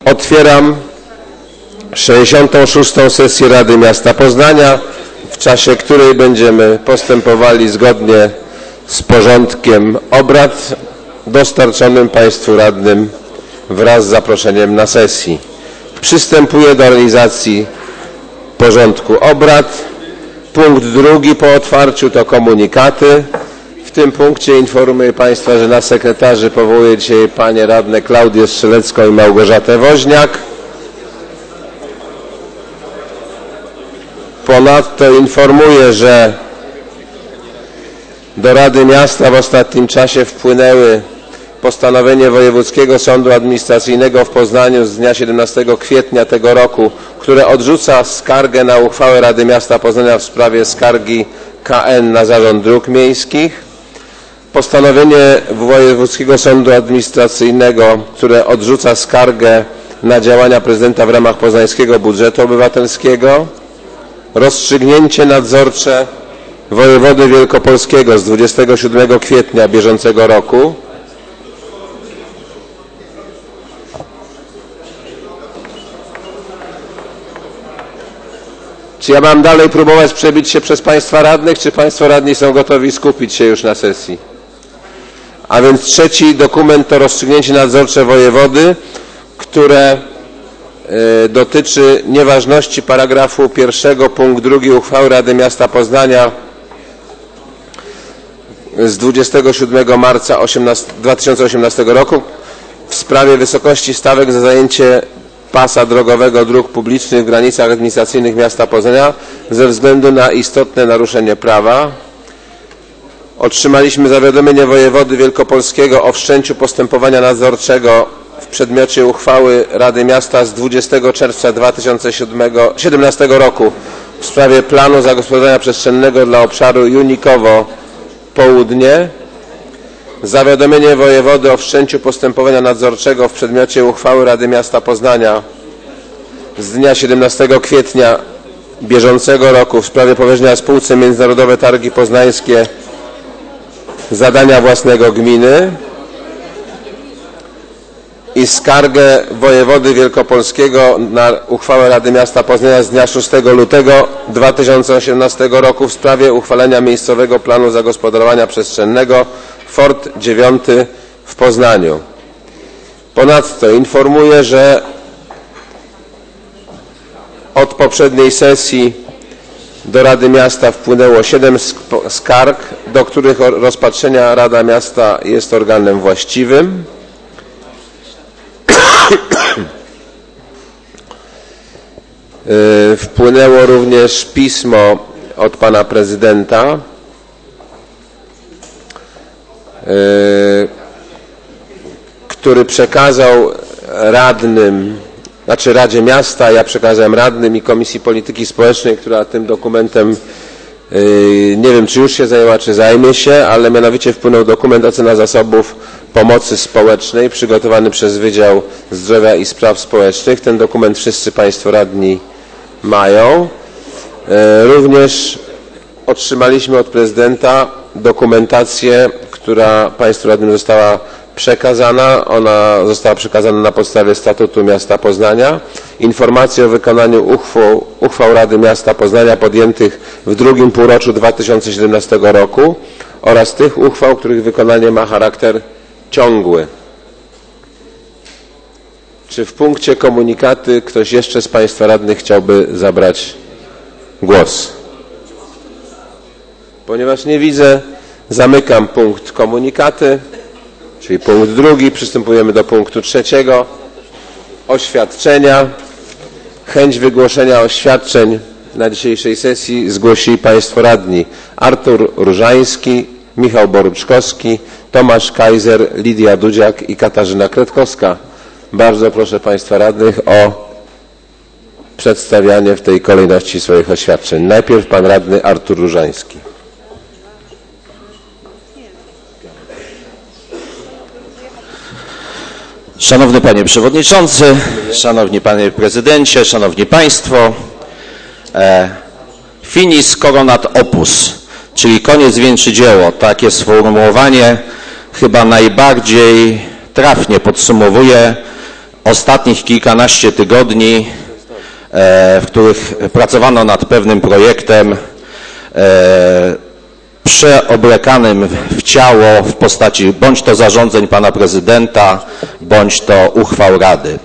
Otwieram 66. sesję Rady Miasta Poznania, w czasie której będziemy postępowali zgodnie z porządkiem obrad dostarczonym Państwu radnym wraz z zaproszeniem na sesji. Przystępuję do realizacji porządku obrad. Punkt drugi po otwarciu to komunikaty. W tym punkcie informuję Państwa, że na sekretarzy powołuję dzisiaj panie radne Klaudię Strzelecką i Małgorzatę Woźniak. Ponadto informuję, że do Rady Miasta w ostatnim czasie wpłynęły postanowienie Wojewódzkiego Sądu Administracyjnego w Poznaniu z dnia 17 kwietnia tego roku, które odrzuca skargę na uchwałę Rady Miasta Poznania w sprawie skargi KN na Zarząd Dróg Miejskich. Postanowienie Wojewódzkiego Sądu Administracyjnego, które odrzuca skargę na działania prezydenta w ramach poznańskiego budżetu obywatelskiego. Rozstrzygnięcie nadzorcze wojewody wielkopolskiego z 27 kwietnia bieżącego roku. Czy ja mam dalej próbować przebić się przez Państwa radnych, czy Państwo radni są gotowi skupić się już na sesji? A więc trzeci dokument to rozstrzygnięcie nadzorcze wojewody, które dotyczy nieważności paragrafu 1 punkt 2 uchwały Rady Miasta Poznania z 27 marca 2018 roku w sprawie wysokości stawek za zajęcie pasa drogowego dróg publicznych w granicach administracyjnych miasta Poznania ze względu na istotne naruszenie prawa. Otrzymaliśmy zawiadomienie wojewody wielkopolskiego o wszczęciu postępowania nadzorczego w przedmiocie uchwały Rady Miasta z 20 czerwca 2017 roku w sprawie planu zagospodarowania przestrzennego dla obszaru Junikowo Południe. Zawiadomienie wojewody o wszczęciu postępowania nadzorczego w przedmiocie uchwały Rady Miasta Poznania z dnia 17 kwietnia bieżącego roku w sprawie powierzenia spółce Międzynarodowe Targi Poznańskie zadania własnego gminy i skargę wojewody wielkopolskiego na uchwałę Rady Miasta Poznania z dnia 6 lutego 2018 roku w sprawie uchwalenia miejscowego planu zagospodarowania przestrzennego Fort 9 w Poznaniu. Ponadto informuję, że od poprzedniej sesji do Rady Miasta wpłynęło 7 skarg, do których rozpatrzenia Rada Miasta jest organem właściwym. Wpłynęło również pismo od pana prezydenta, który przekazał radnym, znaczy Radzie Miasta, ja przekazałem radnym i Komisji Polityki Społecznej, która tym dokumentem, nie wiem czy już się zajęła, czy zajmie się, ale mianowicie wpłynął dokument Ocena zasobów pomocy społecznej przygotowany przez Wydział Zdrowia i Spraw Społecznych. Ten dokument wszyscy Państwo radni mają. Również otrzymaliśmy od prezydenta dokumentację, która Państwu radnym została przekazana. Ona została przekazana na podstawie Statutu Miasta Poznania. Informacje o wykonaniu uchwał Rady Miasta Poznania podjętych w drugim półroczu 2017 roku oraz tych uchwał, których wykonanie ma charakter ciągły. Czy w punkcie komunikaty ktoś jeszcze z Państwa radnych chciałby zabrać głos? Ponieważ nie widzę, zamykam punkt komunikaty, czyli punkt drugi. Przystępujemy do punktu trzeciego. Oświadczenia. Chęć wygłoszenia oświadczeń na dzisiejszej sesji zgłosili Państwo radni Artur Różański, Michał Boruczkowski, Tomasz Kaiser, Lidia Dudziak i Katarzyna Kretkowska. Bardzo proszę Państwa radnych o przedstawianie w tej kolejności swoich oświadczeń. Najpierw pan radny Artur Różański. Szanowny Panie Przewodniczący, Szanowni Panie Prezydencie, Szanowni Państwo, finis coronat opus, czyli koniec wieńczy dzieło. Takie sformułowanie chyba najbardziej trafnie podsumowuje ostatnich kilkanaście tygodni, w których pracowano nad pewnym projektem przeoblekanym w ciało w postaci bądź to zarządzeń pana prezydenta, bądź to uchwał Rady.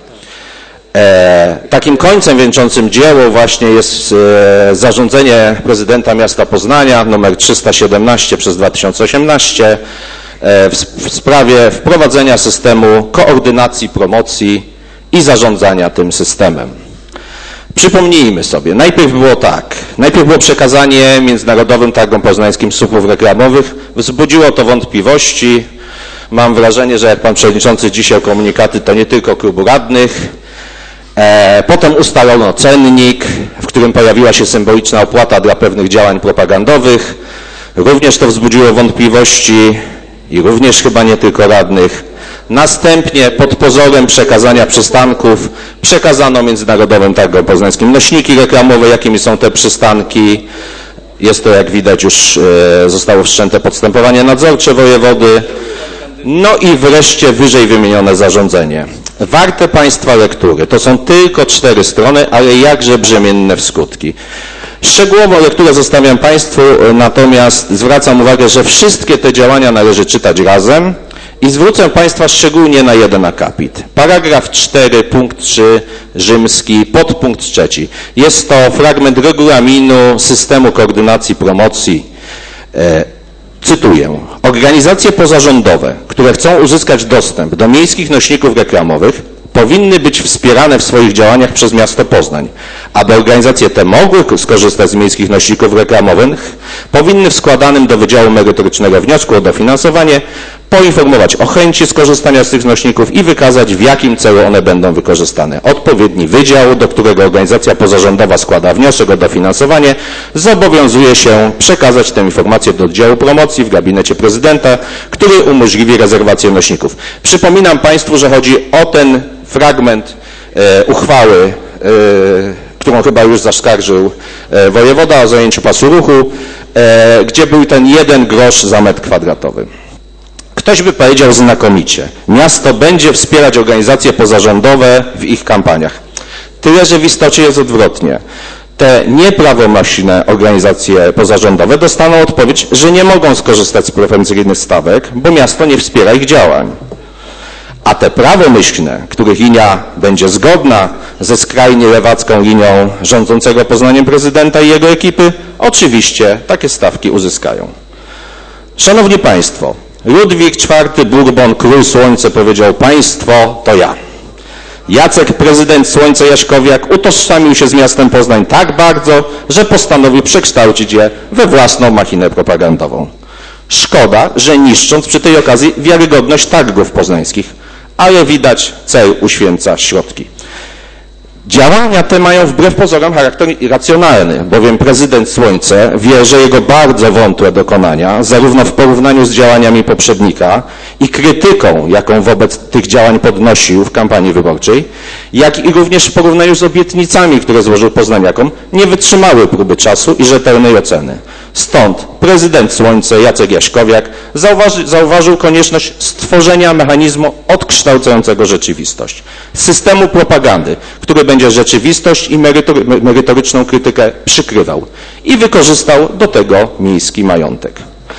Takim końcem wieńczącym dzieło właśnie jest zarządzenie prezydenta miasta Poznania nr 317 przez 2018 w sprawie wprowadzenia systemu koordynacji, promocji i zarządzania tym systemem. Przypomnijmy sobie, najpierw było tak, najpierw było przekazanie Międzynarodowym Targom Poznańskim słupów reklamowych, wzbudziło to wątpliwości. Mam wrażenie, że jak pan przewodniczący dzisiaj komunikaty, to nie tylko klubu radnych. Potem ustalono cennik, w którym pojawiła się symboliczna opłata dla pewnych działań propagandowych. Również to wzbudziło wątpliwości i również chyba nie tylko radnych. Następnie pod pozorem przekazania przystanków przekazano Międzynarodowym Targom Poznańskim nośniki reklamowe, jakimi są te przystanki. Jest to, jak widać, już zostało wszczęte postępowanie nadzorcze wojewody. No i wreszcie wyżej wymienione zarządzenie. Warte państwa lektury. To są tylko 4 strony, ale jakże brzemienne w skutki. Szczegółową lekturę zostawiam państwu, natomiast zwracam uwagę, że wszystkie te działania należy czytać razem i zwrócę państwa szczególnie na jeden akapit. Paragraf 4, punkt 3, rzymski, podpunkt 3. Jest to fragment regulaminu systemu koordynacji promocji. Cytuję. Organizacje pozarządowe, które chcą uzyskać dostęp do miejskich nośników reklamowych, powinny być wspierane w swoich działaniach przez miasto Poznań. Aby organizacje te mogły skorzystać z miejskich nośników reklamowych, powinny w składanym do Wydziału Merytorycznego wniosku o dofinansowanie poinformować o chęci skorzystania z tych nośników i wykazać, w jakim celu one będą wykorzystane. Odpowiedni wydział, do którego organizacja pozarządowa składa wniosek o dofinansowanie, zobowiązuje się przekazać tę informację do oddziału promocji w gabinecie prezydenta, który umożliwi rezerwację nośników. Przypominam państwu, że chodzi o ten fragment uchwały, którą chyba już zaskarżył wojewoda o zajęciu pasu ruchu, gdzie był ten 1 grosz za metr kwadratowy. Ktoś by powiedział znakomicie, miasto będzie wspierać organizacje pozarządowe w ich kampaniach. Tyle, że w istocie jest odwrotnie. Te nieprawomocne organizacje pozarządowe dostaną odpowiedź, że nie mogą skorzystać z preferencyjnych stawek, bo miasto nie wspiera ich działań. A te prawomyślne, których linia będzie zgodna ze skrajnie lewacką linią rządzącego Poznaniem prezydenta i jego ekipy, oczywiście takie stawki uzyskają. Szanowni Państwo, Ludwik IV Bourbon, król Słońce, powiedział: państwo to ja. Jacek, prezydent Słońce Jaśkowiak, utożsamił się z miastem Poznań tak bardzo, że postanowił przekształcić je we własną machinę propagandową. Szkoda, że niszcząc przy tej okazji wiarygodność targów poznańskich, ale widać, cel uświęca środki. Działania te mają wbrew pozorom charakter irracjonalny, bowiem prezydent Słońce wie, że jego bardzo wątłe dokonania, zarówno w porównaniu z działaniami poprzednika i krytyką, jaką wobec tych działań podnosił w kampanii wyborczej, jak i również w porównaniu z obietnicami, które złożył poznaniakom, nie wytrzymały próby czasu i rzetelnej oceny. Stąd prezydent Słońce Jacek Jaśkowiak zauważył konieczność stworzenia mechanizmu odkształcającego rzeczywistość. Systemu propagandy, który będzie rzeczywistość i merytoryczną krytykę przykrywał i wykorzystał do tego miejski majątek.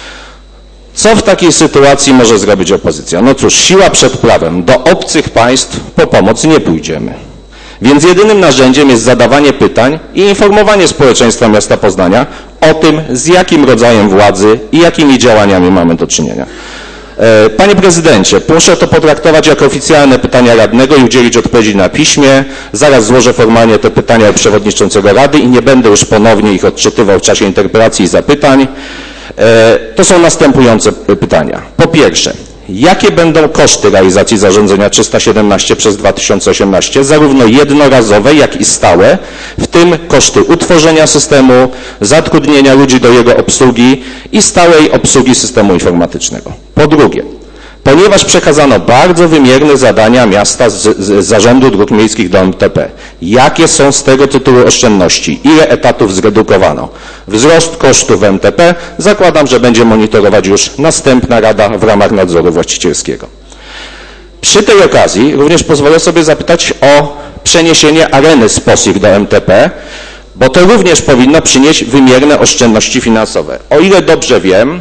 Co w takiej sytuacji może zrobić opozycja? No cóż, siła przed prawem. Do obcych państw po pomoc nie pójdziemy. Więc jedynym narzędziem jest zadawanie pytań i informowanie społeczeństwa miasta Poznania o tym, z jakim rodzajem władzy i jakimi działaniami mamy do czynienia. Panie prezydencie, proszę to potraktować jako oficjalne pytania radnego i udzielić odpowiedzi na piśmie. Zaraz złożę formalnie te pytania do przewodniczącego Rady i nie będę już ponownie ich odczytywał w czasie interpelacji i zapytań. To są następujące pytania. Po pierwsze, jakie będą koszty realizacji zarządzenia 317 przez 2018, zarówno jednorazowe, jak i stałe, w tym koszty utworzenia systemu, zatrudnienia ludzi do jego obsługi i stałej obsługi systemu informatycznego. Po drugie, ponieważ przekazano bardzo wymierne zadania miasta z Zarządu Dróg Miejskich do MTP, jakie są z tego tytułu oszczędności? Ile etatów zredukowano? Wzrost kosztów w MTP zakładam, że będzie monitorować już następna Rada w ramach nadzoru właścicielskiego. Przy tej okazji również pozwolę sobie zapytać o przeniesienie areny z POSIG do MTP, bo to również powinno przynieść wymierne oszczędności finansowe. O ile dobrze wiem,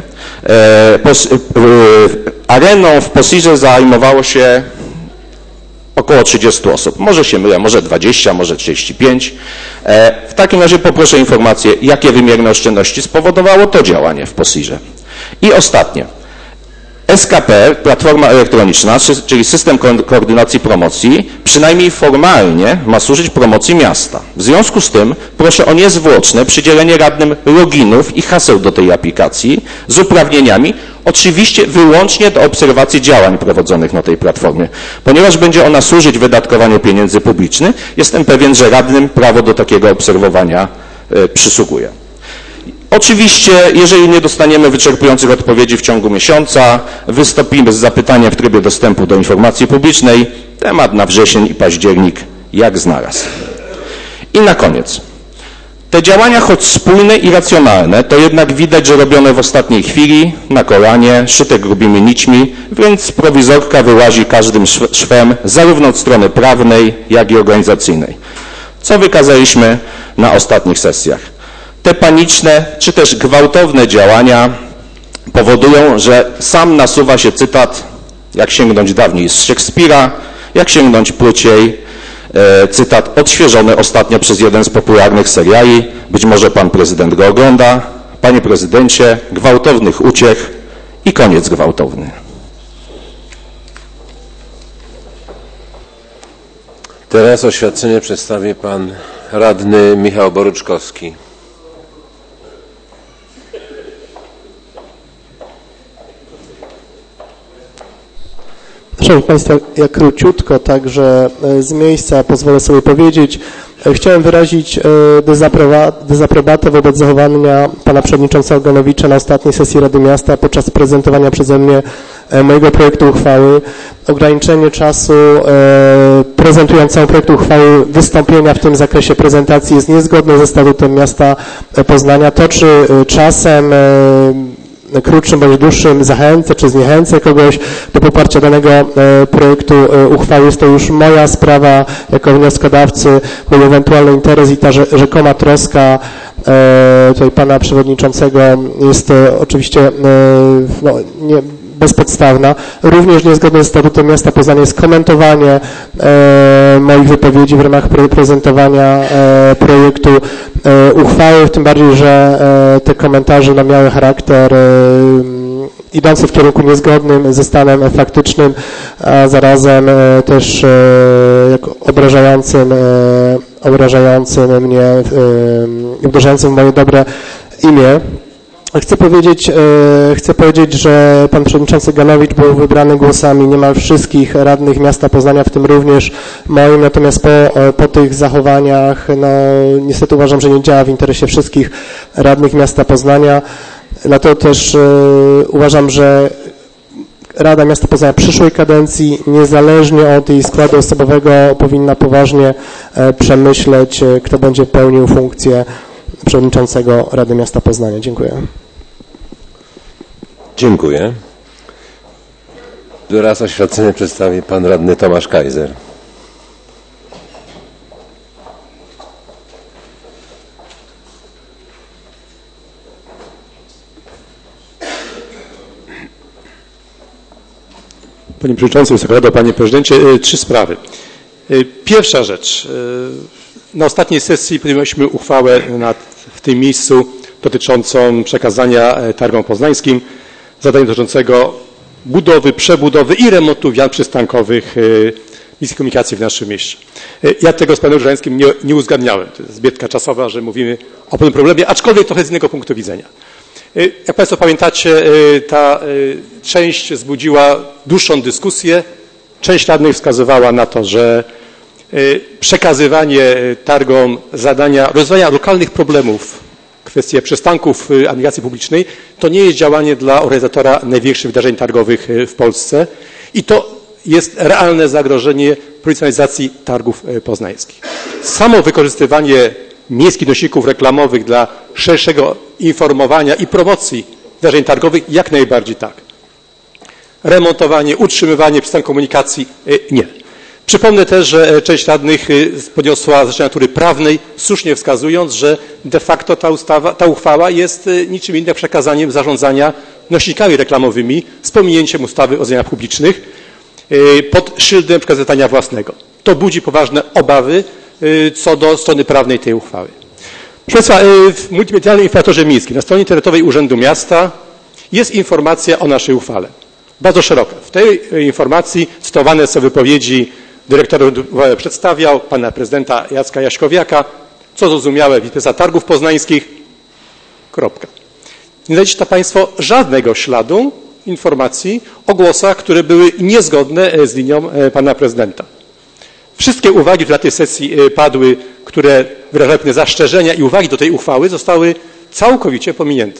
areną w POSIG-ie zajmowało się około 30 osób. Może się mylę, może 20, może 35. W takim razie poproszę informację, jakie wymierne oszczędności spowodowało to działanie w POSIG-ie. I ostatnie. SKP, platforma elektroniczna, czyli system koordynacji promocji, przynajmniej formalnie ma służyć promocji miasta. W związku z tym proszę o niezwłoczne przydzielenie radnym loginów i haseł do tej aplikacji z uprawnieniami, oczywiście wyłącznie do obserwacji działań prowadzonych na tej platformie. Ponieważ będzie ona służyć wydatkowaniu pieniędzy publicznych, jestem pewien, że radnym prawo do takiego obserwowania przysługuje. Oczywiście, jeżeli nie dostaniemy wyczerpujących odpowiedzi w ciągu miesiąca, wystąpimy z zapytaniem w trybie dostępu do informacji publicznej. Temat na wrzesień i październik jak znalazł. I na koniec. Te działania, choć spójne i racjonalne, to jednak widać, że robione w ostatniej chwili, na kolanie, szyte grubymi nićmi, więc z prowizorka wyłazi każdym szwem, zarówno od strony prawnej, jak i organizacyjnej. Co wykazaliśmy na ostatnich sesjach. Te paniczne, czy też gwałtowne działania powodują, że sam nasuwa się cytat, jak sięgnąć dawniej z Szekspira, jak sięgnąć płyciej, cytat odświeżony ostatnio przez jeden z popularnych seriali, być może pan prezydent go ogląda. Panie prezydencie, gwałtownych uciech i koniec gwałtowny. Teraz oświadczenie przedstawi pan radny Michał Boruczkowski. Szanowni Państwo, ja króciutko, także z miejsca pozwolę sobie powiedzieć. Chciałem wyrazić dezaprobatę wobec zachowania pana przewodniczącego Ganowicza na ostatniej sesji Rady Miasta podczas prezentowania przeze mnie mojego projektu uchwały. Ograniczenie czasu prezentującego projektu uchwały wystąpienia w tym zakresie prezentacji jest niezgodne ze statutem miasta Poznania. To, czy czasem krótszym bądź dłuższym zachęcę czy zniechęcę kogoś do poparcia danego projektu uchwały, jest to już moja sprawa jako wnioskodawcy, mój ewentualny interes i ta rzekoma troska tutaj pana przewodniczącego jest oczywiście nie bezpodstawna. Również niezgodne ze statutem miasta Poznania jest komentowanie moich wypowiedzi w ramach prezentowania projektu uchwały, tym bardziej, że te komentarze miały charakter idący w kierunku niezgodnym ze stanem faktycznym, a zarazem też obrażającym mnie, uderzającym w moje dobre imię. Chcę powiedzieć, że pan przewodniczący Ganowicz był wybrany głosami niemal wszystkich radnych miasta Poznania, w tym również moim, natomiast po tych zachowaniach, niestety uważam, że nie działa w interesie wszystkich radnych miasta Poznania. Dlatego też uważam, że Rada Miasta Poznania przyszłej kadencji, niezależnie od jej składu osobowego, powinna poważnie przemyśleć, kto będzie pełnił funkcję przewodniczącego Rady Miasta Poznania. Dziękuję. Dziękuję. Teraz oświadczenie przedstawi pan radny Tomasz Kaiser. Panie Przewodniczący, Wysoka Rado, Panie Prezydencie, 3 sprawy. Pierwsza rzecz. Na ostatniej sesji podjęliśmy uchwałę w tym miejscu dotyczącą przekazania targom poznańskim zadania dotyczącego budowy, przebudowy i remontu wian przystankowych misji komunikacji w naszym mieście. Ja tego z panem Różańskim nie uzgadniałem. To jest zbieżka czasowa, że mówimy o pewnym problemie, aczkolwiek trochę z innego punktu widzenia. Jak Państwo pamiętacie, ta część wzbudziła dłuższą dyskusję. Część radnych wskazywała na to, że przekazywanie targom zadania rozwiązania lokalnych problemów, kwestie przystanków administracji publicznej, to nie jest działanie dla organizatora największych wydarzeń targowych w Polsce i to jest realne zagrożenie profesjonalizacji targów poznańskich. Samo wykorzystywanie miejskich nośników reklamowych dla szerszego informowania i promocji wydarzeń targowych jak najbardziej tak. remontowanie, utrzymywanie, przystanek komunikacji nie. Przypomnę też, że część radnych podniosła zastrzeżenia natury prawnej, słusznie wskazując, że de facto ta uchwała jest niczym innym jak przekazaniem zarządzania nośnikami reklamowymi z pominięciem ustawy o zamówieniach publicznych pod szyldem przekazywania własnego. To budzi poważne obawy co do strony prawnej tej uchwały. Proszę Państwa, w multimedialnym informatorze miejskim na stronie internetowej Urzędu Miasta jest informacja o naszej uchwale. Bardzo szeroka. W tej informacji cytowane są wypowiedzi dyrektora przedstawiał, pana prezydenta Jacka Jaśkowiaka, co zrozumiałe, wiceprezesa Targów Poznańskich, kropka. Nie znajdziecie Państwo żadnego śladu informacji o głosach, które były niezgodne z linią pana prezydenta. Wszystkie uwagi, które na tej sesji padły, które wyrażały pewne zastrzeżenia i uwagi do tej uchwały, zostały całkowicie pominięte.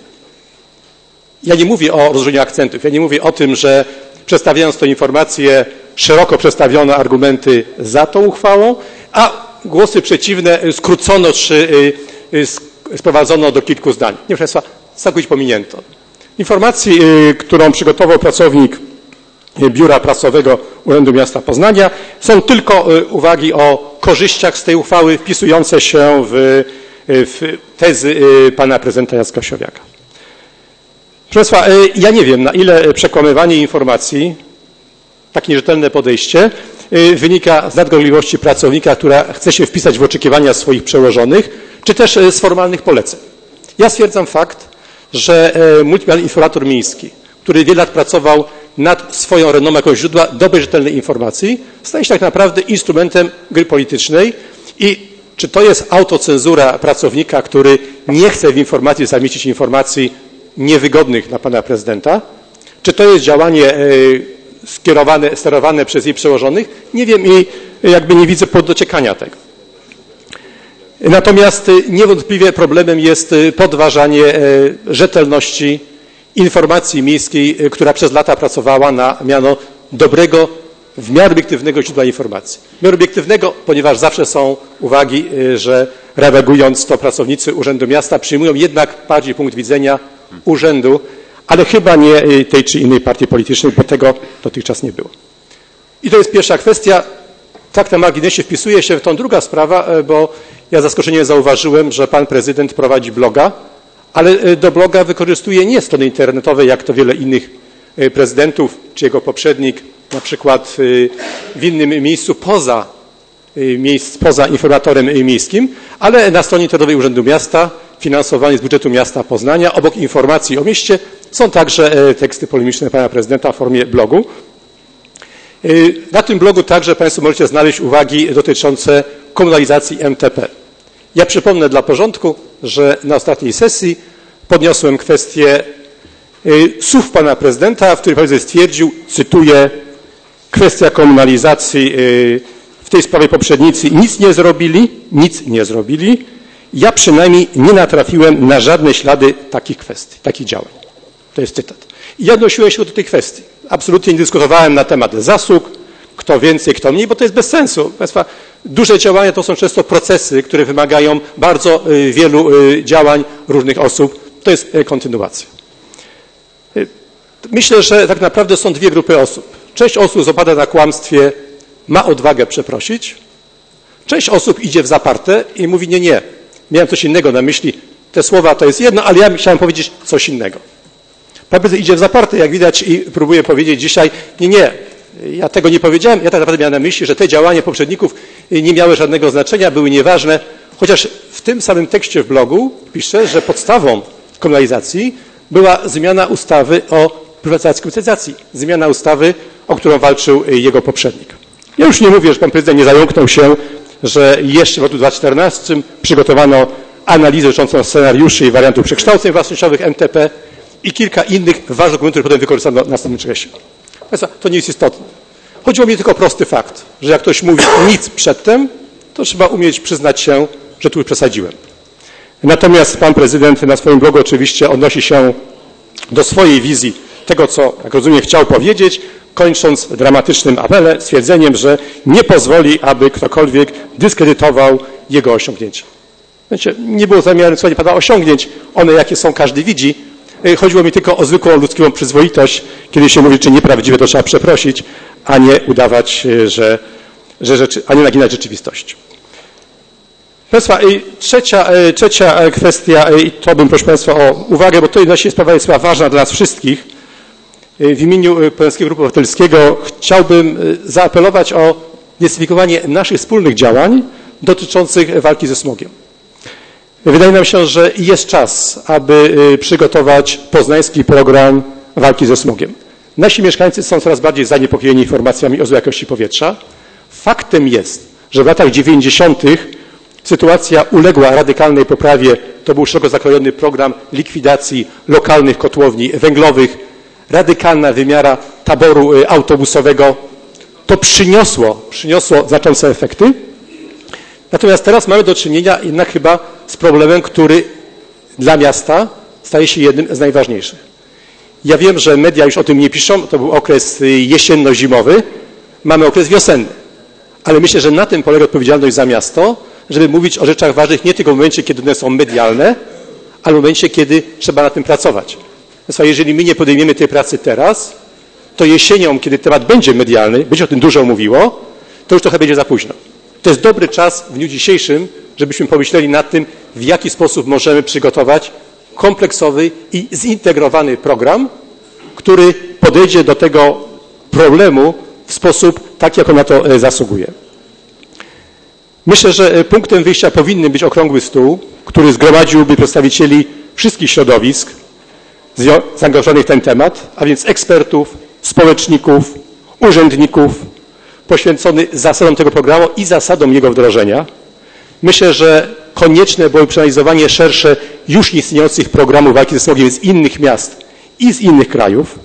Ja nie mówię o rozróżnieniu akcentów, ja nie mówię o tym, że przedstawiając tę informację szeroko przedstawiono argumenty za tą uchwałą, a głosy przeciwne skrócono czy sprowadzono do kilku zdań. Nie, proszę Państwa, całkowicie pominięto. Informacji, którą przygotował pracownik Biura Prasowego Urzędu Miasta Poznania, są tylko uwagi o korzyściach z tej uchwały wpisujące się w tezy pana prezydenta Jacka Jaśkowiaka. Proszę Państwa, ja nie wiem, na ile przekłamywanie informacji, takie nierzetelne podejście wynika z nadgorliwości pracownika, która chce się wpisać w oczekiwania swoich przełożonych, czy też z formalnych poleceń. Ja stwierdzam fakt, że multimedialny informator miejski, który wiele lat pracował nad swoją renomą jako źródła dobrej, rzetelnej informacji, staje się tak naprawdę instrumentem gry politycznej i czy to jest autocenzura pracownika, który nie chce w informacji zamieścić informacji niewygodnych dla pana prezydenta, czy to jest działanie sterowane przez jej przełożonych, nie wiem i jakby nie widzę dociekania tego. Natomiast niewątpliwie problemem jest podważanie rzetelności informacji miejskiej, która przez lata pracowała na miano dobrego, w miarę obiektywnego źródła informacji. W miarę obiektywnego, ponieważ zawsze są uwagi, że reagując to pracownicy Urzędu Miasta przyjmują jednak bardziej punkt widzenia urzędu, ale chyba nie tej czy innej partii politycznej, bo tego dotychczas nie było. I to jest pierwsza kwestia. Tak na marginesie wpisuje się w tą druga sprawa, bo ja z zaskoczeniem zauważyłem, że pan prezydent prowadzi bloga, ale do bloga wykorzystuje nie strony internetowe, jak to wiele innych prezydentów, czy jego poprzednik, na przykład w innym miejscu poza informatorem miejskim, ale na stronie internetowej Urzędu Miasta, finansowanej z budżetu miasta Poznania, obok informacji o mieście są także teksty polemiczne pana prezydenta w formie blogu. Na tym blogu także Państwo możecie znaleźć uwagi dotyczące komunalizacji MTP. Ja przypomnę dla porządku, że na ostatniej sesji podniosłem kwestię słów pana prezydenta, w których prezydent stwierdził, cytuję, kwestia komunalizacji w tej sprawie poprzednicy nic nie zrobili. Ja przynajmniej nie natrafiłem na żadne ślady takich kwestii, takich działań. To jest cytat. I ja odnosiłem się do tej kwestii. Absolutnie nie dyskutowałem na temat zasług, kto więcej, kto mniej, bo to jest bez sensu. Państwa, duże działania to są często procesy, które wymagają bardzo wielu działań różnych osób. To jest kontynuacja. Myślę, że tak naprawdę są dwie grupy osób. Część osób zapada na kłamstwie, ma odwagę przeprosić. Część osób idzie w zaparte i mówi nie, miałem coś innego na myśli. Te słowa to jest jedno, ale ja chciałem powiedzieć coś innego. Pan prezydent idzie w zaparte, jak widać, i próbuje powiedzieć dzisiaj, nie, ja tego nie powiedziałem, ja tak naprawdę miałem na myśli, że te działania poprzedników nie miały żadnego znaczenia, były nieważne, chociaż w tym samym tekście w blogu pisze, że podstawą komunalizacji była zmiana ustawy o prywatyzacji, zmiana ustawy, o którą walczył jego poprzednik. Ja już nie mówię, że pan prezydent nie zająknął się, że jeszcze w roku 2014 przygotowano analizę dotyczącą scenariuszy i wariantów przekształceń własnościowych MTP i kilka innych ważnych dokumentów, które potem wykorzystano w następnym czasie. To nie jest istotne. Chodziło mi tylko o prosty fakt, że jak ktoś mówi nic przedtem, to trzeba umieć przyznać się, że tu już przesadziłem. Natomiast pan prezydent na swoim blogu oczywiście odnosi się do swojej wizji tego, co, jak rozumiem, chciał powiedzieć, kończąc dramatycznym apelem, stwierdzeniem, że nie pozwoli, aby ktokolwiek dyskredytował jego osiągnięcia. Nie było zamiaru, co nie pada osiągnięć, one jakie są, każdy widzi, chodziło mi tylko o zwykłą ludzką przyzwoitość, kiedy się mówi, czy nieprawdziwe, to trzeba przeprosić, a nie udawać, a nie naginać rzeczywistość. Państwa, trzecia kwestia, i to bym prosił Państwa o uwagę, bo to jest sprawa ważna dla nas wszystkich. W imieniu Polskiego Ruchu Obywatelskiego chciałbym zaapelować o intensyfikowanie naszych wspólnych działań dotyczących walki ze smogiem. Wydaje nam się, że jest czas, aby przygotować poznański program walki ze smogiem. Nasi mieszkańcy są coraz bardziej zaniepokojeni informacjami o złej jakości powietrza. Faktem jest, że w latach 90. sytuacja uległa radykalnej poprawie. To był szeroko zakrojony program likwidacji lokalnych kotłowni węglowych, radykalna wymiara taboru autobusowego. To przyniosło znaczące efekty. Natomiast teraz mamy do czynienia jednak chyba z problemem, który dla miasta staje się jednym z najważniejszych. Ja wiem, że media już o tym nie piszą, to był okres jesienno-zimowy, mamy okres wiosenny. Ale myślę, że na tym polega odpowiedzialność za miasto, żeby mówić o rzeczach ważnych nie tylko w momencie, kiedy one są medialne, ale w momencie, kiedy trzeba nad tym pracować. Jeżeli my nie podejmiemy tej pracy teraz, to jesienią, kiedy temat będzie medialny, będzie o tym dużo mówiło, to już trochę będzie za późno. To jest dobry czas w dniu dzisiejszym, żebyśmy pomyśleli nad tym, w jaki sposób możemy przygotować kompleksowy i zintegrowany program, który podejdzie do tego problemu w sposób taki, jak on na to zasługuje. Myślę, że punktem wyjścia powinny być okrągły stół, który zgromadziłby przedstawicieli wszystkich środowisk zaangażowanych w ten temat, a więc ekspertów, społeczników, urzędników, poświęcony zasadom tego programu i zasadom jego wdrożenia. Myślę, że konieczne byłoby przeanalizowanie szersze już istniejących programów walki ze smogiem z innych miast i z innych krajów.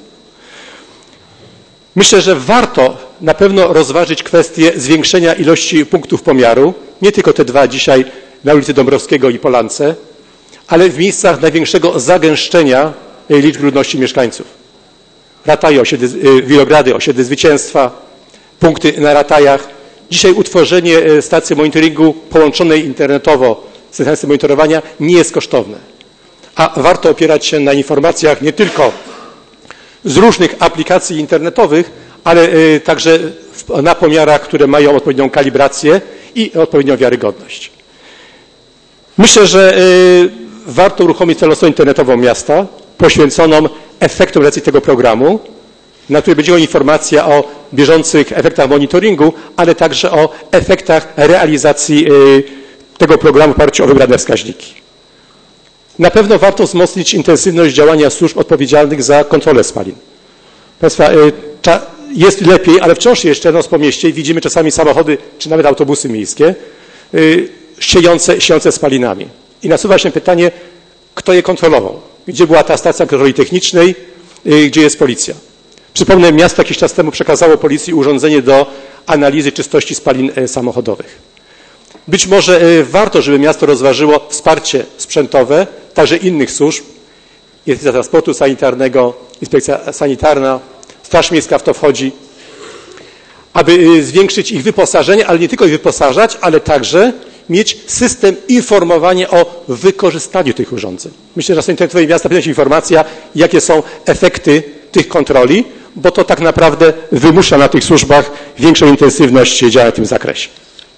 Myślę, że warto na pewno rozważyć kwestię zwiększenia ilości punktów pomiaru, nie tylko te dwa dzisiaj na ulicy Dąbrowskiego i Polance, ale w miejscach największego zagęszczenia liczby ludności mieszkańców. Rataje, Wilogrady, osiedle Zwycięstwa, punkty na Ratajach. Dzisiaj utworzenie stacji monitoringu połączonej internetowo z stacją monitorowania nie jest kosztowne. A warto opierać się na informacjach nie tylko z różnych aplikacji internetowych, ale także na pomiarach, które mają odpowiednią kalibrację i odpowiednią wiarygodność. Myślę, że warto uruchomić całą stronę internetową miasta poświęconą efektom realizacji tego programu, na której będzie informacja o bieżących efektach monitoringu, ale także o efektach realizacji tego programu w oparciu o wybrane wskaźniki. Na pewno warto wzmocnić intensywność działania służb odpowiedzialnych za kontrolę spalin. Państwa, jest lepiej, ale wciąż jeszcze noc po mieście i widzimy czasami samochody, czy nawet autobusy miejskie, siejące spalinami. I nasuwa się pytanie, kto je kontrolował? Gdzie była ta stacja kontroli technicznej, gdzie jest policja? Przypomnę, miasto jakiś czas temu przekazało policji urządzenie do analizy czystości spalin samochodowych. Być może warto, żeby miasto rozważyło wsparcie sprzętowe, także innych służb, Inspekcja Transportu Sanitarnego, Inspekcja Sanitarna, Straż Miejska w to wchodzi, aby zwiększyć ich wyposażenie, ale nie tylko ich wyposażać, ale także mieć system informowania o wykorzystaniu tych urządzeń. Myślę, że na stronie internetowej miasta powinna się informacja, jakie są efekty tych kontroli, bo to tak naprawdę wymusza na tych służbach większą intensywność działań w tym zakresie.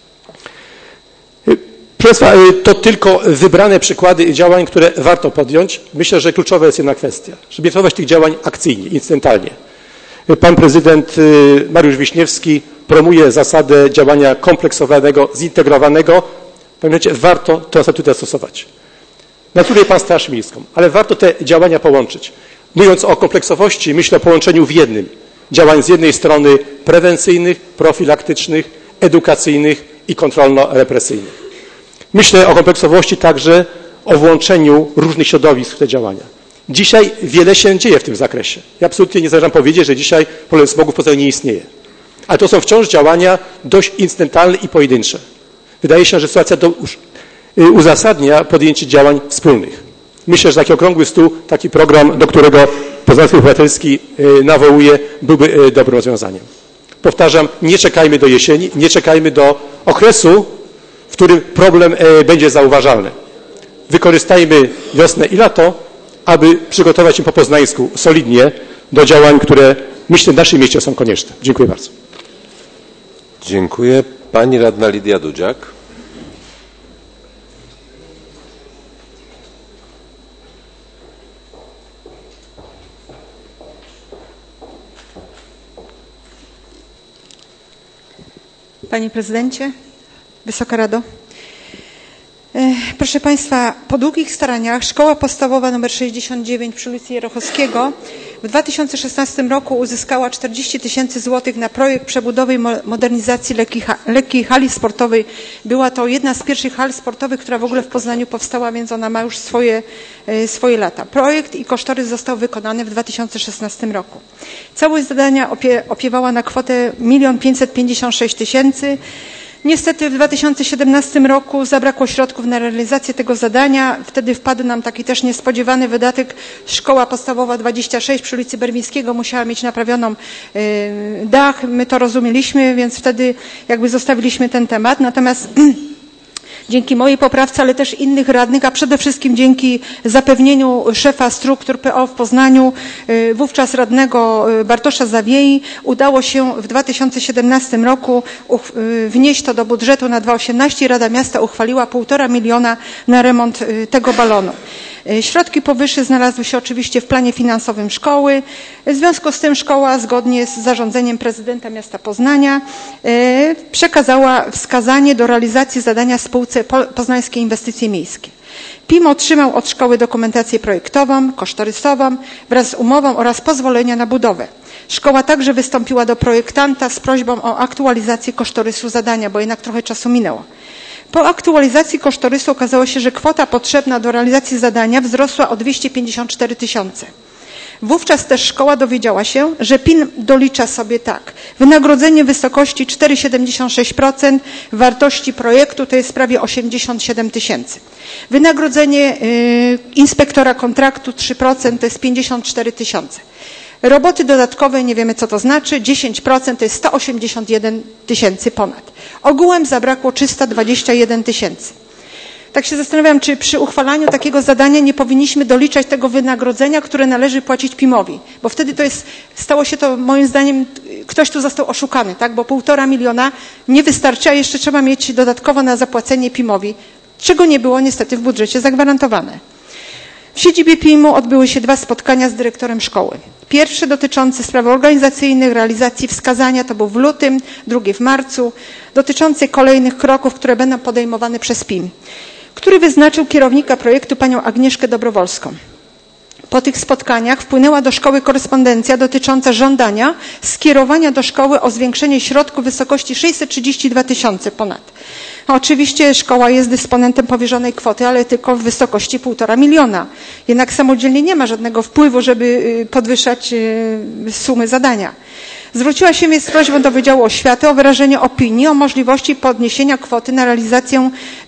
Proszę Państwa, to tylko wybrane przykłady działań, które warto podjąć. Myślę, że kluczowa jest jedna kwestia, żeby nie trwać tych działań akcyjnie, incydentalnie. Pan prezydent Mariusz Wiśniewski promuje zasadę działania kompleksowego, zintegrowanego. Pamiętajcie, warto tę zasadę stosować. Naturuje Pan Straż Miejską, ale warto te działania połączyć. Mówiąc o kompleksowości, myślę o połączeniu w jednym. Działań z jednej strony prewencyjnych, profilaktycznych, edukacyjnych i kontrolno-represyjnych. Myślę o kompleksowości także o włączeniu różnych środowisk w te działania. Dzisiaj wiele się dzieje w tym zakresie. Ja absolutnie nie zamierzam powiedzieć, że dzisiaj problem smogu w Poznaniu nie istnieje. Ale to są wciąż działania dość incydentalne i pojedyncze. Wydaje się, że sytuacja uzasadnia podjęcie działań wspólnych. Myślę, że taki okrągły stół, taki program, do którego Poznański Ruch Obywatelski nawołuje, byłby dobrym rozwiązaniem. Powtarzam, nie czekajmy do jesieni, nie czekajmy do okresu, w którym problem będzie zauważalny. Wykorzystajmy wiosnę i lato, aby przygotować się po poznańsku solidnie do działań, które myślę w naszym mieście są konieczne. Dziękuję bardzo. Dziękuję. Pani radna Lidia Dudziak. Panie Prezydencie, Wysoka Rado. Proszę Państwa, po długich staraniach Szkoła Podstawowa nr 69 przy ulicy Jerochowskiego w 2016 roku uzyskała 40 000 złotych na projekt przebudowy i modernizacji lekkiej hali sportowej. Była to jedna z pierwszych hal sportowych, która w ogóle w Poznaniu powstała, więc ona ma już swoje lata. Projekt i kosztorys został wykonany w 2016 roku. Całość zadania opiewała na kwotę 1 556 000. Niestety w 2017 roku zabrakło środków na realizację tego zadania. Wtedy wpadł nam taki też niespodziewany wydatek. Szkoła Podstawowa 26 przy ulicy Berwińskiego musiała mieć naprawioną dach. My to rozumieliśmy, więc wtedy jakby zostawiliśmy ten temat. Natomiast dzięki mojej poprawce, ale też innych radnych, a przede wszystkim dzięki zapewnieniu szefa struktur PO w Poznaniu, wówczas radnego Bartosza Zawiei, udało się w 2017 roku wnieść to do budżetu na 2018 i Rada Miasta uchwaliła 1,5 miliona na remont tego balonu. Środki powyższe znalazły się oczywiście w planie finansowym szkoły. W związku z tym szkoła zgodnie z zarządzeniem prezydenta miasta Poznania przekazała wskazanie do realizacji zadania spółce Poznańskie Inwestycje Miejskie. PIM otrzymał od szkoły dokumentację projektową, kosztorysową wraz z umową oraz pozwolenia na budowę. Szkoła także wystąpiła do projektanta z prośbą o aktualizację kosztorysu zadania, bo jednak trochę czasu minęło. Po aktualizacji kosztorysu okazało się, że kwota potrzebna do realizacji zadania wzrosła o 254 000. Wówczas też szkoła dowiedziała się, że PIN dolicza sobie tak: wynagrodzenie w wysokości 4,76% wartości projektu, to jest prawie 87 000. Wynagrodzenie inspektora kontraktu 3% to jest 54 000. Roboty dodatkowe, nie wiemy co to znaczy, 10% to jest 181 000 ponad. Ogółem zabrakło 321 000. Tak się zastanawiam, czy przy uchwalaniu takiego zadania nie powinniśmy doliczać tego wynagrodzenia, które należy płacić PIM-owi. Bo wtedy to jest, stało się to moim zdaniem, ktoś tu został oszukany, tak? Bo 1,5 miliona nie wystarczy, a jeszcze trzeba mieć dodatkowo na zapłacenie PIM-owi, czego nie było niestety w budżecie zagwarantowane. W siedzibie PIM-u odbyły się 2 spotkania z dyrektorem szkoły. Pierwsze dotyczące spraw organizacyjnych, realizacji wskazania, to był w lutym, drugie w marcu, dotyczące kolejnych kroków, które będą podejmowane przez PIM, który wyznaczył kierownika projektu panią Agnieszkę Dobrowolską. Po tych spotkaniach wpłynęła do szkoły korespondencja dotycząca żądania skierowania do szkoły o zwiększenie środków w wysokości 632 000 ponad. Oczywiście szkoła jest dysponentem powierzonej kwoty, ale tylko w wysokości 1,5 miliona. Jednak samodzielnie nie ma żadnego wpływu, żeby podwyższać sumy zadania. Zwróciła się więc z prośbą do Wydziału Oświaty o wyrażenie opinii o możliwości podniesienia kwoty na realizację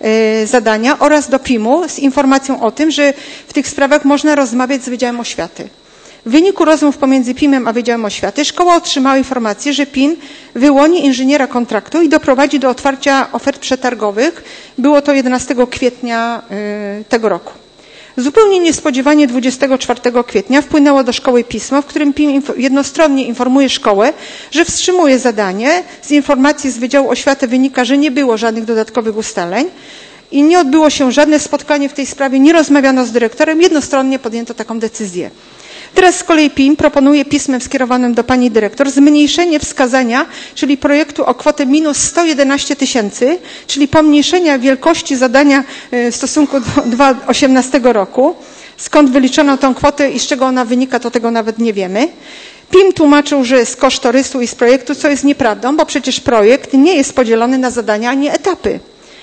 zadania oraz do PIM-u z informacją o tym, że w tych sprawach można rozmawiać z Wydziałem Oświaty. W wyniku rozmów pomiędzy PIM-em a Wydziałem Oświaty szkoła otrzymała informację, że PIM wyłoni inżyniera kontraktu i doprowadzi do otwarcia ofert przetargowych. Było to 11 kwietnia tego roku. Zupełnie niespodziewanie 24 kwietnia wpłynęło do szkoły pismo, w którym PIM jednostronnie informuje szkołę, że wstrzymuje zadanie. Z informacji z Wydziału Oświaty wynika, że nie było żadnych dodatkowych ustaleń i nie odbyło się żadne spotkanie w tej sprawie, nie rozmawiano z dyrektorem, jednostronnie podjęto taką decyzję. Teraz z kolei PIM proponuje pismem skierowanym do pani dyrektor zmniejszenie wskazania, czyli projektu o kwotę minus 111 000, czyli pomniejszenia wielkości zadania w stosunku do 2018 roku. Skąd wyliczono tą kwotę i z czego ona wynika, to tego nawet nie wiemy. PIM tłumaczył, że z kosztorysu i z projektu, co jest nieprawdą, bo przecież projekt nie jest podzielony na zadania ani etapy.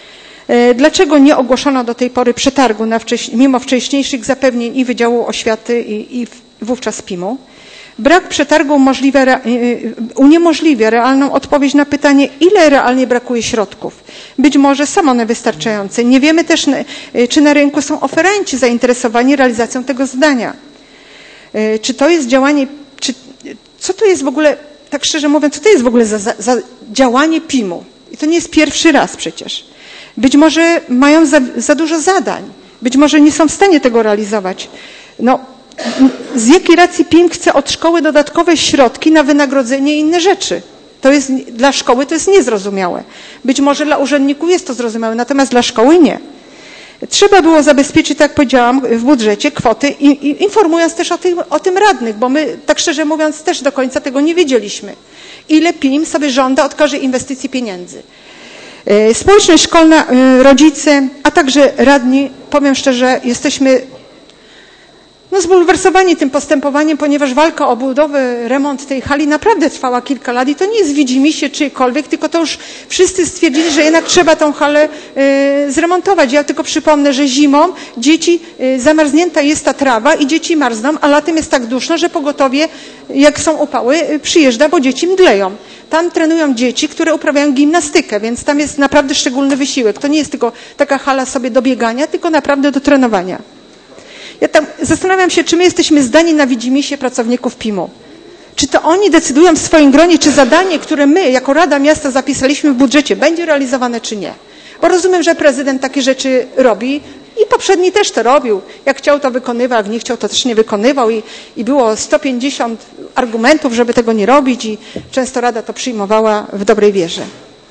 Dlaczego nie ogłoszono do tej pory przetargu mimo wcześniejszych zapewnień i Wydziału Oświaty i wówczas PIM-u? Brak przetargu uniemożliwia realną odpowiedź na pytanie, ile realnie brakuje środków. Być może są one wystarczające. Nie wiemy też, czy na rynku są oferenci zainteresowani realizacją tego zadania. Czy to jest działanie, co to jest w ogóle, tak szczerze mówiąc, co to jest w ogóle za działanie PIM-u? I to nie jest pierwszy raz przecież. Być może mają za dużo zadań. Być może nie są w stanie tego realizować. No, z jakiej racji PIM chce od szkoły dodatkowe środki na wynagrodzenie i inne rzeczy? To jest, dla szkoły to jest niezrozumiałe. Być może dla urzędników jest to zrozumiałe, natomiast dla szkoły nie. Trzeba było zabezpieczyć, tak jak powiedziałam, w budżecie kwoty, informując też o tym radnych, bo my, tak szczerze mówiąc, też do końca tego nie wiedzieliśmy. Ile PIM sobie żąda od każdej inwestycji pieniędzy. Społeczność szkolna, rodzice, a także radni, powiem szczerze, jesteśmy zbulwersowani tym postępowaniem, ponieważ walka o budowę, remont tej hali naprawdę trwała kilka lat i to nie jest widzimisię czyjkolwiek, tylko to już wszyscy stwierdzili, że jednak trzeba tą halę zremontować. Ja tylko przypomnę, że zimą dzieci, zamarznięta jest ta trawa i dzieci marzną, a latem jest tak duszno, że pogotowie, jak są upały, przyjeżdża, bo dzieci mdleją. Tam trenują dzieci, które uprawiają gimnastykę, więc tam jest naprawdę szczególny wysiłek. To nie jest tylko taka hala sobie do biegania, tylko naprawdę do trenowania. Ja tam zastanawiam się, czy my jesteśmy zdani na widzimisię pracowników PIM-u. Czy to oni decydują w swoim gronie, czy zadanie, które my jako Rada Miasta zapisaliśmy w budżecie, będzie realizowane, czy nie. Bo rozumiem, że prezydent takie rzeczy robi i poprzedni też to robił. Jak chciał, to wykonywał, jak nie chciał, to też nie wykonywał i było 150 argumentów, żeby tego nie robić i często Rada to przyjmowała w dobrej wierze.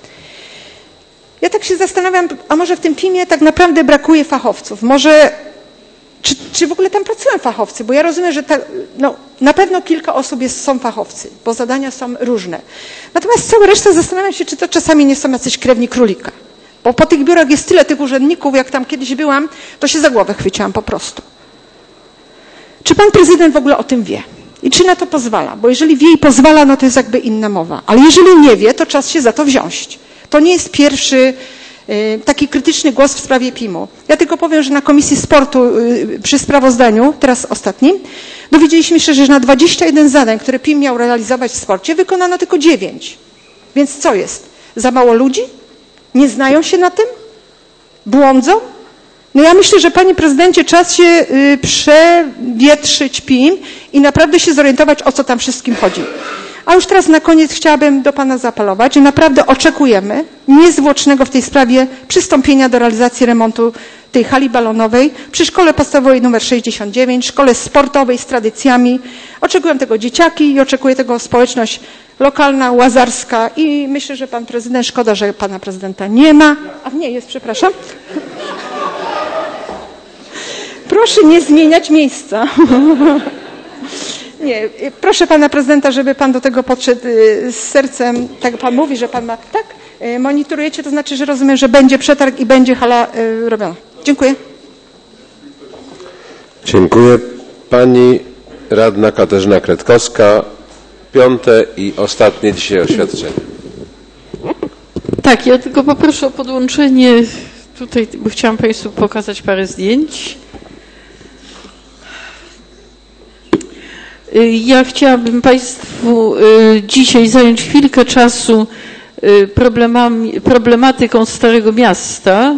Ja tak się zastanawiam, a może w tym PIM-ie tak naprawdę brakuje fachowców. Może czy w ogóle tam pracują fachowcy? Bo ja rozumiem, że na pewno kilka osób są fachowcy, bo zadania są różne. Natomiast cała reszta zastanawiam się, czy to czasami nie są jacyś krewni królika. Bo po tych biurach jest tyle tych urzędników, jak tam kiedyś byłam, to się za głowę chwyciłam po prostu. Czy pan prezydent w ogóle o tym wie? I czy na to pozwala? Bo jeżeli wie i pozwala, no to jest jakby inna mowa. Ale jeżeli nie wie, to czas się za to wziąć. To nie jest pierwszy taki krytyczny głos w sprawie PIM-u. Ja tylko powiem, że na Komisji Sportu przy sprawozdaniu, teraz ostatnim, dowiedzieliśmy się, że na 21 zadań, które PIM miał realizować w sporcie, wykonano tylko 9. Więc co jest? Za mało ludzi? Nie znają się na tym? Błądzą? No ja myślę, że panie prezydencie, czas się przewietrzyć PIM i naprawdę się zorientować, o co tam wszystkim chodzi. A już teraz na koniec chciałabym do pana zaapelować, że naprawdę oczekujemy niezwłocznego w tej sprawie przystąpienia do realizacji remontu tej hali balonowej przy szkole podstawowej nr 69, szkole sportowej z tradycjami. Oczekują tego dzieciaki i oczekuje tego społeczność lokalna, łazarska i myślę, że pan prezydent, szkoda, że pana prezydenta nie ma, a nie jest, przepraszam. Proszę nie zmieniać miejsca. Nie, proszę pana prezydenta, żeby pan do tego podszedł z sercem, tak pan mówi, że pan ma, tak, monitorujecie, to znaczy, że rozumiem, że będzie przetarg i będzie hala robiona. Dziękuję. Dziękuję. Pani radna Katarzyna Kretkowska, 5. i ostatnie dzisiaj oświadczenie. Tak, ja tylko poproszę o podłączenie tutaj, bo chciałam państwu pokazać parę zdjęć. Ja chciałabym państwu dzisiaj zająć chwilkę czasu problematyką Starego Miasta.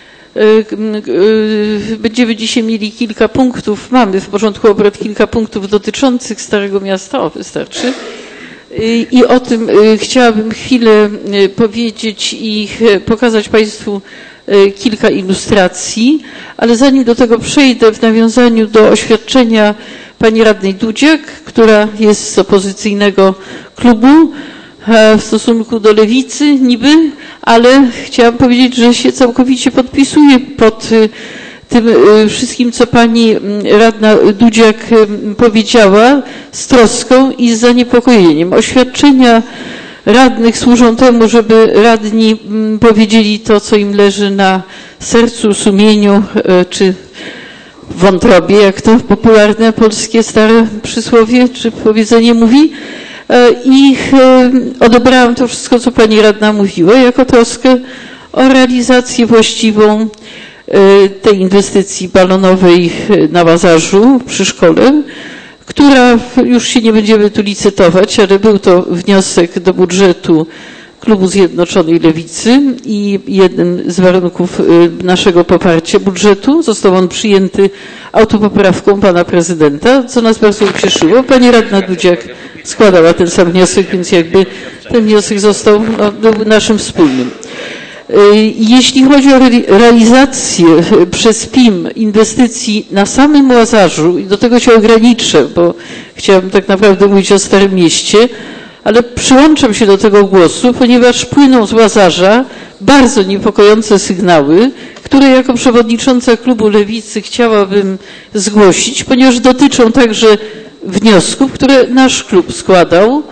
Będziemy dzisiaj mieli kilka punktów, mamy w porządku obrad kilka punktów dotyczących Starego Miasta, o wystarczy. I o tym chciałabym chwilę powiedzieć i pokazać państwu kilka ilustracji, ale zanim do tego przejdę, w nawiązaniu do oświadczenia pani radnej Dudziak, która jest z opozycyjnego klubu w stosunku do lewicy niby, ale chciałam powiedzieć, że się całkowicie podpisuję pod tym wszystkim, co pani radna Dudziak powiedziała, z troską i z zaniepokojeniem. Oświadczenia radnych służą temu, żeby radni powiedzieli to, co im leży na sercu, sumieniu czy wątrobie, jak to popularne polskie stare przysłowie czy powiedzenie mówi. I odebrałam to wszystko, co pani radna mówiła, jako troskę o realizację właściwą tej inwestycji balonowej na Łazarzu przy szkole, która już się nie będziemy tu licytować, ale był to wniosek do budżetu Klubu Zjednoczonej Lewicy i jednym z warunków naszego poparcia budżetu został on przyjęty autopoprawką pana prezydenta, co nas bardzo ucieszyło. Pani radna Dudziak składała ten sam wniosek, więc jakby ten wniosek został, był naszym wspólnym. Jeśli chodzi o realizację przez PIM inwestycji na samym Łazarzu, i do tego się ograniczę, bo chciałabym tak naprawdę mówić o Starym Mieście, ale przyłączam się do tego głosu, ponieważ płyną z Łazarza bardzo niepokojące sygnały, które jako przewodnicząca klubu Lewicy chciałabym zgłosić, ponieważ dotyczą także wniosków, które nasz klub składał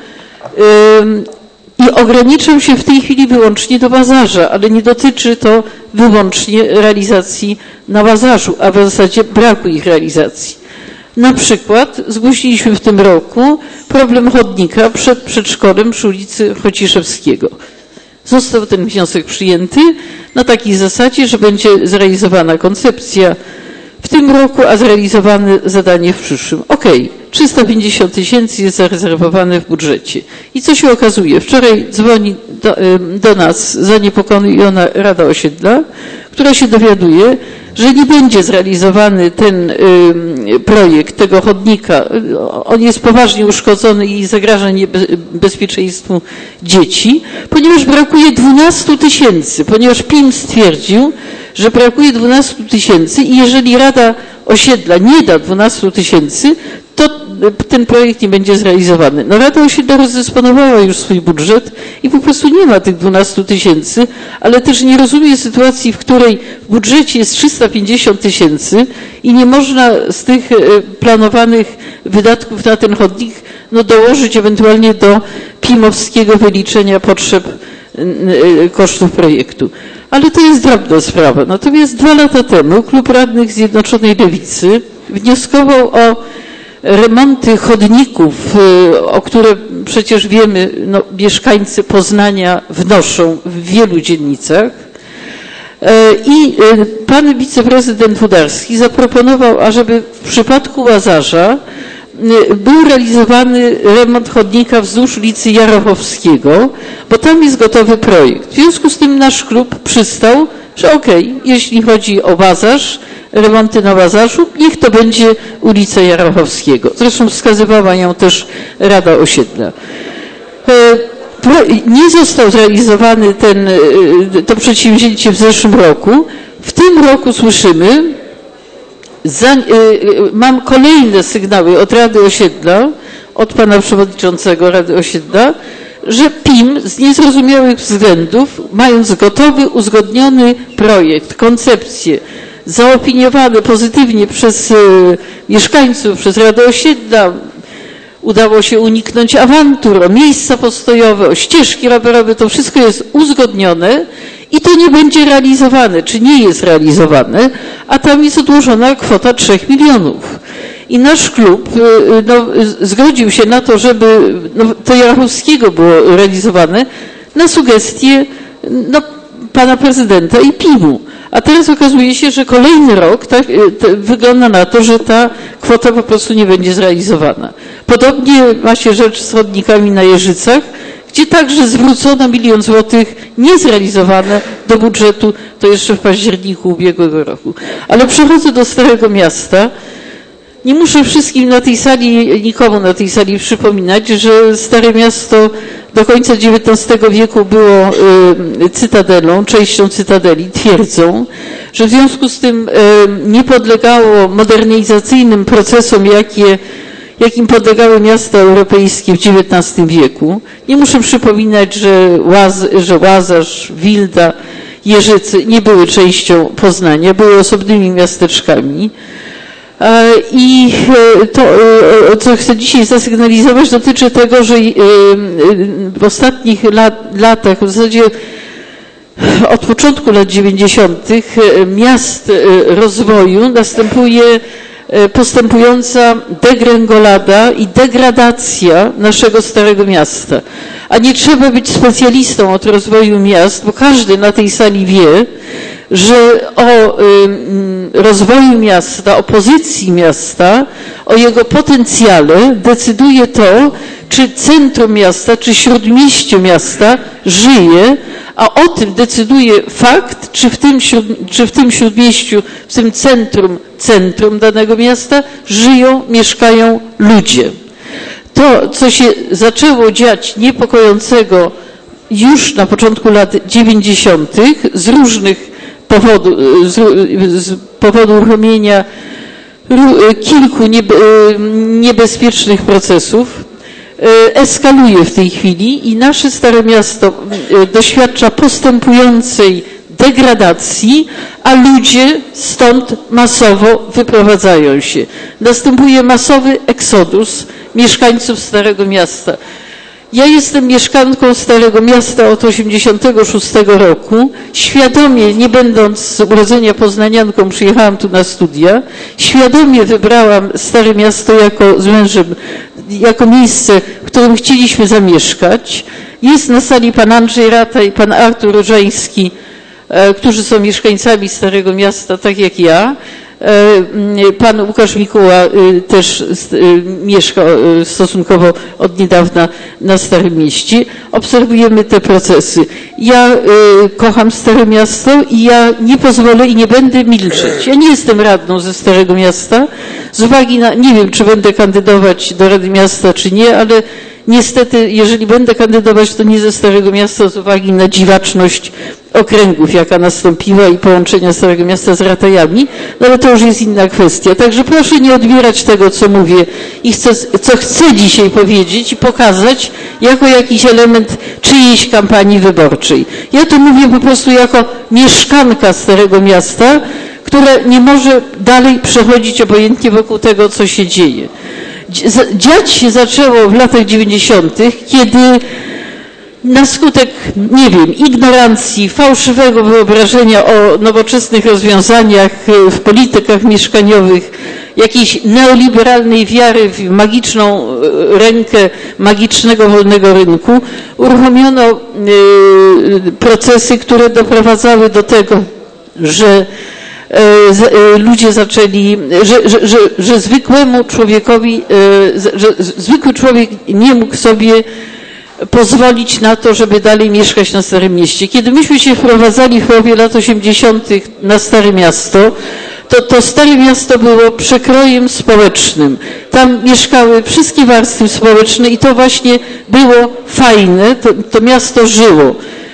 i ograniczam się w tej chwili wyłącznie do Łazarza, ale nie dotyczy to wyłącznie realizacji na Łazarzu, a w zasadzie braku ich realizacji. Na przykład zgłosiliśmy w tym roku problem chodnika przed przedszkolem przy ulicy Chociszewskiego. Został ten wniosek przyjęty na takiej zasadzie, że będzie zrealizowana koncepcja w tym roku, a zrealizowane zadanie w przyszłym. Okej, 350 000 jest zarezerwowane w budżecie. I co się okazuje? Wczoraj dzwoni do nas zaniepokojona Rada Osiedla, która się dowiaduje, że nie będzie zrealizowany ten projekt tego chodnika. On jest poważnie uszkodzony i zagraża bezpieczeństwu dzieci, ponieważ brakuje 12 000, ponieważ PIM stwierdził, że brakuje 12 000 i jeżeli Rada Osiedla nie da 12 000, to ten projekt nie będzie zrealizowany. No Rada Osiedla rozdysponowała już swój budżet i po prostu nie ma tych 12 000, ale też nie rozumie sytuacji, w której w budżecie jest 350 000 i nie można z tych planowanych wydatków na ten chodnik dołożyć ewentualnie do PIM-owskiego wyliczenia potrzeb kosztów projektu. Ale to jest drobna sprawa. Natomiast 2 lata temu Klub Radnych Zjednoczonej Lewicy wnioskował o remonty chodników, o które przecież wiemy, mieszkańcy Poznania wnoszą w wielu dzielnicach. I pan wiceprezydent Włodarski zaproponował, ażeby w przypadku Łazarza był realizowany remont chodnika wzdłuż ulicy Jarochowskiego, bo tam jest gotowy projekt. W związku z tym nasz klub przystał, że jeśli chodzi o Łazarz, remonty na Łazarzu, niech to będzie ulica Jarochowskiego. Zresztą wskazywała ją też Rada Osiedla. Nie został zrealizowany to przedsięwzięcie w zeszłym roku. W tym roku słyszymy, mam kolejne sygnały od Rady Osiedla, od pana przewodniczącego Rady Osiedla, że PIM z niezrozumiałych względów, mając gotowy, uzgodniony projekt, koncepcję, zaopiniowany pozytywnie przez mieszkańców, przez Radę Osiedla, udało się uniknąć awantur o miejsca postojowe, o ścieżki rowerowe, to wszystko jest uzgodnione i to nie będzie realizowane, czy nie jest realizowane, a tam jest odłożona kwota 3 milionów. I nasz klub zgodził się na to, żeby to Jarachowskiego było realizowane na sugestię pana prezydenta i PIM-u. A teraz okazuje się, że kolejny rok wygląda na to, że ta kwota po prostu nie będzie zrealizowana. Podobnie ma się rzecz z chodnikami na Jeżycach, gdzie także zwrócono 1 000 000 złotych niezrealizowane do budżetu, to jeszcze w październiku ubiegłego roku. Ale przechodzę do Starego Miasta. Nie muszę wszystkim na tej sali, nikomu na tej sali przypominać, że Stare Miasto do końca XIX wieku było cytadelą, częścią cytadeli, twierdzą, że w związku z tym nie podlegało modernizacyjnym procesom, jakim podlegały miasta europejskie w XIX wieku. Nie muszę przypominać, że Łazarz, Wilda, Jeżyce nie były częścią Poznania, były osobnymi miasteczkami. I to, co chcę dzisiaj zasygnalizować, dotyczy tego, że w ostatnich latach, w zasadzie od początku lat 90. miast rozwoju następuje postępująca degrengolada i degradacja naszego Starego Miasta. A nie trzeba być specjalistą od rozwoju miast, bo każdy na tej sali wie, że o rozwoju miasta, o pozycji miasta, o jego potencjale decyduje to, czy centrum miasta, czy śródmieście miasta żyje, a o tym decyduje fakt, czy w tym śródmieściu, w tym centrum danego miasta żyją, mieszkają ludzie. To, co się zaczęło dziać niepokojącego już na początku lat 90. z różnych powodów, z powodu uruchomienia kilku niebezpiecznych procesów eskaluje w tej chwili i nasze Stare Miasto doświadcza postępującej degradacji, a ludzie stąd masowo wyprowadzają się. Następuje masowy eksodus mieszkańców Starego Miasta. Ja jestem mieszkanką Starego Miasta od 1986 roku. Świadomie, nie będąc z urodzenia poznanianką, przyjechałam tu na studia. Świadomie wybrałam Stare Miasto z mężem jako miejsce, w którym chcieliśmy zamieszkać. Jest na sali pan Andrzej Rata i pan Artur Różański, którzy są mieszkańcami Starego Miasta, tak jak ja. Pan Łukasz Mikuła też mieszka stosunkowo od niedawna na Starym Mieście. Obserwujemy te procesy. Ja kocham Stare Miasto i ja nie pozwolę i nie będę milczeć. Ja nie jestem radną ze Starego Miasta. Z uwagi na, nie wiem, czy będę kandydować do Rady Miasta, czy nie, ale niestety, jeżeli będę kandydować, to nie ze Starego Miasta z uwagi na dziwaczność okręgów, jaka nastąpiła i połączenia Starego Miasta z Ratajami, no ale to już jest inna kwestia. Także proszę nie odbierać tego, co mówię i co chcę dzisiaj powiedzieć i pokazać jako jakiś element czyjejś kampanii wyborczej. Ja to mówię po prostu jako mieszkanka Starego Miasta, która nie może dalej przechodzić obojętnie wokół tego, co się dzieje. Dziać się zaczęło w latach 90., kiedy na skutek, nie wiem, ignorancji, fałszywego wyobrażenia o nowoczesnych rozwiązaniach w politykach mieszkaniowych, jakiejś neoliberalnej wiary w magiczną rękę magicznego wolnego rynku, uruchomiono procesy, które doprowadzały do tego, że ludzie zaczęli, że zwykłemu człowiekowi, że zwykły człowiek nie mógł sobie pozwolić na to, żeby dalej mieszkać na Starym Mieście. Kiedy myśmy się wprowadzali w połowie lat 80. na Stare Miasto, to Stare Miasto było przekrojem społecznym. Tam mieszkały wszystkie warstwy społeczne i to właśnie było fajne, to miasto żyło.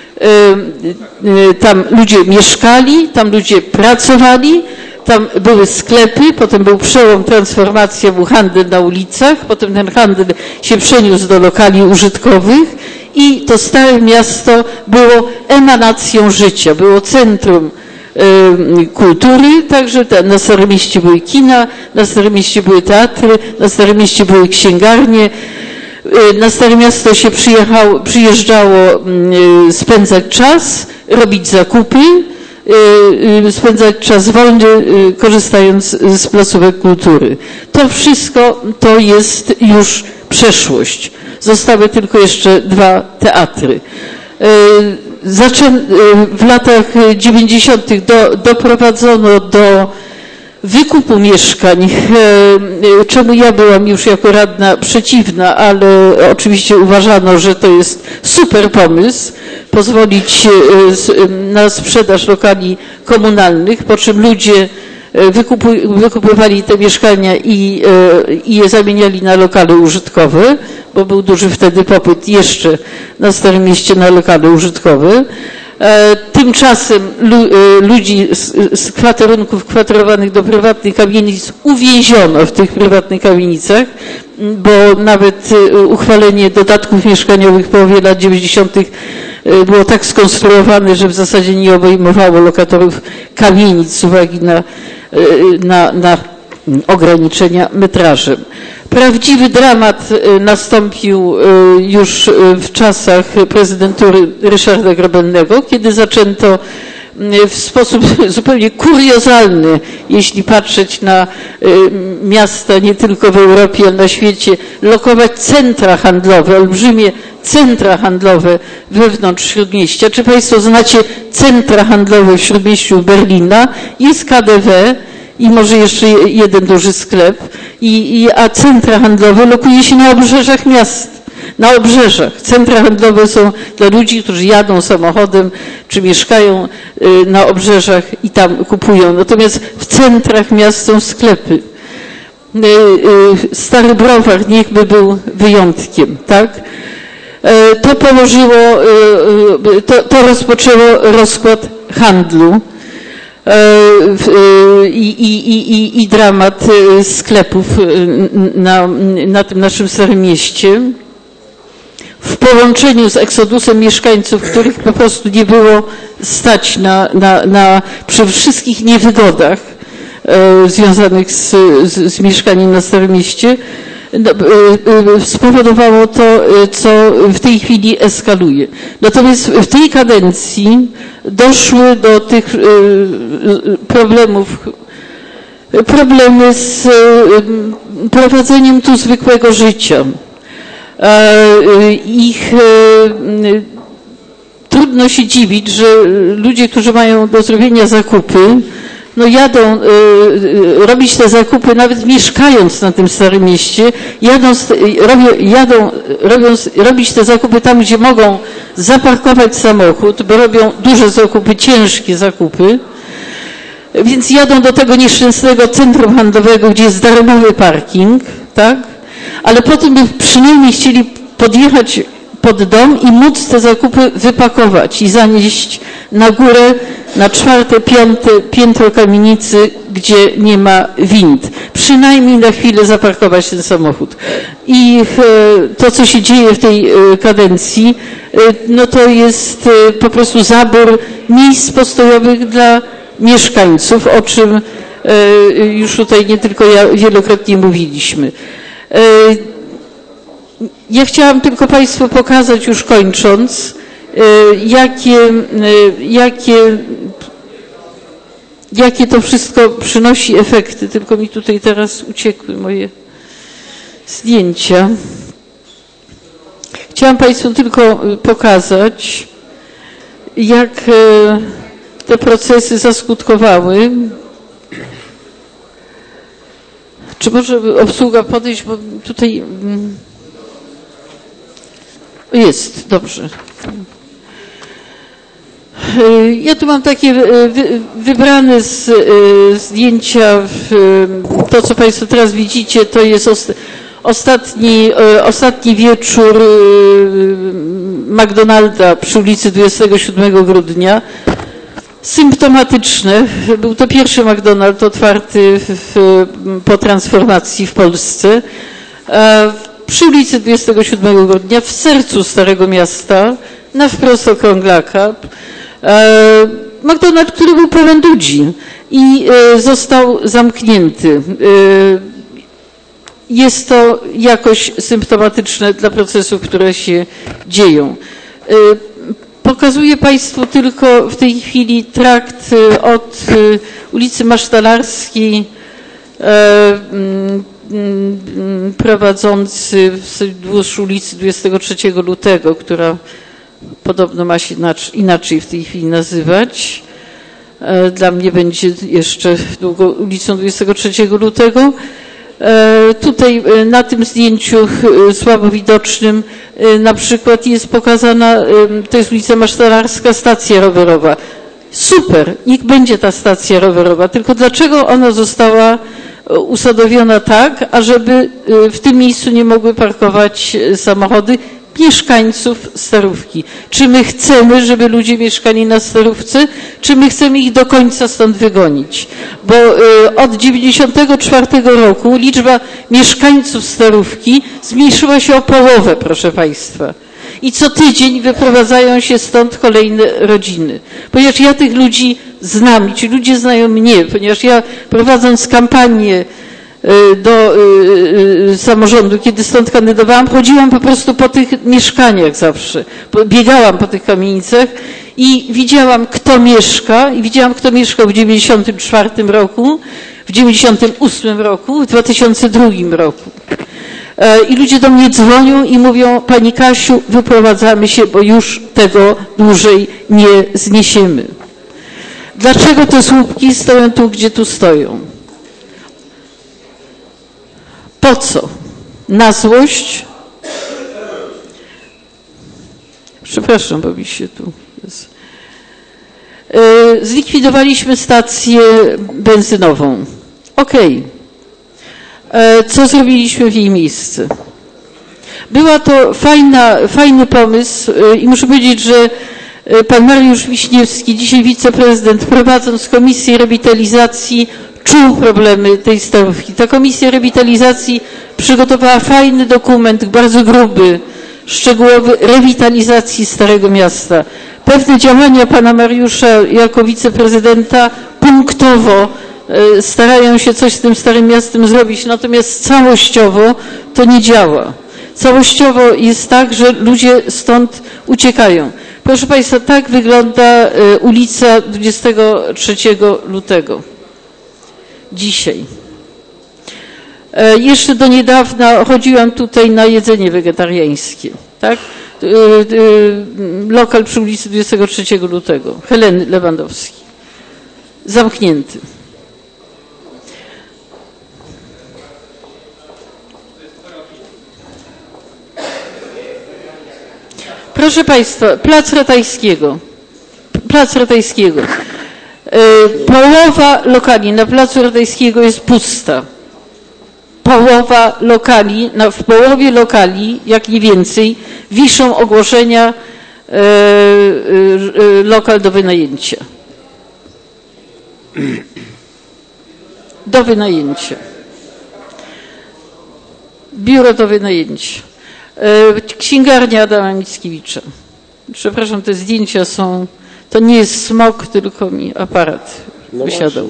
Tam ludzie mieszkali, tam ludzie pracowali, tam były sklepy, potem był przełom, transformacja, był handel na ulicach, potem ten handel się przeniósł do lokali użytkowych i to Stare Miasto było emanacją życia, było centrum kultury, także na Starym Mieście były kina, na Starym Mieście były teatry, na Starym Mieście były księgarnie. Na Stare Miasto się przyjeżdżało spędzać czas, robić zakupy, spędzać czas wolny, korzystając z placówek kultury. To wszystko to jest już przeszłość. Zostały tylko jeszcze 2 teatry. W latach 90. doprowadzono do wykupu mieszkań, czemu ja byłam już jako radna przeciwna, ale oczywiście uważano, że to jest super pomysł, pozwolić na sprzedaż lokali komunalnych, po czym ludzie wykupywali te mieszkania i je zamieniali na lokale użytkowe, bo był duży wtedy popyt jeszcze na Starym Mieście na lokale użytkowe. Tymczasem ludzi z kwaterunków kwaterowanych do prywatnych kamienic uwięziono w tych prywatnych kamienicach, bo nawet uchwalenie dodatków mieszkaniowych w połowie lat 90. było tak skonstruowane, że w zasadzie nie obejmowało lokatorów kamienic z uwagi na ograniczenia metrażem. Prawdziwy dramat nastąpił już w czasach prezydentury Ryszarda Grobelnego, kiedy zaczęto w sposób zupełnie kuriozalny, jeśli patrzeć na miasta nie tylko w Europie, ale na świecie, lokować centra handlowe, olbrzymie centra handlowe wewnątrz Śródmieścia. Czy Państwo znacie centra handlowe w Śródmieściu Berlina? Jest KDW i może jeszcze jeden duży sklep, a centra handlowe lokuje się na obrzeżach miast. Na obrzeżach. Centra handlowe są dla ludzi, którzy jadą samochodem, czy mieszkają na obrzeżach i tam kupują. Natomiast w centrach miast są sklepy. Stary Browar niechby był wyjątkiem, tak? To położyło, to rozpoczęło rozkład handlu i dramat sklepów na tym naszym Starym Mieście. W połączeniu z eksodusem mieszkańców, których po prostu nie było stać przy wszystkich niewygodach związanych z mieszkaniem na Starym Mieście, spowodowało to, co w tej chwili eskaluje. Natomiast w tej kadencji doszły do tych problemy z prowadzeniem tu zwykłego życia. Trudno się dziwić, że ludzie, którzy mają do zrobienia zakupy, no jadą robić te zakupy, nawet mieszkając na tym Starym Mieście, robić te zakupy tam, gdzie mogą zaparkować samochód, bo robią duże zakupy, ciężkie zakupy, więc jadą do tego nieszczęsnego centrum handlowego, gdzie jest darmowy parking, tak? Ale potem by przynajmniej chcieli podjechać pod dom i móc te zakupy wypakować i zanieść na górę, na 4., 5. piętro kamienicy, gdzie nie ma wind. Przynajmniej na chwilę zaparkować ten samochód. I to, co się dzieje w tej kadencji, no to jest po prostu zabór miejsc postojowych dla mieszkańców, o czym już tutaj nie tylko ja wielokrotnie mówiliśmy. Ja chciałam tylko Państwu pokazać, już kończąc, jakie to wszystko przynosi efekty. Tylko mi tutaj teraz uciekły moje zdjęcia. Chciałam Państwu tylko pokazać, jak te procesy zaskutkowały. Czy może obsługa podejść, bo tutaj jest, dobrze. Ja tu mam takie wybrane zdjęcia. To, co Państwo teraz widzicie, to jest ostatni wieczór McDonalda przy ulicy 27 grudnia. Symptomatyczne. Był to pierwszy McDonald's otwarty po transformacji w Polsce. Przy ulicy 27 grudnia, w sercu Starego Miasta, na wprost Okrąglaka. McDonald's, który był pełen ludzi i został zamknięty. Jest to jakoś symptomatyczne dla procesów, które się dzieją. Pokazuję Państwu tylko w tej chwili trakt od ulicy Masztalarskiej prowadzący wzdłuż ulicy 23 lutego, która podobno ma się inaczej w tej chwili nazywać. Dla mnie będzie jeszcze długo ulicą 23 lutego. Tutaj na tym zdjęciu słabo widocznym na przykład jest pokazana, to jest ulica Masztalarska, stacja rowerowa. Super, niech będzie ta stacja rowerowa, tylko dlaczego ona została usadowiona tak, ażeby w tym miejscu nie mogły parkować samochody mieszkańców Starówki? Czy my chcemy, żeby ludzie mieszkali na Starówce, czy my chcemy ich do końca stąd wygonić? Bo od 1994 roku liczba mieszkańców Starówki zmniejszyła się o połowę, proszę Państwa. I co tydzień wyprowadzają się stąd kolejne rodziny. Ponieważ ja tych ludzi znam i ci ludzie znają mnie, ponieważ ja prowadząc kampanię do samorządu, kiedy stąd kandydowałam, chodziłam po prostu po tych mieszkaniach zawsze. Biegałam po tych kamienicach i widziałam, kto mieszka i widziałam, kto mieszkał w 1994 roku, w 1998 roku, w 2002 roku. I ludzie do mnie dzwonią i mówią: Pani Kasiu, wyprowadzamy się, bo już tego dłużej nie zniesiemy. Dlaczego te słupki stoją tu, gdzie tu stoją? Po co? Na złość? Przepraszam, bo mi się tu... Zlikwidowaliśmy stację benzynową. Okej. Co zrobiliśmy w jej miejsce? Była to fajny pomysł i muszę powiedzieć, że pan Mariusz Wiśniewski, dzisiaj wiceprezydent, prowadząc Komisję Rewitalizacji, czuł problemy tej Starówki. Ta Komisja Rewitalizacji przygotowała fajny dokument, bardzo gruby, szczegółowy, rewitalizacji Starego Miasta. Pewne działania pana Mariusza jako wiceprezydenta punktowo starają się coś z tym Starym Miastem zrobić, natomiast całościowo to nie działa. Całościowo jest tak, że ludzie stąd uciekają. Proszę Państwa, tak wygląda ulica 23 lutego. Dzisiaj. Jeszcze do niedawna chodziłam tutaj na jedzenie wegetariańskie, tak? Lokal przy ulicy 23 lutego, Heleny Lewandowskiej. Zamknięty. Proszę Państwa, Plac Ratajskiego. Połowa lokali na Placu Ratajskiego jest pusta. Połowa lokali, w połowie lokali, jak nie więcej, wiszą ogłoszenia lokal do wynajęcia. Do wynajęcia. Biuro do wynajęcia. Księgarnia Adama Mickiewicza. Przepraszam, te zdjęcia są, to nie jest smog, tylko mi aparat wysiadał.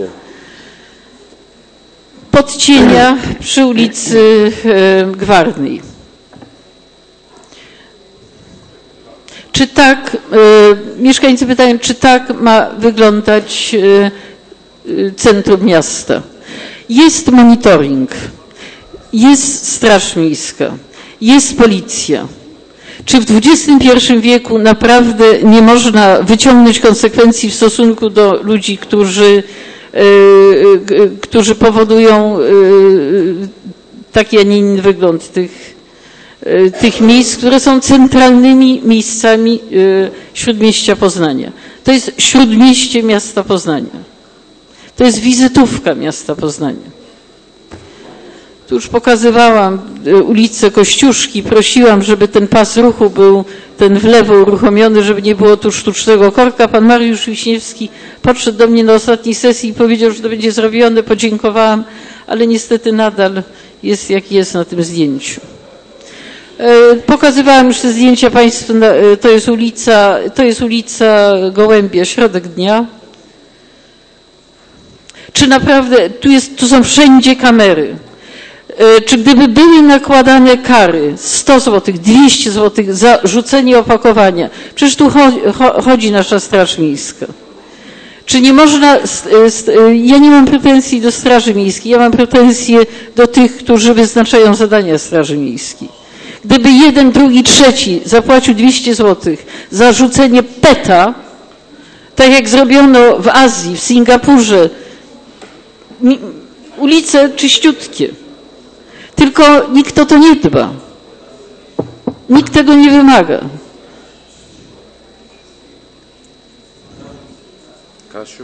Podcienia przy ulicy Gwarnej. Czy tak, mieszkańcy pytają, czy tak ma wyglądać centrum miasta? Jest monitoring, jest Straż Miejska, jest policja. Czy w XXI wieku naprawdę nie można wyciągnąć konsekwencji w stosunku do ludzi, którzy powodują taki, a nie inny wygląd tych miejsc, które są centralnymi miejscami Śródmieścia Poznania. To jest Śródmieście miasta Poznania. To jest wizytówka miasta Poznania. Tu już pokazywałam ulicę Kościuszki, prosiłam, żeby ten pas ruchu był ten w lewo uruchomiony, żeby nie było tu sztucznego korka. Pan Mariusz Wiśniewski podszedł do mnie na ostatniej sesji i powiedział, że to będzie zrobione. Podziękowałam, ale niestety nadal jest jak jest na tym zdjęciu. Pokazywałam już te zdjęcia Państwu, to jest ulica Gołębia, środek dnia. Czy naprawdę, tu są wszędzie kamery. Czy gdyby były nakładane kary 100 zł, 200 zł za rzucenie opakowania, przecież tu chodzi nasza Straż Miejska. Czy nie można, ja nie mam pretensji do Straży Miejskiej, ja mam pretensje do tych, którzy wyznaczają zadania Straży Miejskiej. Gdyby jeden, drugi, trzeci zapłacił 200 zł za rzucenie peta, tak jak zrobiono w Azji, w Singapurze, ulice czyściutkie. Tylko nikt o to nie dba. Nikt tego nie wymaga. Kasiu.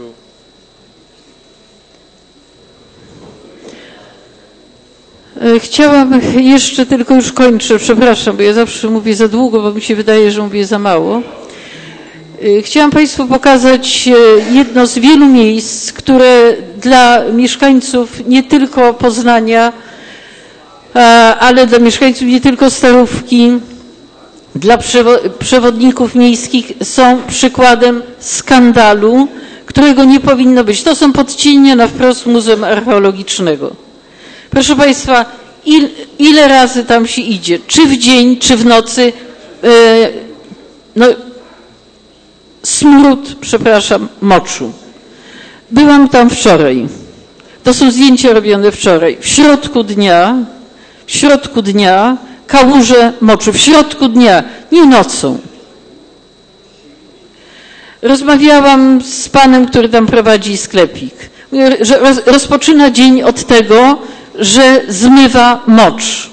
Chciałam jeszcze, tylko już kończę, przepraszam, bo ja zawsze mówię za długo, bo mi się wydaje, że mówię za mało. Chciałam Państwu pokazać jedno z wielu miejsc, które dla mieszkańców nie tylko Poznania, ale dla mieszkańców nie tylko Starówki, dla przewodników miejskich są przykładem skandalu, którego nie powinno być. To są podcienie na wprost Muzeum Archeologicznego. Proszę Państwa, ile razy tam się idzie? Czy w dzień, czy w nocy? No, smród, przepraszam, moczu. Byłam tam wczoraj. To są zdjęcia robione wczoraj. W środku dnia kałuże moczu. W środku dnia, nie nocą. Rozmawiałam z panem, który tam prowadzi sklepik. Mówię, że rozpoczyna dzień od tego, że zmywa mocz.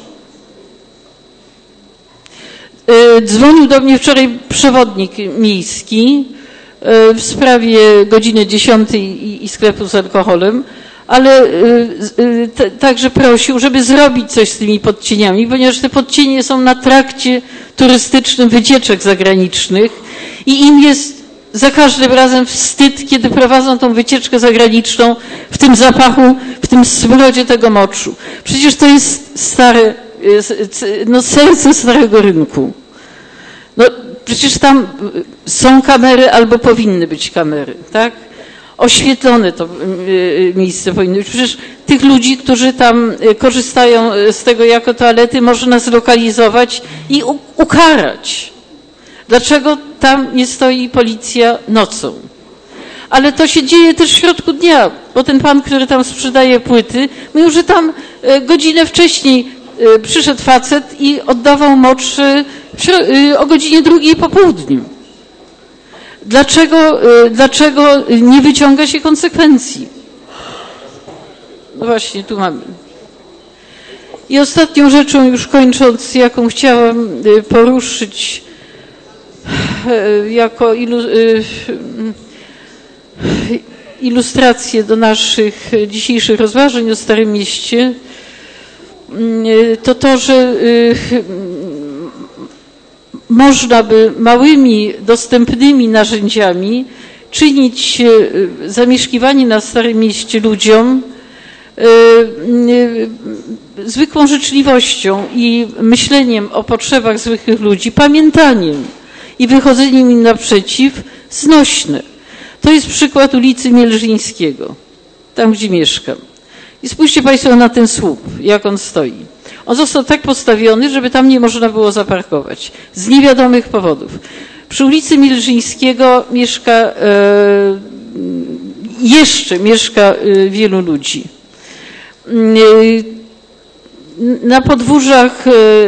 Dzwonił do mnie wczoraj przewodnik miejski w sprawie godziny 10 i sklepu z alkoholem, ale także prosił, żeby zrobić coś z tymi podcieniami, ponieważ te podcienie są na trakcie turystycznym wycieczek zagranicznych i im jest za każdym razem wstyd, kiedy prowadzą tą wycieczkę zagraniczną w tym zapachu, w tym smrodzie tego moczu. Przecież to jest stare, no serce starego rynku. No przecież tam są kamery albo powinny być kamery, tak? Oświetlone to miejsce powinno być. Przecież tych ludzi, którzy tam korzystają z tego jako toalety, można zlokalizować i ukarać. Dlaczego tam nie stoi policja nocą? Ale to się dzieje też w środku dnia, bo ten pan, który tam sprzedaje płyty, mówił, że tam godzinę wcześniej przyszedł facet i oddawał mocz o godzinie 2:00 po południu. Dlaczego nie wyciąga się konsekwencji? No właśnie, tu mamy. I ostatnią rzeczą, już kończąc, jaką chciałam poruszyć jako ilustrację do naszych dzisiejszych rozważań o Starym Mieście, to, że można by małymi, dostępnymi narzędziami czynić zamieszkiwanie na Starym Mieście ludziom zwykłą życzliwością i myśleniem o potrzebach zwykłych ludzi, pamiętaniem i wychodzeniem im naprzeciw znośne. To jest przykład ulicy Mielżyńskiego, tam gdzie mieszkam. I spójrzcie Państwo na ten słup, jak on stoi. On został tak postawiony, żeby tam nie można było zaparkować. Z niewiadomych powodów. Przy ulicy Mielżyńskiego jeszcze mieszka wielu ludzi. Na podwórzach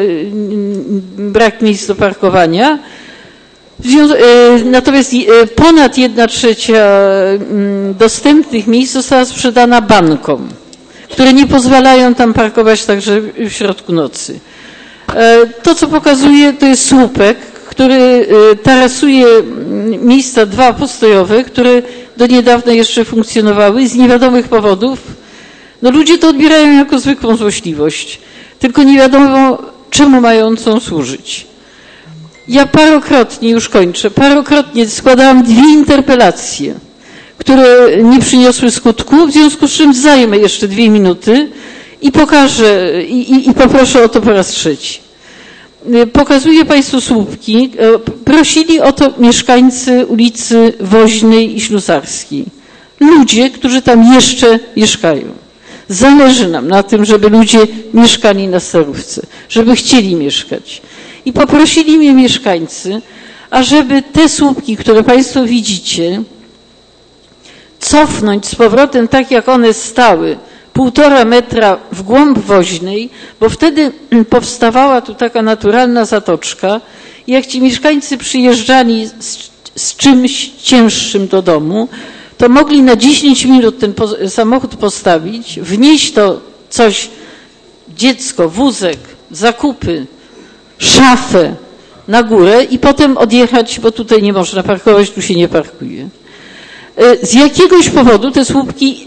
brak miejsc do parkowania. Natomiast ponad 1/3 dostępnych miejsc została sprzedana bankom, które nie pozwalają tam parkować także w środku nocy. To, co pokazuje, to jest słupek, który tarasuje miejsca 2 postojowe, które do niedawna jeszcze funkcjonowały i z niewiadomych powodów. No ludzie to odbierają jako zwykłą złośliwość, tylko nie wiadomo, czemu mają są służyć. Ja parokrotnie, już kończę, składałam 2 interpelacje, które nie przyniosły skutku, w związku z czym zajmę jeszcze 2 minuty i pokażę i poproszę o to po raz 3. Pokazuję Państwu słupki. Prosili o to mieszkańcy ulicy Woźnej i Ślusarskiej. Ludzie, którzy tam jeszcze mieszkają. Zależy nam na tym, żeby ludzie mieszkali na Starówce, żeby chcieli mieszkać. I poprosili mnie mieszkańcy, ażeby te słupki, które Państwo widzicie, cofnąć z powrotem tak, jak one stały, 1,5 metra w głąb Woźnej, bo wtedy powstawała tu taka naturalna zatoczka i jak ci mieszkańcy przyjeżdżali z czymś cięższym do domu, to mogli na 10 minut ten samochód postawić, wnieść to coś, dziecko, wózek, zakupy, szafę na górę i potem odjechać, bo tutaj nie można parkować, tu się nie parkuje. Z jakiegoś powodu te słupki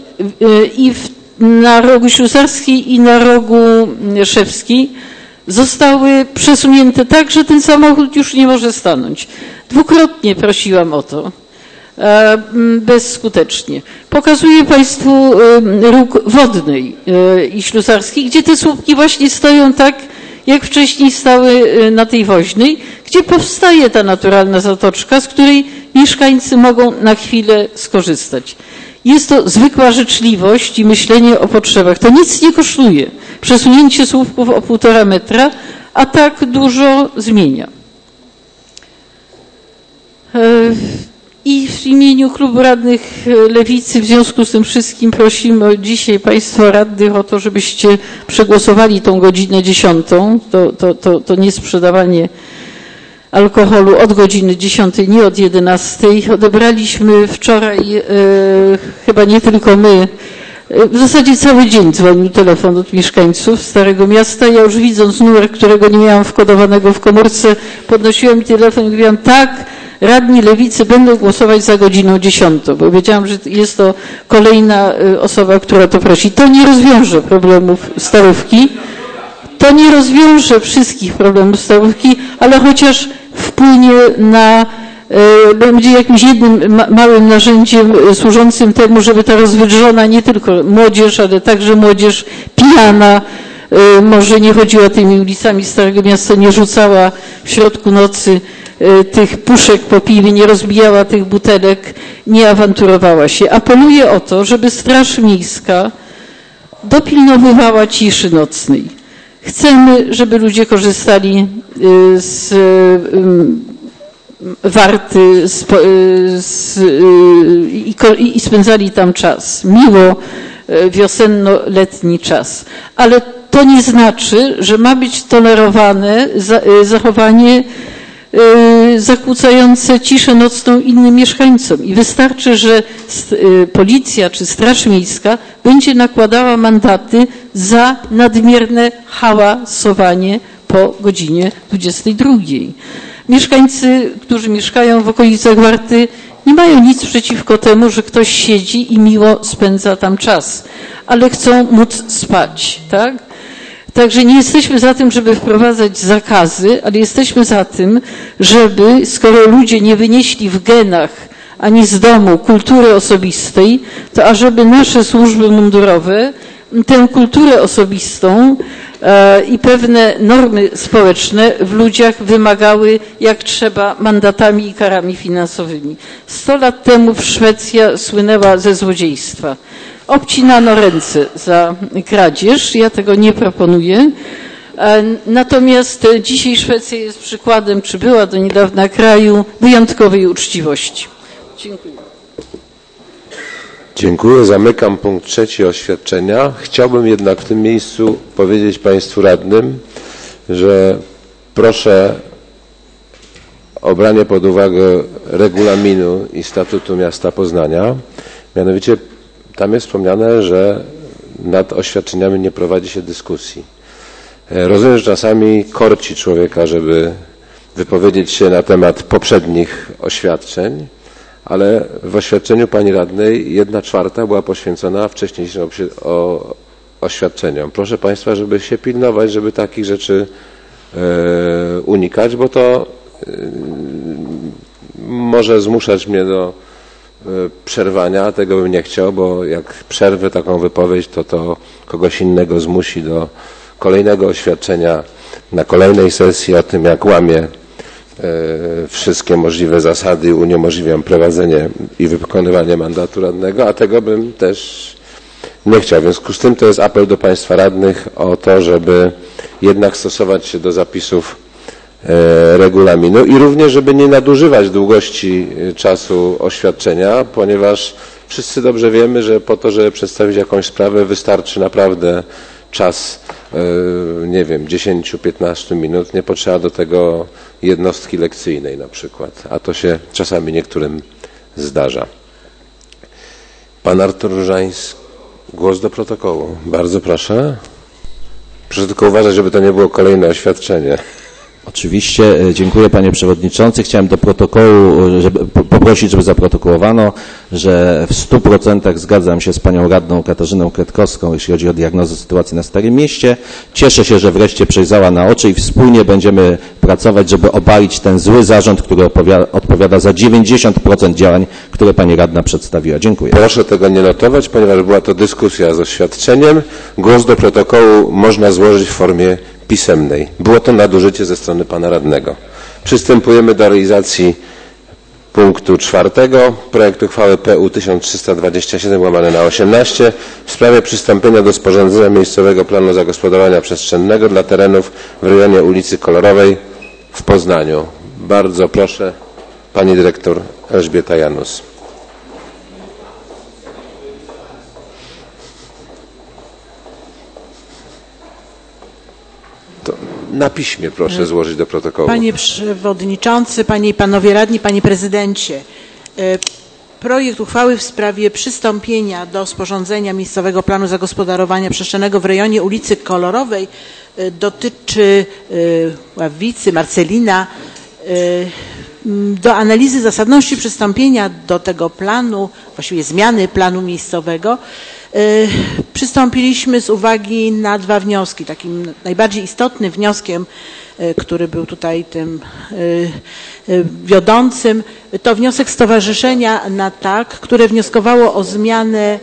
na rogu Ślusarskiej i na rogu Szewskiej zostały przesunięte tak, że ten samochód już nie może stanąć. 2-krotnie prosiłam o to, bezskutecznie. Pokazuję Państwu róg Wodnej i Ślusarskiej, gdzie te słupki właśnie stoją tak, jak wcześniej stały na tej Woźnej, gdzie powstaje ta naturalna zatoczka, z której mieszkańcy mogą na chwilę skorzystać. Jest to zwykła życzliwość i myślenie o potrzebach. To nic nie kosztuje. Przesunięcie słupków o 1,5 metra, a tak dużo zmienia. I w imieniu Klubu Radnych Lewicy w związku z tym wszystkim prosimy dzisiaj Państwa radnych o to, żebyście przegłosowali tą godzinę 10. To nie sprzedawanie alkoholu od godziny 10, nie od 11. Odebraliśmy wczoraj, chyba nie tylko my, w zasadzie cały dzień dzwonił telefon od mieszkańców Starego Miasta. Ja już widząc numer, którego nie miałam wkodowanego w komórce, podnosiłam telefon i mówiłam tak, radni Lewicy będą głosować za godziną 10, bo wiedziałam, że jest to kolejna osoba, która to prosi. To nie rozwiąże problemów Starówki, to nie rozwiąże wszystkich problemów Starówki, ale chociaż wpłynie na, będzie jakimś jednym małym narzędziem służącym temu, żeby ta rozwydrzona nie tylko młodzież, ale także młodzież pijana, może nie chodziła tymi ulicami Starego Miasta, nie rzucała w środku nocy tych puszek po piwie, nie rozbijała tych butelek, nie awanturowała się. Apeluję o to, żeby Straż Miejska dopilnowywała ciszy nocnej. Chcemy, żeby ludzie korzystali z warty i spędzali tam czas. Miło, wiosenno-letni czas. Ale to nie znaczy, że ma być tolerowane zachowanie zakłócające ciszę nocną innym mieszkańcom. I wystarczy, że policja czy Straż Miejska będzie nakładała mandaty za nadmierne hałasowanie po godzinie 22. Mieszkańcy, którzy mieszkają w okolicach Warty, nie mają nic przeciwko temu, że ktoś siedzi i miło spędza tam czas, ale chcą móc spać, tak? Także nie jesteśmy za tym, żeby wprowadzać zakazy, ale jesteśmy za tym, żeby, skoro ludzie nie wynieśli w genach ani z domu kultury osobistej, to ażeby nasze służby mundurowe tę kulturę osobistą i pewne normy społeczne w ludziach wymagały jak trzeba mandatami i karami finansowymi. 100 lat temu Szwecja słynęła ze złodziejstwa. Obcinano ręce za kradzież, ja tego nie proponuję. Natomiast dzisiaj Szwecja jest przykładem, czy była do niedawna, kraju wyjątkowej uczciwości. Dziękuję. Dziękuję. Zamykam punkt 3 oświadczenia. Chciałbym jednak w tym miejscu powiedzieć Państwu radnym, że proszę o branie pod uwagę regulaminu i statutu miasta Poznania. Mianowicie tam jest wspomniane, że nad oświadczeniami nie prowadzi się dyskusji. Rozumiem, że czasami korci człowieka, żeby wypowiedzieć się na temat poprzednich oświadczeń, ale w oświadczeniu pani radnej 1/4 była poświęcona wcześniejszym oświadczeniom. Proszę Państwa, żeby się pilnować, żeby takich rzeczy unikać, bo to może zmuszać mnie do przerwania, tego bym nie chciał, bo jak przerwę taką wypowiedź, to kogoś innego zmusi do kolejnego oświadczenia na kolejnej sesji o tym, jak łamie wszystkie możliwe zasady i uniemożliwiam prowadzenie i wykonywanie mandatu radnego, a tego bym też nie chciał. W związku z tym to jest apel do Państwa radnych o to, żeby jednak stosować się do zapisów regulaminu i również, żeby nie nadużywać długości czasu oświadczenia, ponieważ wszyscy dobrze wiemy, że po to, żeby przedstawić jakąś sprawę, wystarczy naprawdę czas, nie wiem, 10-15 minut. Nie potrzeba do tego jednostki lekcyjnej na przykład, a to się czasami niektórym zdarza. Pan Artur Różański, głos do protokołu. Bardzo proszę. Proszę tylko uważać, żeby to nie było kolejne oświadczenie. Oczywiście, dziękuję Panie Przewodniczący. Chciałem do protokołu poprosić, żeby zaprotokołowano, że w 100% zgadzam się z Panią Radną Katarzyną Kretkowską, jeśli chodzi o diagnozę sytuacji na Starym Mieście. Cieszę się, że wreszcie przejrzała na oczy i wspólnie będziemy pracować, żeby obalić ten zły zarząd, który odpowiada za 90% działań, które Pani Radna przedstawiła. Dziękuję. Proszę tego nie notować, ponieważ była to dyskusja z oświadczeniem. Głos do protokołu można złożyć w formie pisemnej. Było to nadużycie ze strony Pana Radnego. Przystępujemy do realizacji punktu 4. Projektu uchwały PU 1327/18 w sprawie przystąpienia do sporządzenia miejscowego planu zagospodarowania przestrzennego dla terenów w rejonie ulicy Kolorowej w Poznaniu. Bardzo proszę, Pani Dyrektor Elżbieta Janus. Na piśmie proszę złożyć do protokołu. Panie Przewodniczący, Panie i Panowie Radni, Panie Prezydencie. Projekt uchwały w sprawie przystąpienia do sporządzenia miejscowego planu zagospodarowania przestrzennego w rejonie ulicy Kolorowej dotyczy Ławicy, Marcelina. Do analizy zasadności przystąpienia do tego planu, właściwie zmiany planu miejscowego, przystąpiliśmy z uwagi na dwa wnioski. Takim najbardziej istotnym wnioskiem, który był tutaj tym wiodącym, to wniosek Stowarzyszenia NATAK, które wnioskowało o zmianę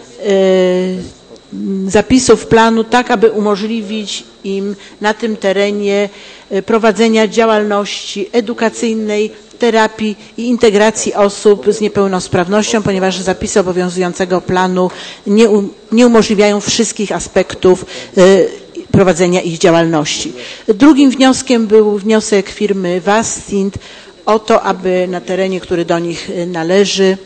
zapisów planu tak, aby umożliwić im na tym terenie prowadzenia działalności edukacyjnej, terapii i integracji osób z niepełnosprawnością, ponieważ zapisy obowiązującego planu nie umożliwiają wszystkich aspektów prowadzenia ich działalności. Drugim wnioskiem był wniosek firmy Wastint o to, aby na terenie, który do nich należy,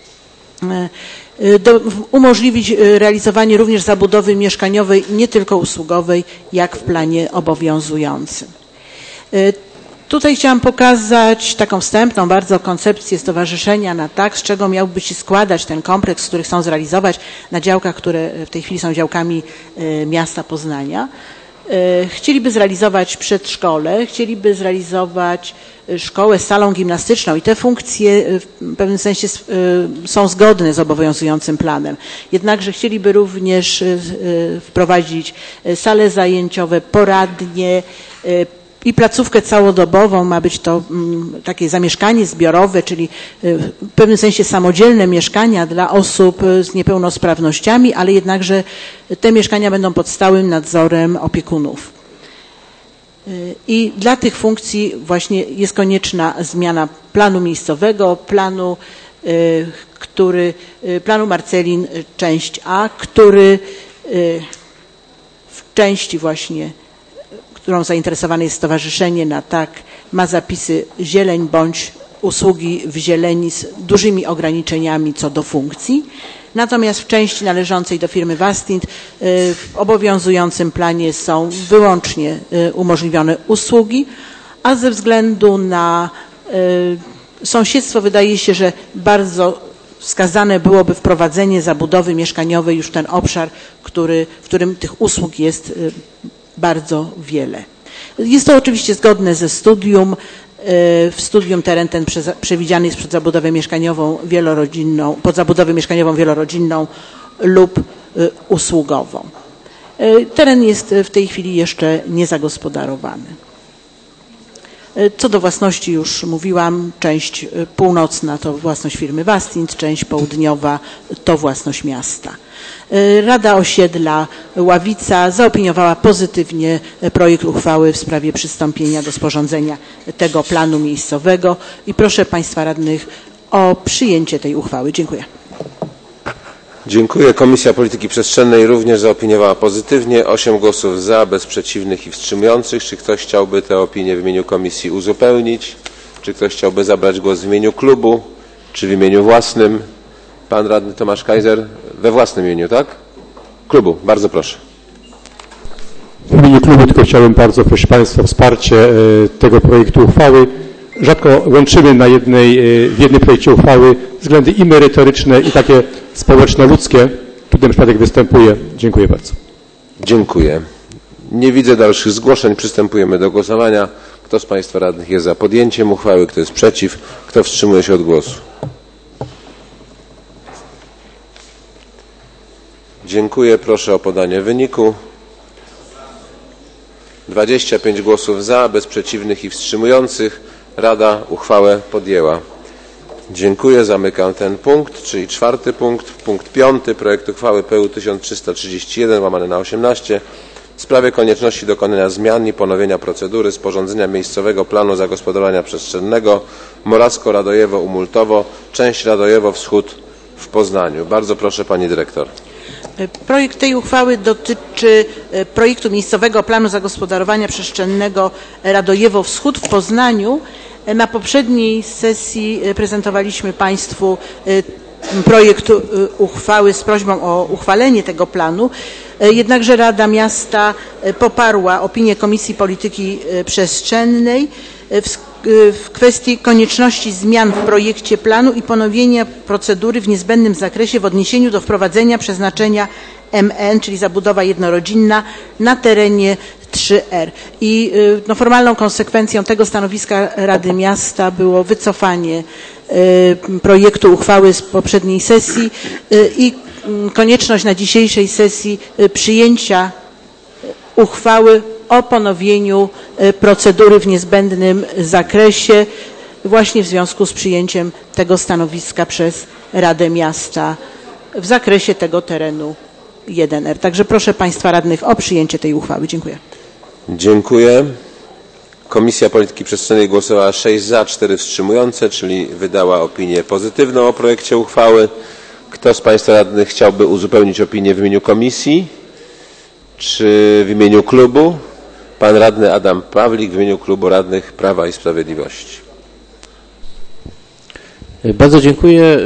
umożliwić realizowanie również zabudowy mieszkaniowej, nie tylko usługowej, jak w planie obowiązującym. Tutaj chciałam pokazać taką wstępną bardzo koncepcję stowarzyszenia NATAK, z czego miałby się składać ten kompleks, który chcą zrealizować na działkach, które w tej chwili są działkami miasta Poznania. Chcieliby zrealizować przedszkole, chcieliby zrealizować szkołę z salą gimnastyczną i te funkcje w pewnym sensie są zgodne z obowiązującym planem. Jednakże chcieliby również wprowadzić sale zajęciowe, poradnie i placówkę całodobową. Ma być to takie zamieszkanie zbiorowe, czyli w pewnym sensie samodzielne mieszkania dla osób z niepełnosprawnościami, ale jednakże te mieszkania będą pod stałym nadzorem opiekunów. I dla tych funkcji właśnie jest konieczna zmiana planu miejscowego, planu Marcelin część A, który w części właśnie, którą zainteresowane jest stowarzyszenie NATAK, ma zapisy zieleń bądź usługi w zieleni z dużymi ograniczeniami co do funkcji. Natomiast w części należącej do firmy Wastint w obowiązującym planie są wyłącznie umożliwione usługi, a ze względu na sąsiedztwo wydaje się, że bardzo wskazane byłoby wprowadzenie zabudowy mieszkaniowej już w ten obszar, w którym tych usług jest bardzo wiele. Jest to oczywiście zgodne ze studium. W studium teren ten przewidziany jest pod zabudowę mieszkaniową wielorodzinną lub usługową. Teren jest w tej chwili jeszcze niezagospodarowany. Co do własności już mówiłam, część północna to własność firmy Wastint, część południowa to własność miasta. Rada Osiedla Ławica zaopiniowała pozytywnie projekt uchwały w sprawie przystąpienia do sporządzenia tego planu miejscowego i proszę Państwa radnych o przyjęcie tej uchwały. Dziękuję. Dziękuję. Komisja Polityki Przestrzennej również zaopiniowała pozytywnie. 8 głosów za, bez przeciwnych i wstrzymujących. Czy ktoś chciałby tę opinię w imieniu komisji uzupełnić? Czy ktoś chciałby zabrać głos w imieniu klubu? Czy w imieniu własnym? Pan radny Tomasz Kaiser we własnym imieniu, tak? Klubu. Bardzo proszę. W imieniu klubu tylko chciałbym bardzo, proszę Państwa, o wsparcie tego projektu uchwały. Rzadko łączymy w jednym projekcie uchwały względy i merytoryczne, i takie społeczno-ludzkie. Tu ten przypadek występuje. Dziękuję bardzo. Dziękuję. Nie widzę dalszych zgłoszeń. Przystępujemy do głosowania. Kto z Państwa radnych jest za podjęciem uchwały? Kto jest przeciw? Kto wstrzymuje się od głosu? Dziękuję. Proszę o podanie wyniku. 25 głosów za, bez przeciwnych i wstrzymujących. Rada uchwałę podjęła. Dziękuję. Zamykam ten punkt, czyli 4. punkt. Punkt 5. Projekt uchwały PU 1331/18 w sprawie konieczności dokonania zmian i ponowienia procedury sporządzenia miejscowego planu zagospodarowania przestrzennego Morawsko-Radojewo-Umultowo, część Radojewo-Wschód w Poznaniu. Bardzo proszę Pani Dyrektor. Projekt tej uchwały dotyczy projektu miejscowego planu zagospodarowania przestrzennego Radojewo-Wschód w Poznaniu. Na poprzedniej sesji prezentowaliśmy Państwu projekt uchwały z prośbą o uchwalenie tego planu. Jednakże Rada Miasta poparła opinię Komisji Polityki Przestrzennej w kwestii konieczności zmian w projekcie planu i ponowienia procedury w niezbędnym zakresie w odniesieniu do wprowadzenia przeznaczenia MN, czyli zabudowa jednorodzinna, na terenie 3R. I no, formalną konsekwencją tego stanowiska Rady Miasta było wycofanie projektu uchwały z poprzedniej sesji i konieczność na dzisiejszej sesji przyjęcia uchwały o ponowieniu procedury w niezbędnym zakresie właśnie w związku z przyjęciem tego stanowiska przez Radę Miasta w zakresie tego terenu 1R. Także proszę Państwa radnych o przyjęcie tej uchwały. Dziękuję. Dziękuję. Komisja Polityki Przestrzennej głosowała 6 za, 4 wstrzymujące, czyli wydała opinię pozytywną o projekcie uchwały. Kto z Państwa radnych chciałby uzupełnić opinię w imieniu komisji czy w imieniu klubu? Pan radny Adam Pawlik w imieniu klubu radnych Prawa i Sprawiedliwości. Bardzo dziękuję.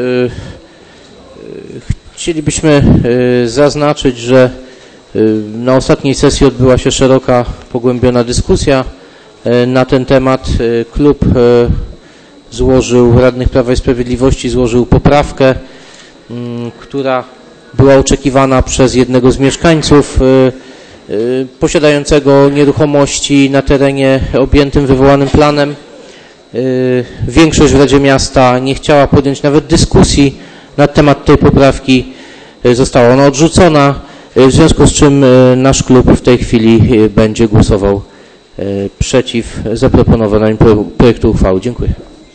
Chcielibyśmy zaznaczyć, że na ostatniej sesji odbyła się szeroka, pogłębiona dyskusja na ten temat. Klub radnych Prawa i Sprawiedliwości złożył poprawkę, która była oczekiwana przez jednego z mieszkańców posiadającego nieruchomości na terenie objętym wywołanym planem. Większość w Radzie Miasta nie chciała podjąć nawet dyskusji na temat tej poprawki. Została ona odrzucona, w związku z czym nasz klub w tej chwili będzie głosował przeciw zaproponowanemu projektu uchwały. Dziękuję.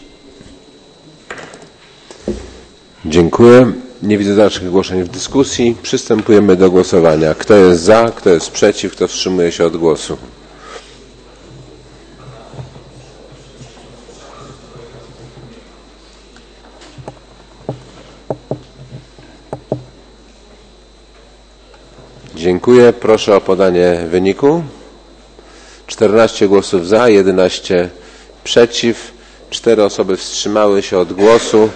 Dziękuję. Nie widzę dalszych zgłoszeń w dyskusji. Przystępujemy do głosowania. Kto jest za, kto jest przeciw, kto wstrzymuje się od głosu? Dziękuję. Proszę o podanie wyniku. 14 głosów za, 11 przeciw, 4 osoby wstrzymały się od głosu.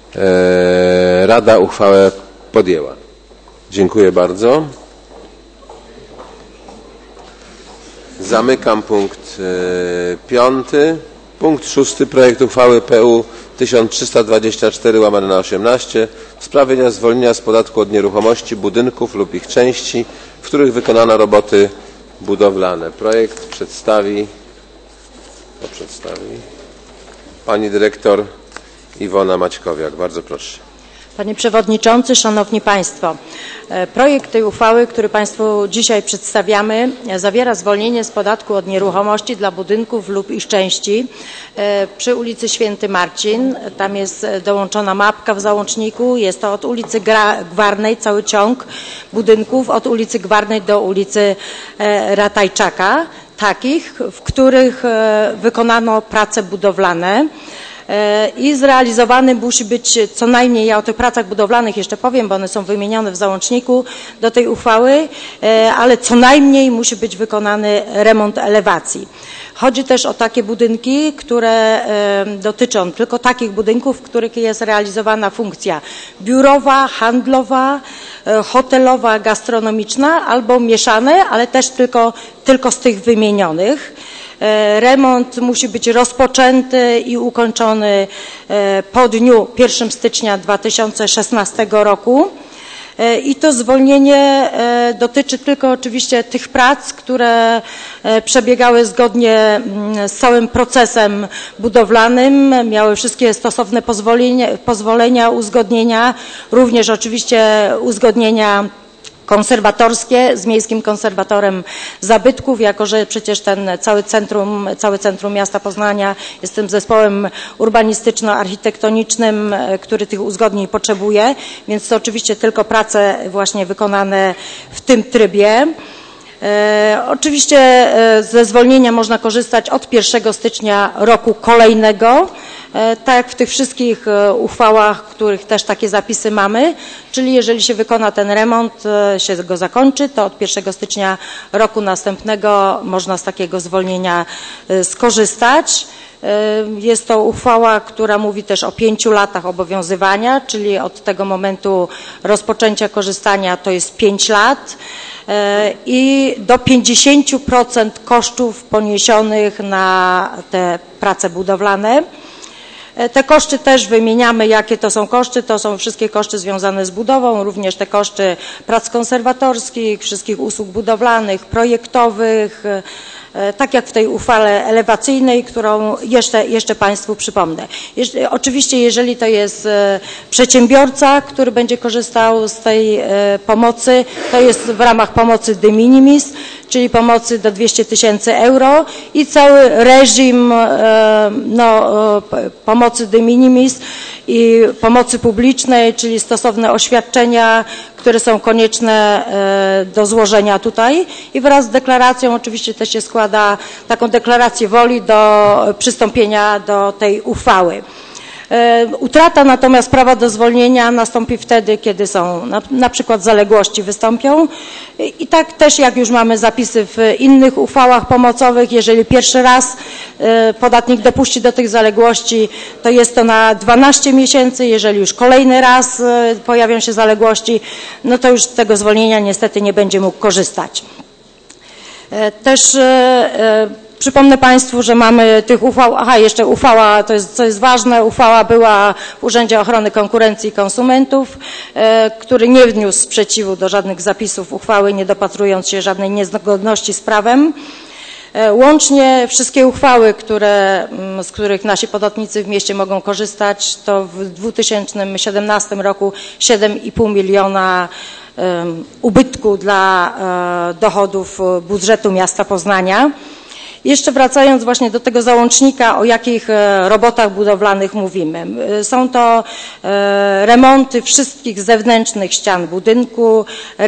Rada uchwałę podjęła. Dziękuję bardzo. Zamykam punkt 5. Punkt 6. Projekt uchwały PU 1324/18 w sprawie zwolnienia z podatku od nieruchomości budynków lub ich części, w których wykonano roboty budowlane. Projekt przedstawi pani dyrektor Iwona Maćkowiak. Bardzo proszę. Panie Przewodniczący, Szanowni Państwo, projekt tej uchwały, który Państwu dzisiaj przedstawiamy, zawiera zwolnienie z podatku od nieruchomości dla budynków lub ich części przy ulicy Święty Marcin. Tam jest dołączona mapka w załączniku. Jest to od ulicy Gwarnej cały ciąg budynków, od ulicy Gwarnej do ulicy Ratajczaka, takich, w których wykonano prace budowlane. I zrealizowany musi być co najmniej, ja o tych pracach budowlanych jeszcze powiem, bo one są wymienione w załączniku do tej uchwały, ale co najmniej musi być wykonany remont elewacji. Chodzi też o takie budynki, które dotyczą tylko takich budynków, w których jest realizowana funkcja biurowa, handlowa, hotelowa, gastronomiczna albo mieszane, ale też tylko z tych wymienionych. Remont musi być rozpoczęty i ukończony po dniu 1 stycznia 2016 roku. I to zwolnienie dotyczy tylko oczywiście tych prac, które przebiegały zgodnie z całym procesem budowlanym, miały wszystkie stosowne pozwolenia, uzgodnienia, również oczywiście uzgodnienia konserwatorskie z Miejskim Konserwatorem Zabytków, jako że przecież ten całe centrum miasta Poznania jest tym zespołem urbanistyczno-architektonicznym, który tych uzgodnień potrzebuje, więc to oczywiście tylko prace właśnie wykonane w tym trybie. Oczywiście ze zwolnienia można korzystać od 1 stycznia roku kolejnego, tak jak w tych wszystkich uchwałach, w których też takie zapisy mamy, czyli jeżeli się wykona ten remont, się go zakończy, to od 1 stycznia roku następnego można z takiego zwolnienia skorzystać. Jest to uchwała, która mówi też o 5 latach obowiązywania, czyli od tego momentu rozpoczęcia korzystania to jest 5 lat i do 50% kosztów poniesionych na te prace budowlane. Te koszty też wymieniamy, jakie to są koszty. To są wszystkie koszty związane z budową, również te koszty prac konserwatorskich, wszystkich usług budowlanych, projektowych, tak jak w tej uchwale elewacyjnej, którą jeszcze Państwu przypomnę. Oczywiście, jeżeli to jest przedsiębiorca, który będzie korzystał z tej pomocy, to jest w ramach pomocy de minimis, czyli pomocy do 200 000 euro i cały reżim pomocy de minimis i pomocy publicznej, czyli stosowne oświadczenia, które są konieczne do złożenia tutaj i wraz z deklaracją oczywiście też się składa taką deklarację woli do przystąpienia do tej uchwały. Utrata natomiast prawa do zwolnienia nastąpi wtedy, kiedy są na przykład zaległości wystąpią i tak też jak już mamy zapisy w innych uchwałach pomocowych, jeżeli pierwszy raz podatnik dopuści do tych zaległości, to jest to na 12 miesięcy, jeżeli już kolejny raz pojawią się zaległości, no to już z tego zwolnienia niestety nie będzie mógł korzystać. Też przypomnę Państwu, że mamy tych uchwał, jeszcze uchwała, co jest ważne, uchwała była w Urzędzie Ochrony Konkurencji i Konsumentów, który nie wniósł sprzeciwu do żadnych zapisów uchwały, nie dopatrując się żadnej niezgodności z prawem. Łącznie wszystkie uchwały, z których nasi podatnicy w mieście mogą korzystać, to w 2017 roku 7,5 miliona ubytku dla dochodów budżetu miasta Poznania. Jeszcze wracając właśnie do tego załącznika, o jakich robotach budowlanych mówimy. Są to remonty wszystkich zewnętrznych ścian budynku,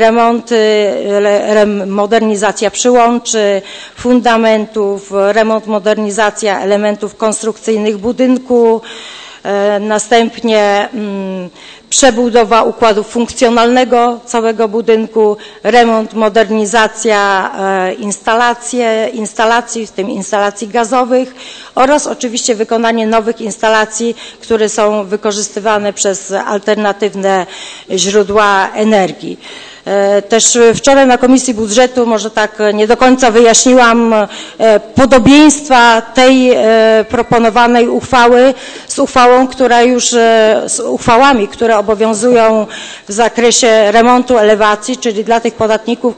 modernizacja przyłączy, fundamentów, remont, modernizacja elementów konstrukcyjnych budynku, następnie przebudowa układu funkcjonalnego całego budynku, remont, modernizacja instalacji, w tym instalacji gazowych oraz oczywiście wykonanie nowych instalacji, które są wykorzystywane przez alternatywne źródła energii. Też wczoraj na Komisji Budżetu, może tak nie do końca wyjaśniłam podobieństwa tej proponowanej uchwały z uchwałą, z uchwałami, które obowiązują w zakresie remontu elewacji, czyli dla tych podatników,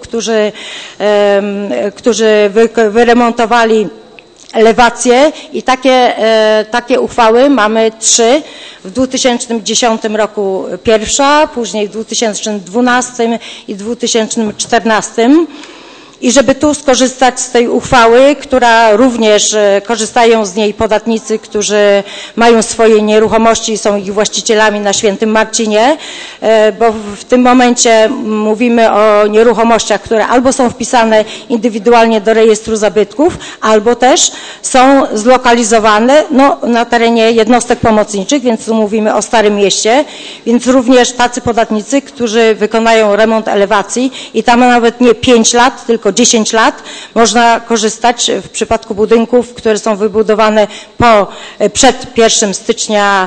którzy wyremontowali elewacje i takie uchwały mamy 3. W 2010 roku pierwsza, później w 2012 i 2014. I żeby tu skorzystać z tej uchwały, która również korzystają z niej podatnicy, którzy mają swoje nieruchomości i są ich właścicielami na Świętym Marcinie, bo w tym momencie mówimy o nieruchomościach, które albo są wpisane indywidualnie do rejestru zabytków, albo też są zlokalizowane na terenie jednostek pomocniczych, więc tu mówimy o Starym Mieście, więc również tacy podatnicy, którzy wykonają remont elewacji i tam nawet nie 5 lat, tylko 10 lat można korzystać w przypadku budynków, które są wybudowane przed 1 stycznia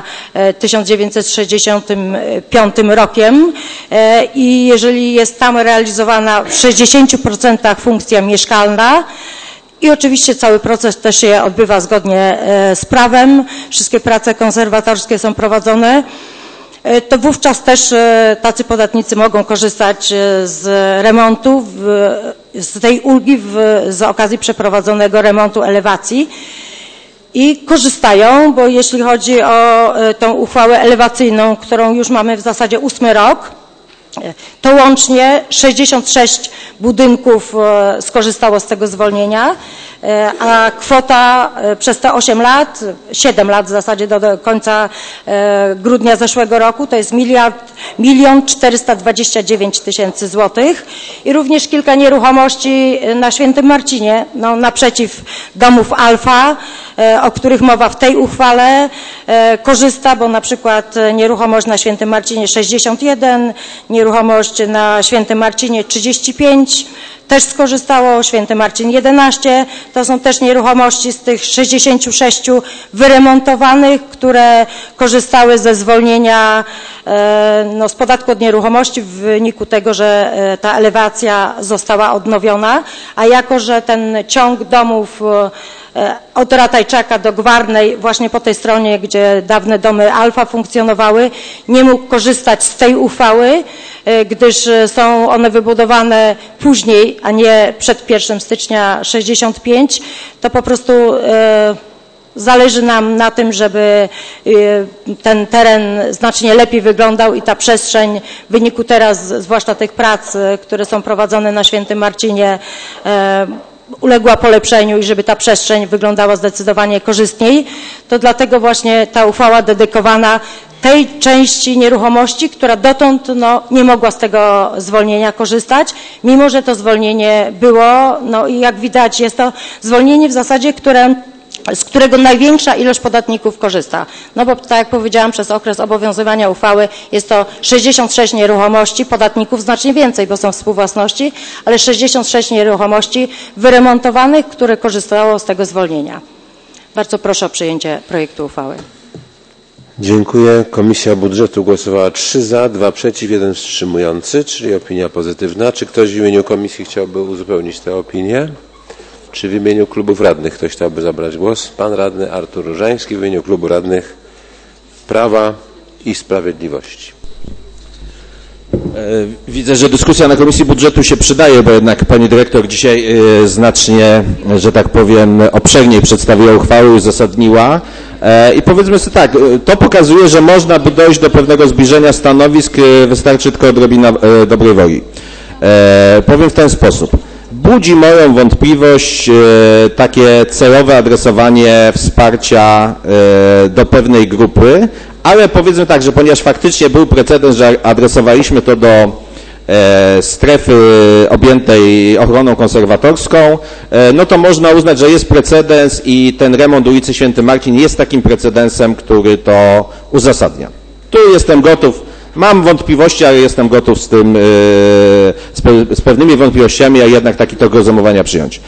1965 rokiem i jeżeli jest tam realizowana w 60% funkcja mieszkalna, i oczywiście cały proces też się odbywa zgodnie z prawem, wszystkie prace konserwatorskie są prowadzone, to wówczas też tacy podatnicy mogą korzystać z remontu, z tej ulgi z okazji przeprowadzonego remontu elewacji i korzystają, bo jeśli chodzi o tą uchwałę elewacyjną, którą już mamy w zasadzie 8 rok, to łącznie 66 budynków skorzystało z tego zwolnienia, a kwota przez te 7 lat w zasadzie do końca grudnia zeszłego roku to jest 1 429 000 złotych i również kilka nieruchomości na Świętym Marcinie, naprzeciw domów Alfa, o których mowa w tej uchwale, korzysta, bo na przykład nieruchomość na Świętym Marcinie 61, nieruchomość na Świętym Marcinie 35, też skorzystało, Święty Marcin 11, to są też nieruchomości z tych 66 wyremontowanych, które korzystały ze zwolnienia z podatku od nieruchomości w wyniku tego, że ta elewacja została odnowiona, a jako że ten ciąg domów od Ratajczaka do Gwarnej, właśnie po tej stronie, gdzie dawne domy Alfa funkcjonowały, nie mógł korzystać z tej uchwały, gdyż są one wybudowane później, a nie przed 1 stycznia 65, to po prostu zależy nam na tym, żeby ten teren znacznie lepiej wyglądał i ta przestrzeń w wyniku teraz, zwłaszcza tych prac, które są prowadzone na Świętym Marcinie, uległa polepszeniu i żeby ta przestrzeń wyglądała zdecydowanie korzystniej. To dlatego właśnie ta uchwała dedykowana tej części nieruchomości, która dotąd nie mogła z tego zwolnienia korzystać, mimo że to zwolnienie było, i jak widać jest to zwolnienie w zasadzie, z którego największa ilość podatników korzysta. Bo tak jak powiedziałam, przez okres obowiązywania uchwały jest to 66 nieruchomości, podatników znacznie więcej, bo są współwłasności, ale 66 nieruchomości wyremontowanych, które korzystało z tego zwolnienia. Bardzo proszę o przyjęcie projektu uchwały. Dziękuję. Komisja Budżetu głosowała 3 za, 2 przeciw, 1 wstrzymujący, czyli opinia pozytywna. Czy ktoś w imieniu komisji chciałby uzupełnić tę opinię? Czy w imieniu klubów radnych ktoś chciałby zabrać głos? Pan radny Artur Różański w imieniu klubu radnych Prawa i Sprawiedliwości. Widzę, że dyskusja na Komisji Budżetu się przydaje, bo jednak pani dyrektor dzisiaj znacznie, że tak powiem, obszerniej przedstawiła uchwałę i uzasadniła. I powiedzmy sobie tak, to pokazuje, że można by dojść do pewnego zbliżenia stanowisk, wystarczy tylko odrobina dobrej woli. Powiem w ten sposób. Budzi moją wątpliwość takie celowe adresowanie wsparcia do pewnej grupy, ale powiedzmy tak, że ponieważ faktycznie był precedens, że adresowaliśmy to do strefy objętej ochroną konserwatorską, to można uznać, że jest precedens i ten remont ulicy Święty Marcin jest takim precedensem, który to uzasadnia. Tu jestem gotów. Mam wątpliwości, ale jestem gotów z tym, z pewnymi wątpliwościami, a jednak taki tok rozumowania przyjąć.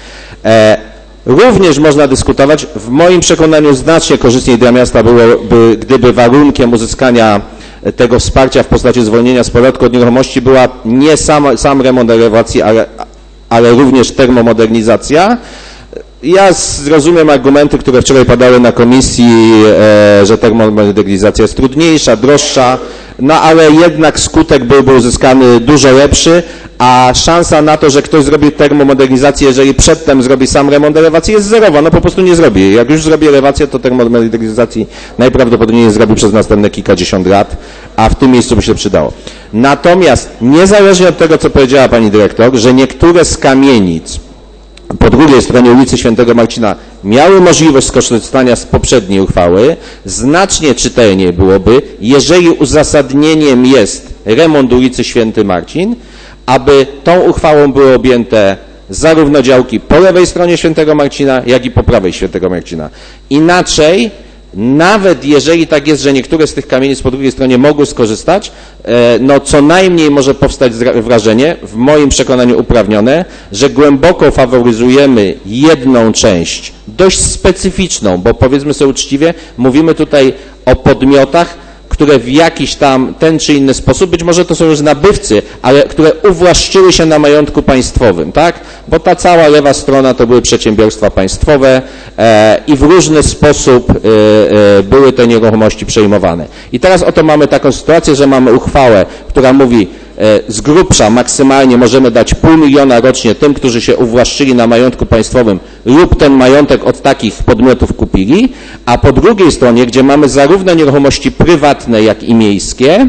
Również można dyskutować, w moim przekonaniu znacznie korzystniej dla miasta byłoby, gdyby warunkiem uzyskania tego wsparcia w postaci zwolnienia z podatku od nieruchomości była nie sam remont elewacji, ale również termomodernizacja. Ja zrozumiem argumenty, które wczoraj padały na komisji, że termomodernizacja jest trudniejsza, droższa, ale jednak skutek byłby uzyskany dużo lepszy, a szansa na to, że ktoś zrobi termomodernizację, jeżeli przedtem zrobi sam remont elewacji, jest zerowa. Po prostu nie zrobi. Jak już zrobi elewację, to termomodernizacji najprawdopodobniej nie zrobi przez następne kilkadziesiąt lat, a w tym miejscu by się przydało. Natomiast niezależnie od tego, co powiedziała pani dyrektor, że niektóre z kamienic po drugiej stronie ulicy Świętego Marcina miały możliwość skorzystania z poprzedniej uchwały, znacznie czytelniej byłoby, jeżeli uzasadnieniem jest remont ulicy Święty Marcin, aby tą uchwałą były objęte zarówno działki po lewej stronie Świętego Marcina, jak i po prawej Świętego Marcina. Inaczej, nawet jeżeli tak jest, że niektóre z tych kamienic po drugiej stronie mogły skorzystać, co najmniej może powstać wrażenie, w moim przekonaniu uprawnione, że głęboko faworyzujemy jedną część, dość specyficzną, bo powiedzmy sobie uczciwie, mówimy tutaj o podmiotach, które w jakiś tam ten czy inny sposób, być może to są już nabywcy, ale które uwłaszczyły się na majątku państwowym, tak? Bo ta cała lewa strona to były przedsiębiorstwa państwowe i w różny sposób były te nieruchomości przejmowane. I teraz oto mamy taką sytuację, że mamy uchwałę, która mówi, z grubsza maksymalnie możemy dać 500 000 rocznie tym, którzy się uwłaszczyli na majątku państwowym lub ten majątek od takich podmiotów kupili, a po drugiej stronie, gdzie mamy zarówno nieruchomości prywatne, jak i miejskie,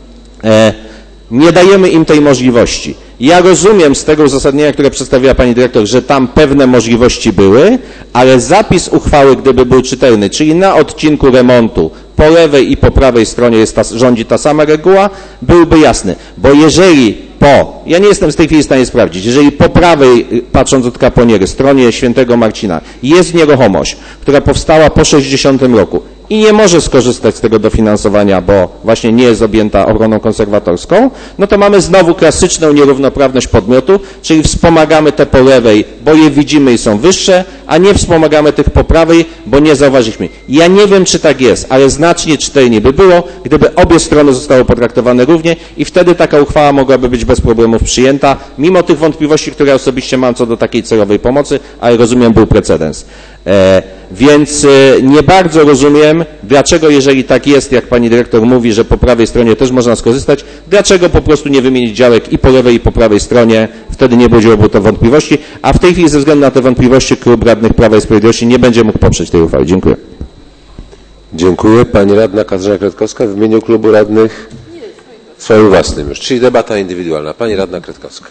nie dajemy im tej możliwości. Ja rozumiem z tego uzasadnienia, które przedstawiła pani dyrektor, że tam pewne możliwości były, ale zapis uchwały, gdyby był czytelny, czyli na odcinku remontu po lewej i po prawej stronie rządzi ta sama reguła, byłby jasny. Bo jeżeli ja nie jestem w tej chwili w stanie sprawdzić, jeżeli po prawej, patrząc od kaponiery, stronie Świętego Marcina jest nieruchomość, która powstała po 60 roku i nie może skorzystać z tego dofinansowania, bo właśnie nie jest objęta ochroną konserwatorską, to mamy znowu klasyczną nierównoprawność podmiotu, czyli wspomagamy te po lewej, bo je widzimy i są wyższe, a nie wspomagamy tych po prawej, bo nie zauważyliśmy. Ja nie wiem, czy tak jest, ale znacznie czytelniej by było, gdyby obie strony zostały potraktowane równie i wtedy taka uchwała mogłaby być bez problemów przyjęta, mimo tych wątpliwości, które osobiście mam co do takiej celowej pomocy, ale rozumiem, był precedens. Więc nie bardzo rozumiem, dlaczego, jeżeli tak jest, jak pani dyrektor mówi, że po prawej stronie też można skorzystać, dlaczego po prostu nie wymienić działek i po lewej, i po prawej stronie, wtedy nie budziłoby to wątpliwości, a w tej chwili ze względu na te wątpliwości klub radnych Prawa i Sprawiedliwości nie będzie mógł poprzeć tej uchwały. Dziękuję. Dziękuję. Pani radna Katarzyna Kretkowska w imieniu klubu radnych swoim własnym już, czyli debata indywidualna. Pani radna Kretkowska.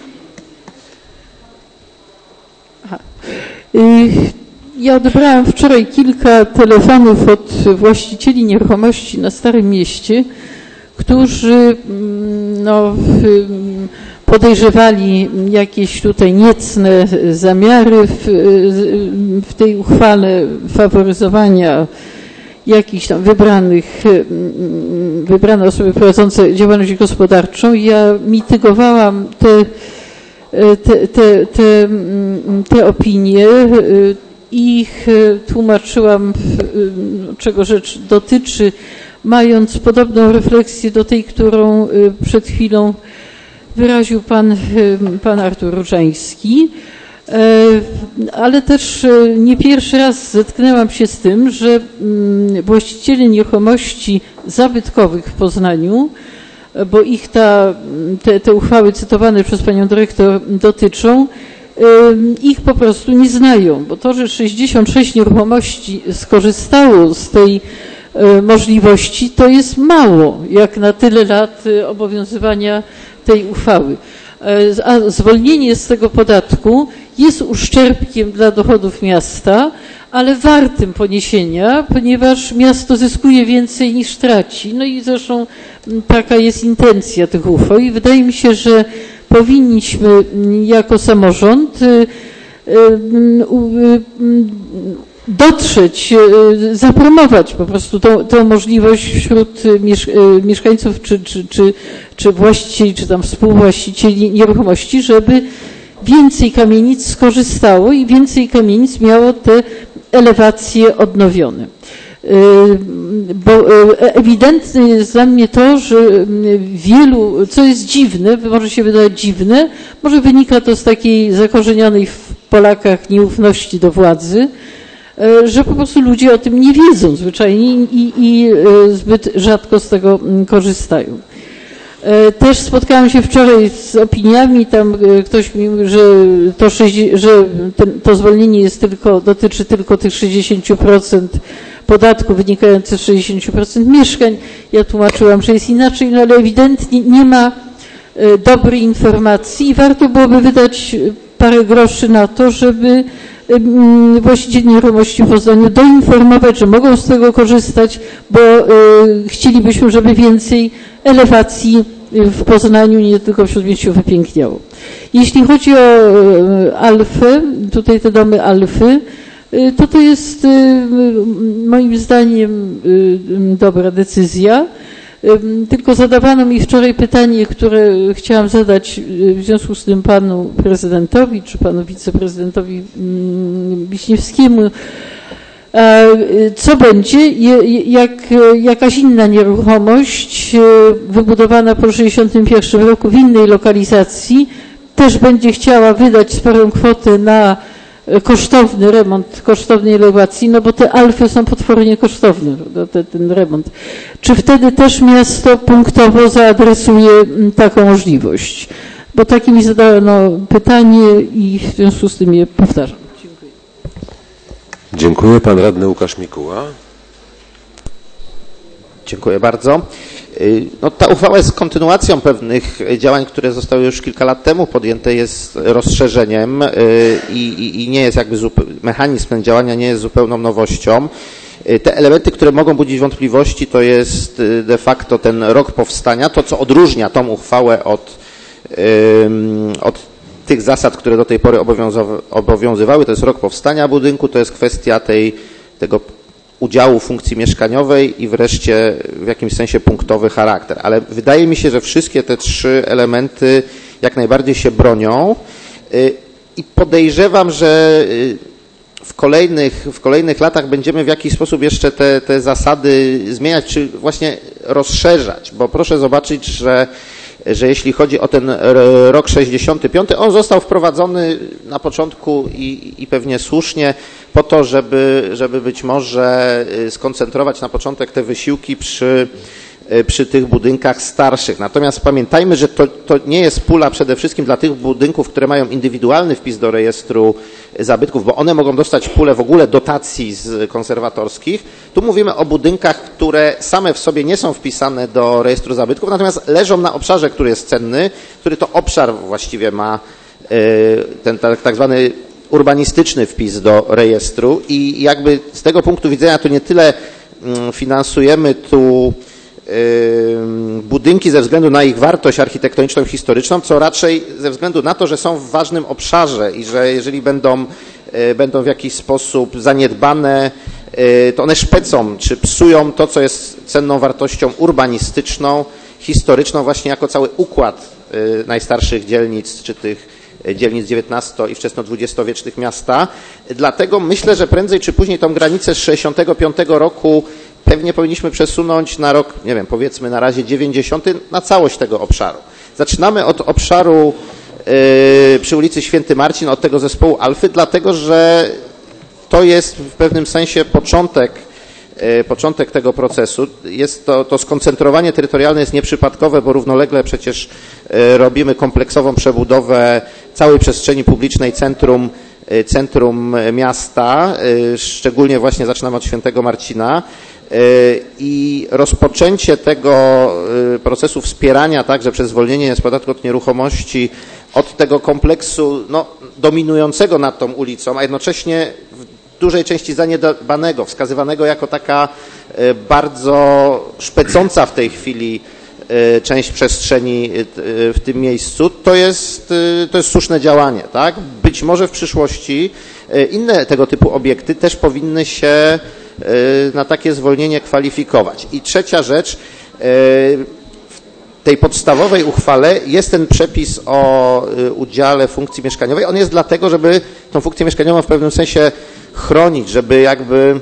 Ja odebrałam wczoraj kilka telefonów od właścicieli nieruchomości na Starym Mieście, którzy podejrzewali jakieś tutaj niecne zamiary w tej uchwale faworyzowania jakichś tam wybrane osoby prowadzące działalność gospodarczą. Ja mitygowałam te opinie, ich tłumaczyłam, czego rzecz dotyczy, mając podobną refleksję do tej, którą przed chwilą wyraził pan Artur Różański, ale też nie pierwszy raz zetknęłam się z tym, że właściciele nieruchomości zabytkowych w Poznaniu, bo ich te uchwały cytowane przez panią dyrektor dotyczą, ich po prostu nie znają, bo to, że 66 nieruchomości skorzystało z tej możliwości, to jest mało, jak na tyle lat obowiązywania tej uchwały. A zwolnienie z tego podatku jest uszczerbkiem dla dochodów miasta, ale wartym poniesienia, ponieważ miasto zyskuje więcej niż traci. No i zresztą taka jest intencja tych uchwał i wydaje mi się, że powinniśmy jako samorząd dotrzeć, zapromować po prostu tą możliwość wśród mieszkańców czy właścicieli, czy tam współwłaścicieli nieruchomości, żeby więcej kamienic skorzystało i więcej kamienic miało te elewacje odnowione. Bo ewidentne jest dla mnie to, że co jest dziwne, może się wydawać dziwne, może wynika to z takiej zakorzenionej w Polakach nieufności do władzy, że po prostu ludzie o tym nie wiedzą zwyczajnie i zbyt rzadko z tego korzystają. Też spotkałam się wczoraj z opiniami, tam ktoś mi mówił, że to zwolnienie dotyczy tylko tych 60% podatku wynikających z 60% mieszkań. Ja tłumaczyłam, że jest inaczej, no ale ewidentnie nie ma dobrej informacji i warto byłoby wydać parę groszy na to, żeby właścicieli nieruchomości w Poznaniu doinformować, że mogą z tego korzystać, bo chcielibyśmy, żeby więcej elewacji w Poznaniu, nie tylko w Śródmieściu, wypiękniało. Jeśli chodzi o Alfę, tutaj te domy Alfy, to jest moim zdaniem dobra decyzja. Tylko zadawano mi wczoraj pytanie, które chciałam zadać w związku z tym panu prezydentowi, czy panu wiceprezydentowi Wiśniewskiemu. Co będzie, jak jakaś inna nieruchomość wybudowana po 1961 roku w innej lokalizacji też będzie chciała wydać sporą kwotę na kosztowny remont kosztownej elewacji, no bo te Alfy są potwornie kosztowne, ten remont. Czy wtedy też miasto punktowo zaadresuje taką możliwość? Bo takie mi zadano pytanie i w związku z tym je powtarzam. Dziękuję. Dziękuję. Pan radny Łukasz Mikuła. Dziękuję bardzo. No, ta uchwała jest kontynuacją pewnych działań, które zostały już kilka lat temu podjęte, jest rozszerzeniem i nie jest jakby mechanizm ten działania nie jest zupełną nowością. Te elementy, które mogą budzić wątpliwości, to jest de facto ten rok powstania, to co odróżnia tą uchwałę od tych zasad, które do tej pory obowiązywały, to jest rok powstania budynku, to jest kwestia tego udziału funkcji mieszkaniowej i wreszcie w jakimś sensie punktowy charakter. Ale wydaje mi się, że wszystkie te trzy elementy jak najbardziej się bronią i podejrzewam, że w kolejnych latach będziemy w jakiś sposób jeszcze te zasady zmieniać, czy właśnie rozszerzać, bo proszę zobaczyć, że że jeśli chodzi o ten rok 65, on został wprowadzony na początku i pewnie słusznie po to, żeby być może skoncentrować na początek te wysiłki przy tych budynkach starszych. Natomiast pamiętajmy, że to nie jest pula przede wszystkim dla tych budynków, które mają indywidualny wpis do rejestru zabytków, bo one mogą dostać pulę w ogóle dotacji konserwatorskich. Tu mówimy o budynkach, które same w sobie nie są wpisane do rejestru zabytków, natomiast leżą na obszarze, który jest cenny, który to obszar właściwie ma ten tak zwany urbanistyczny wpis do rejestru i jakby z tego punktu widzenia to nie tyle finansujemy tu budynki ze względu na ich wartość architektoniczną, historyczną, co raczej ze względu na to, że są w ważnym obszarze i że jeżeli będą w jakiś sposób zaniedbane, to one szpecą czy psują to, co jest cenną wartością urbanistyczną, historyczną, właśnie jako cały układ najstarszych dzielnic, czy tych dzielnic XIX i wczesno-XX-wiecznych miasta. Dlatego myślę, że prędzej czy później tą granicę z 65 roku pewnie powinniśmy przesunąć na rok, nie wiem, powiedzmy na razie 90, na całość tego obszaru. Zaczynamy od obszaru przy ulicy Święty Marcin, od tego zespołu Alfy, dlatego że to jest w pewnym sensie początek tego procesu. Jest to skoncentrowanie terytorialne jest nieprzypadkowe, bo równolegle przecież robimy kompleksową przebudowę całej przestrzeni publicznej centrum miasta, szczególnie właśnie zaczynamy od Świętego Marcina i rozpoczęcie tego procesu wspierania także przez zwolnienie z podatku od nieruchomości od tego kompleksu dominującego nad tą ulicą, a jednocześnie w dużej części zaniedbanego, wskazywanego jako taka bardzo szpecąca w tej chwili część przestrzeni w tym miejscu, to jest słuszne działanie, tak? Być może w przyszłości inne tego typu obiekty też powinny się na takie zwolnienie kwalifikować. I trzecia rzecz, w tej podstawowej uchwale jest ten przepis o udziale funkcji mieszkaniowej. On jest dlatego, żeby tą funkcję mieszkaniową w pewnym sensie chronić, żeby jakby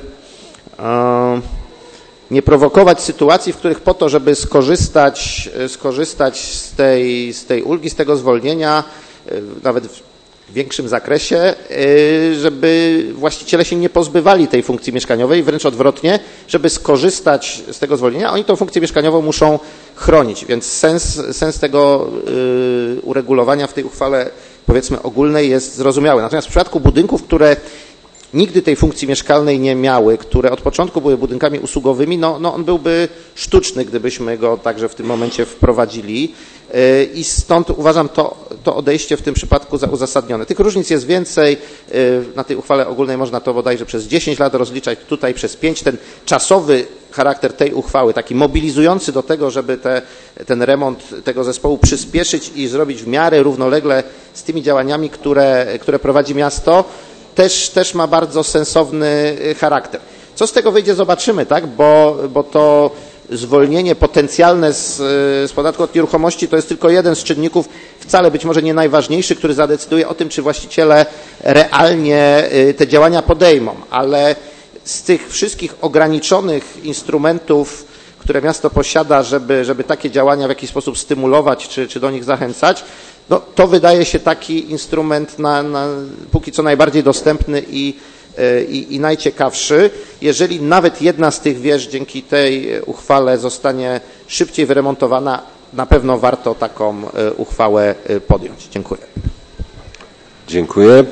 nie prowokować sytuacji, w których po to, żeby skorzystać z tej ulgi, z tego zwolnienia, nawet w większym zakresie, żeby właściciele się nie pozbywali tej funkcji mieszkaniowej, wręcz odwrotnie, żeby skorzystać z tego zwolnienia, oni tą funkcję mieszkaniową muszą chronić, więc sens tego uregulowania w tej uchwale, powiedzmy, ogólnej jest zrozumiały. Natomiast w przypadku budynków, które nigdy tej funkcji mieszkalnej nie miały, które od początku były budynkami usługowymi, on byłby sztuczny, gdybyśmy go także w tym momencie wprowadzili i stąd uważam to odejście w tym przypadku za uzasadnione. Tych różnic jest więcej, na tej uchwale ogólnej można to bodajże przez 10 lat rozliczać, tutaj przez 5. Ten czasowy charakter tej uchwały, taki mobilizujący do tego, żeby ten remont tego zespołu przyspieszyć i zrobić w miarę równolegle z tymi działaniami, które prowadzi miasto, też ma bardzo sensowny charakter. Co z tego wyjdzie, zobaczymy, tak? Bo to zwolnienie potencjalne z podatku od nieruchomości to jest tylko jeden z czynników, wcale być może nie najważniejszy, który zadecyduje o tym, czy właściciele realnie te działania podejmą, ale z tych wszystkich ograniczonych instrumentów, które miasto posiada, żeby takie działania w jakiś sposób stymulować, czy do nich zachęcać, to wydaje się taki instrument póki co najbardziej dostępny i najciekawszy. Jeżeli nawet jedna z tych wież dzięki tej uchwale zostanie szybciej wyremontowana, na pewno warto taką uchwałę podjąć. Dziękuję. Dziękuję.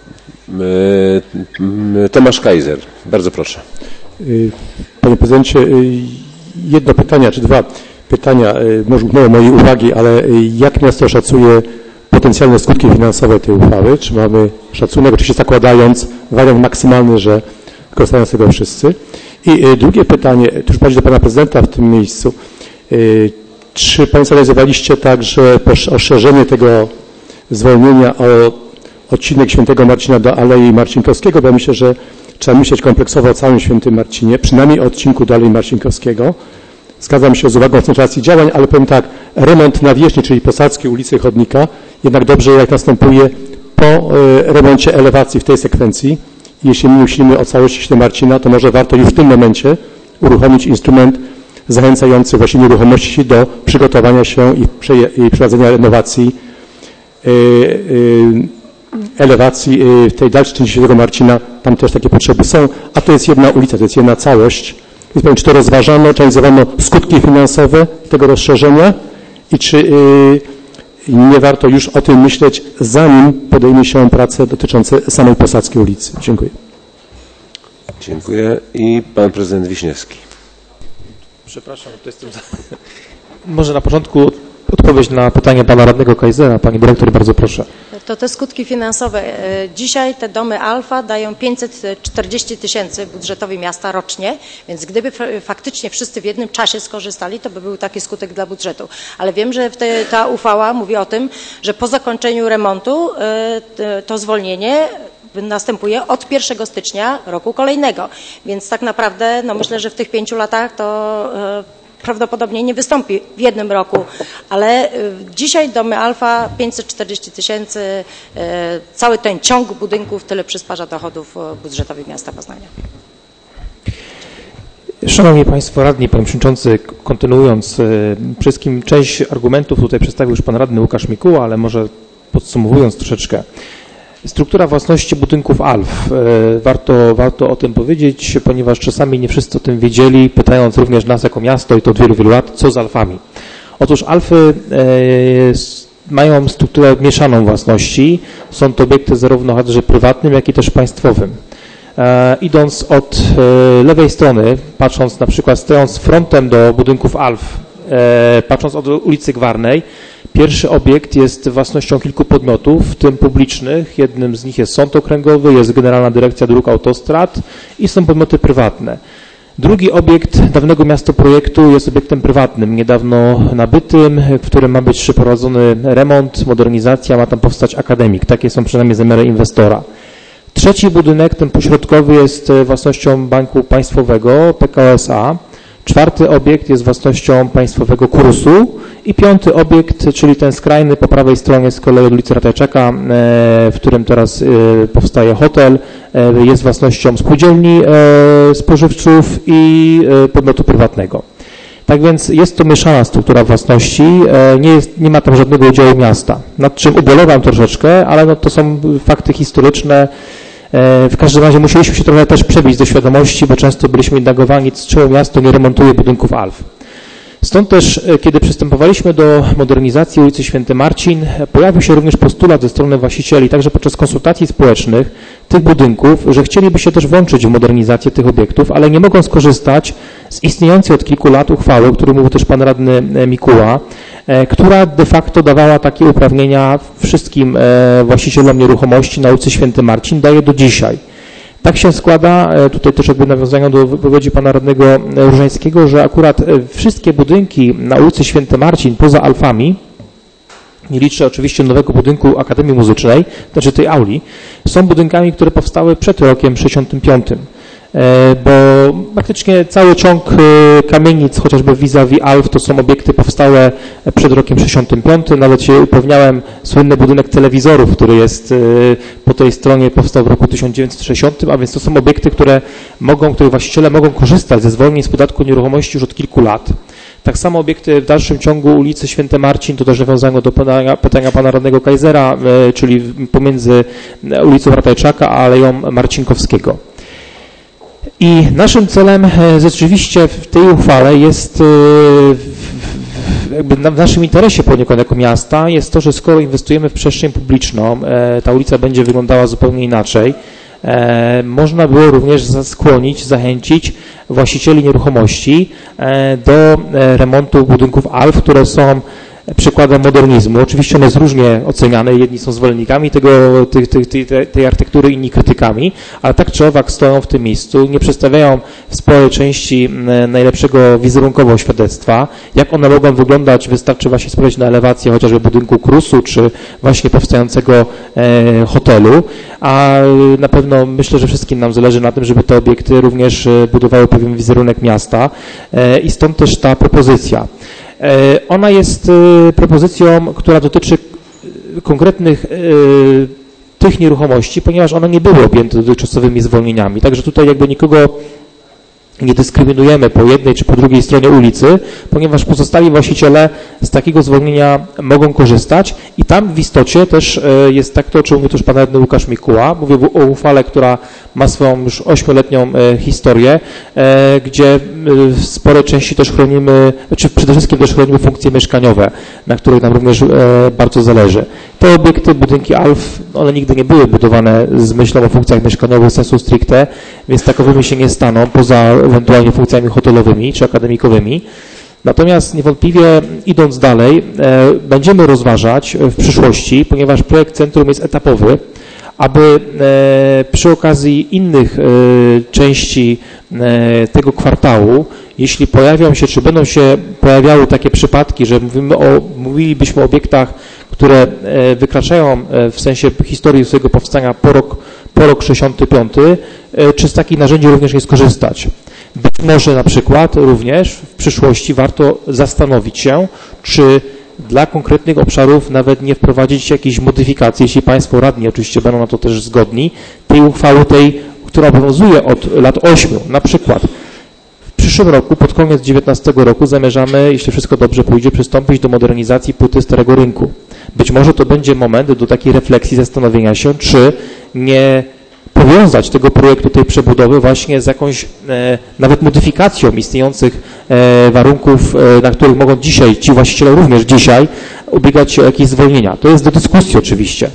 Tomasz Kaiser, bardzo proszę. Panie prezydencie, jedno pytanie, czy dwa pytania, może utknęło mojej uwagi, ale jak miasto szacuje potencjalne skutki finansowe tej uchwały? Czy mamy szacunek, oczywiście zakładając wariant maksymalny, że korzystają z tego wszyscy? I drugie pytanie, tu już bardziej do pana prezydenta w tym miejscu. Czy państwo realizowaliście także rozszerzenie tego zwolnienia o odcinek Świętego Marcina do Alei Marcinkowskiego? Bo ja myślę, że trzeba myśleć kompleksowo o całym Świętym Marcinie, przynajmniej o odcinku do Alei Marcinkowskiego. Zgadzam się z uwagą koncentracji działań, ale powiem tak, remont nawierzchni, czyli posadzki ulicy Chodnika, jednak dobrze jak następuje po remoncie elewacji w tej sekwencji. Jeśli my myślimy o całości Świętego Marcina, to może warto już w tym momencie uruchomić instrument zachęcający właśnie nieruchomości do przygotowania się i przeprowadzenia renowacji, elewacji w tej dalszej części Świętego Marcina. Tam też takie potrzeby są, a to jest jedna ulica, to jest jedna całość. Więc powiem, czy to rozważano, czy analizowano skutki finansowe tego rozszerzenia i czy nie warto już o tym myśleć, zanim podejmie się prace dotyczące samej Posadzkiej ulicy. Dziękuję. Dziękuję. I pan prezydent Wiśniewski. Przepraszam, to jestem... Może na początku odpowiedź na pytanie pana radnego Kajzera. Pani dyrektor, bardzo proszę. To te skutki finansowe. Dzisiaj te domy Alfa dają 540 000 budżetowi miasta rocznie, więc gdyby faktycznie wszyscy w jednym czasie skorzystali, to by był taki skutek dla budżetu. Ale wiem, że ta uchwała mówi o tym, że po zakończeniu remontu to zwolnienie następuje od 1 stycznia roku kolejnego. Więc tak naprawdę no myślę, że w tych 5 latach to prawdopodobnie nie wystąpi w jednym roku, ale dzisiaj domy Alfa 540 000, cały ten ciąg budynków tyle przysparza dochodów budżetowi miasta Poznania. Szanowni Państwo radni, Panie Przewodniczący, kontynuując, przede wszystkim część argumentów tutaj przedstawił już Pan Radny Łukasz Mikuła, ale może podsumowując troszeczkę. Struktura własności budynków ALF. Warto o tym powiedzieć, ponieważ czasami nie wszyscy o tym wiedzieli, pytając również nas jako miasto i to od wielu, wielu lat, co z ALF-ami. Otóż ALF-y mają strukturę mieszaną własności. Są to obiekty zarówno o charakterze prywatnym, jak i też państwowym. Idąc od lewej strony, patrząc na przykład, stojąc frontem do budynków ALF, patrząc od ulicy Gwarnej, pierwszy obiekt jest własnością kilku podmiotów, w tym publicznych. Jednym z nich jest Sąd Okręgowy, jest Generalna Dyrekcja Dróg Autostrad i są podmioty prywatne. Drugi obiekt dawnego miastoprojektu jest obiektem prywatnym, niedawno nabytym, w którym ma być przeprowadzony remont, modernizacja, ma tam powstać akademik. Takie są przynajmniej zamiary inwestora. Trzeci budynek, ten pośrodkowy, jest własnością Banku Państwowego, PKO SA. Czwarty obiekt jest własnością państwowego KURS-u i piąty obiekt, czyli ten skrajny po prawej stronie z kolei od ulicy Ratajczaka, w którym teraz powstaje hotel, jest własnością spółdzielni spożywców i podmiotu prywatnego. Tak więc jest to mieszana struktura własności, nie ma tam żadnego udziału miasta, nad czym ubolewam troszeczkę, ale no to są fakty historyczne. W każdym razie musieliśmy się trochę też przebić do świadomości, bo często byliśmy indagowani, czemu miasto nie remontuje budynków ALF. Stąd też, kiedy przystępowaliśmy do modernizacji ulicy Święty Marcin, pojawił się również postulat ze strony właścicieli, także podczas konsultacji społecznych tych budynków, że chcieliby się też włączyć w modernizację tych obiektów, ale nie mogą skorzystać z istniejącej od kilku lat uchwały, o której mówił też pan radny Mikuła, która de facto dawała takie uprawnienia wszystkim właścicielom nieruchomości na ulicy Święty Marcin, daje do dzisiaj. Tak się składa, tutaj też jakby nawiązania do wypowiedzi pana radnego Różańskiego, że akurat wszystkie budynki na ulicy Święty Marcin poza Alfami, nie liczę oczywiście nowego budynku Akademii Muzycznej, znaczy tej auli, są budynkami, które powstały przed rokiem 65. Bo praktycznie cały ciąg kamienic, chociażby vis-a-vis ALF, to są obiekty powstałe przed rokiem 65. Nawet się upewniałem, słynny budynek telewizorów, który jest po tej stronie, powstał w roku 1960, a więc to są obiekty, których właściciele mogą korzystać ze zwolnień z podatku nieruchomości już od kilku lat. Tak samo obiekty w dalszym ciągu ulicy Święty Marcin, to też nawiązano do pytania pana radnego Kajzera, czyli pomiędzy ulicą Ratajczaka a Aleją Marcinkowskiego. I naszym celem rzeczywiście w tej uchwale jest, jakby w naszym interesie poniekąd jako miasta, jest to, że skoro inwestujemy w przestrzeń publiczną, ta ulica będzie wyglądała zupełnie inaczej, można było również skłonić, zachęcić właścicieli nieruchomości do remontu budynków ALF, które są przykładem modernizmu. Oczywiście one jest różnie oceniane, jedni są zwolennikami tej architektury, inni krytykami, ale tak czy owak stoją w tym miejscu, nie przedstawiają w sporej części najlepszego wizerunkowo świadectwa. Jak one mogą wyglądać, wystarczy właśnie spojrzeć na elewację chociażby budynku KRUS-u, czy właśnie powstającego hotelu, a na pewno myślę, że wszystkim nam zależy na tym, żeby te obiekty również budowały pewien wizerunek miasta i stąd też ta propozycja. Ona jest propozycją, która dotyczy konkretnych tych nieruchomości, ponieważ one nie były objęte dotychczasowymi zwolnieniami. Także tutaj jakby nikogo nie dyskryminujemy po jednej czy po drugiej stronie ulicy, ponieważ pozostali właściciele z takiego zwolnienia mogą korzystać i tam w istocie też jest tak to, o czym mówił też pan radny Łukasz Mikuła. Mówię o uchwale, która ma swoją już 8-letnią historię, gdzie w sporej części też chronimy, czy przede wszystkim też chronimy funkcje mieszkaniowe, na których nam również bardzo zależy. Te obiekty, budynki ALF, one nigdy nie były budowane z myślą o funkcjach mieszkaniowych sensu stricte, więc takowymi się nie staną, poza ewentualnie funkcjami hotelowymi czy akademikowymi. Natomiast niewątpliwie idąc dalej, będziemy rozważać w przyszłości, ponieważ projekt centrum jest etapowy, aby przy okazji innych części tego kwartału, jeśli pojawią się, czy będą się pojawiały takie przypadki, że mówilibyśmy o obiektach, które wykraczają w sensie historii swojego powstania po rok 65, czy z takich narzędzi również nie skorzystać. Być może na przykład również w przyszłości warto zastanowić się, czy dla konkretnych obszarów nawet nie wprowadzić jakiejś modyfikacji, jeśli Państwo radni oczywiście będą na to też zgodni, tej uchwały, która obowiązuje od lat 8. Na przykład w przyszłym roku, pod koniec 2019 roku zamierzamy, jeśli wszystko dobrze pójdzie, przystąpić do modernizacji płyty Starego Rynku. Być może to będzie moment do takiej refleksji, zastanowienia się, czy nie powiązać tego projektu, tej przebudowy właśnie z jakąś nawet modyfikacją istniejących warunków, na których mogą dzisiaj, ci właściciele również dzisiaj ubiegać się o jakieś zwolnienia. To jest do dyskusji oczywiście.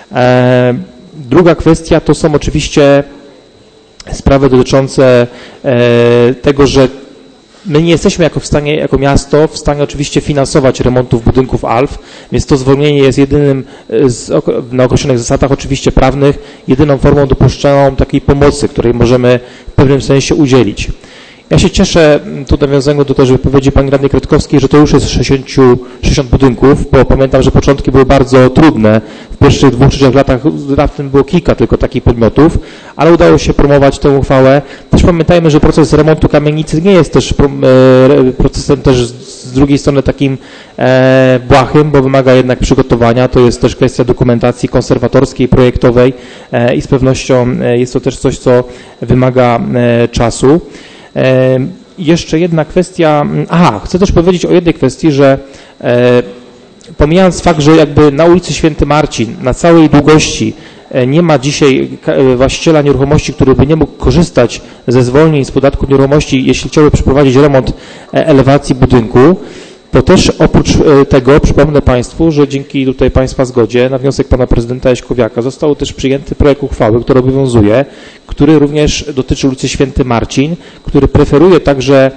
Druga kwestia to są oczywiście sprawy dotyczące tego, że my nie jesteśmy jako miasto w stanie oczywiście finansować remontów budynków ALF, więc to zwolnienie jest jedynym, na określonych zasadach oczywiście prawnych, jedyną formą dopuszczoną takiej pomocy, której możemy w pewnym sensie udzielić. Ja się cieszę, tu nawiązując do też wypowiedzi pani radnej Kretkowskiej, że to już jest 60 budynków, bo pamiętam, że początki były bardzo trudne. W pierwszych 2-3 latach raptem było kilka tylko takich podmiotów, ale udało się promować tę uchwałę. Też pamiętajmy, że proces remontu kamienicy nie jest też procesem też z drugiej strony takim błahym, bo wymaga jednak przygotowania. To jest też kwestia dokumentacji konserwatorskiej, projektowej i z pewnością jest to też coś, co wymaga czasu. Jeszcze jedna kwestia, chcę też powiedzieć o jednej kwestii, że pomijając fakt, że jakby na ulicy Święty Marcin na całej długości nie ma dzisiaj właściciela nieruchomości, który by nie mógł korzystać ze zwolnień z podatku nieruchomości, jeśli chciałby przeprowadzić remont elewacji budynku, to też oprócz tego przypomnę Państwu, że dzięki tutaj Państwa zgodzie na wniosek Pana Prezydenta Jaśkowiaka został też przyjęty projekt uchwały, który obowiązuje, który również dotyczy ulicy Święty Marcin, który preferuje także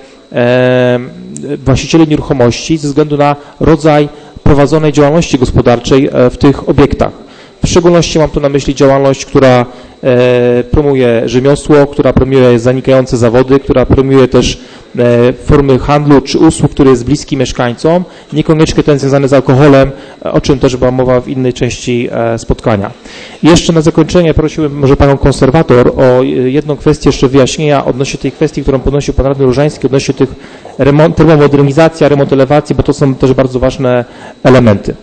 właścicieli nieruchomości ze względu na rodzaj prowadzonej działalności gospodarczej w tych obiektach. W szczególności mam tu na myśli działalność, która promuje rzemiosło, która promuje zanikające zawody, która promuje też formy handlu czy usług, który jest bliski mieszkańcom, niekoniecznie ten związany z alkoholem, o czym też była mowa w innej części spotkania. Jeszcze na zakończenie prosiłbym może Panią konserwator o jedną kwestię jeszcze wyjaśnienia odnośnie tej kwestii, którą podnosił Pan Radny Różański, odnośnie tych termomodernizacja, remont elewacji, bo to są też bardzo ważne elementy.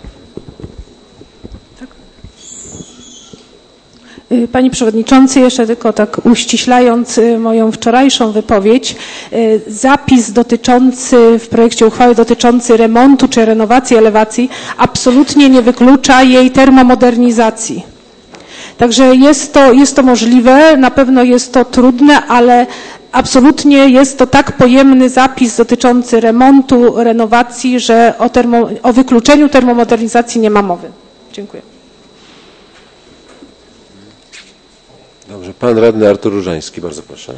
Panie Przewodniczący, jeszcze tylko tak uściślając moją wczorajszą wypowiedź, zapis dotyczący w projekcie uchwały dotyczący remontu czy renowacji elewacji absolutnie nie wyklucza jej termomodernizacji. Także jest to możliwe, na pewno jest to trudne, ale absolutnie jest to tak pojemny zapis dotyczący remontu, renowacji, że o wykluczeniu termomodernizacji nie ma mowy. Dziękuję. Dobrze, Pan Radny Artur Różański, bardzo proszę.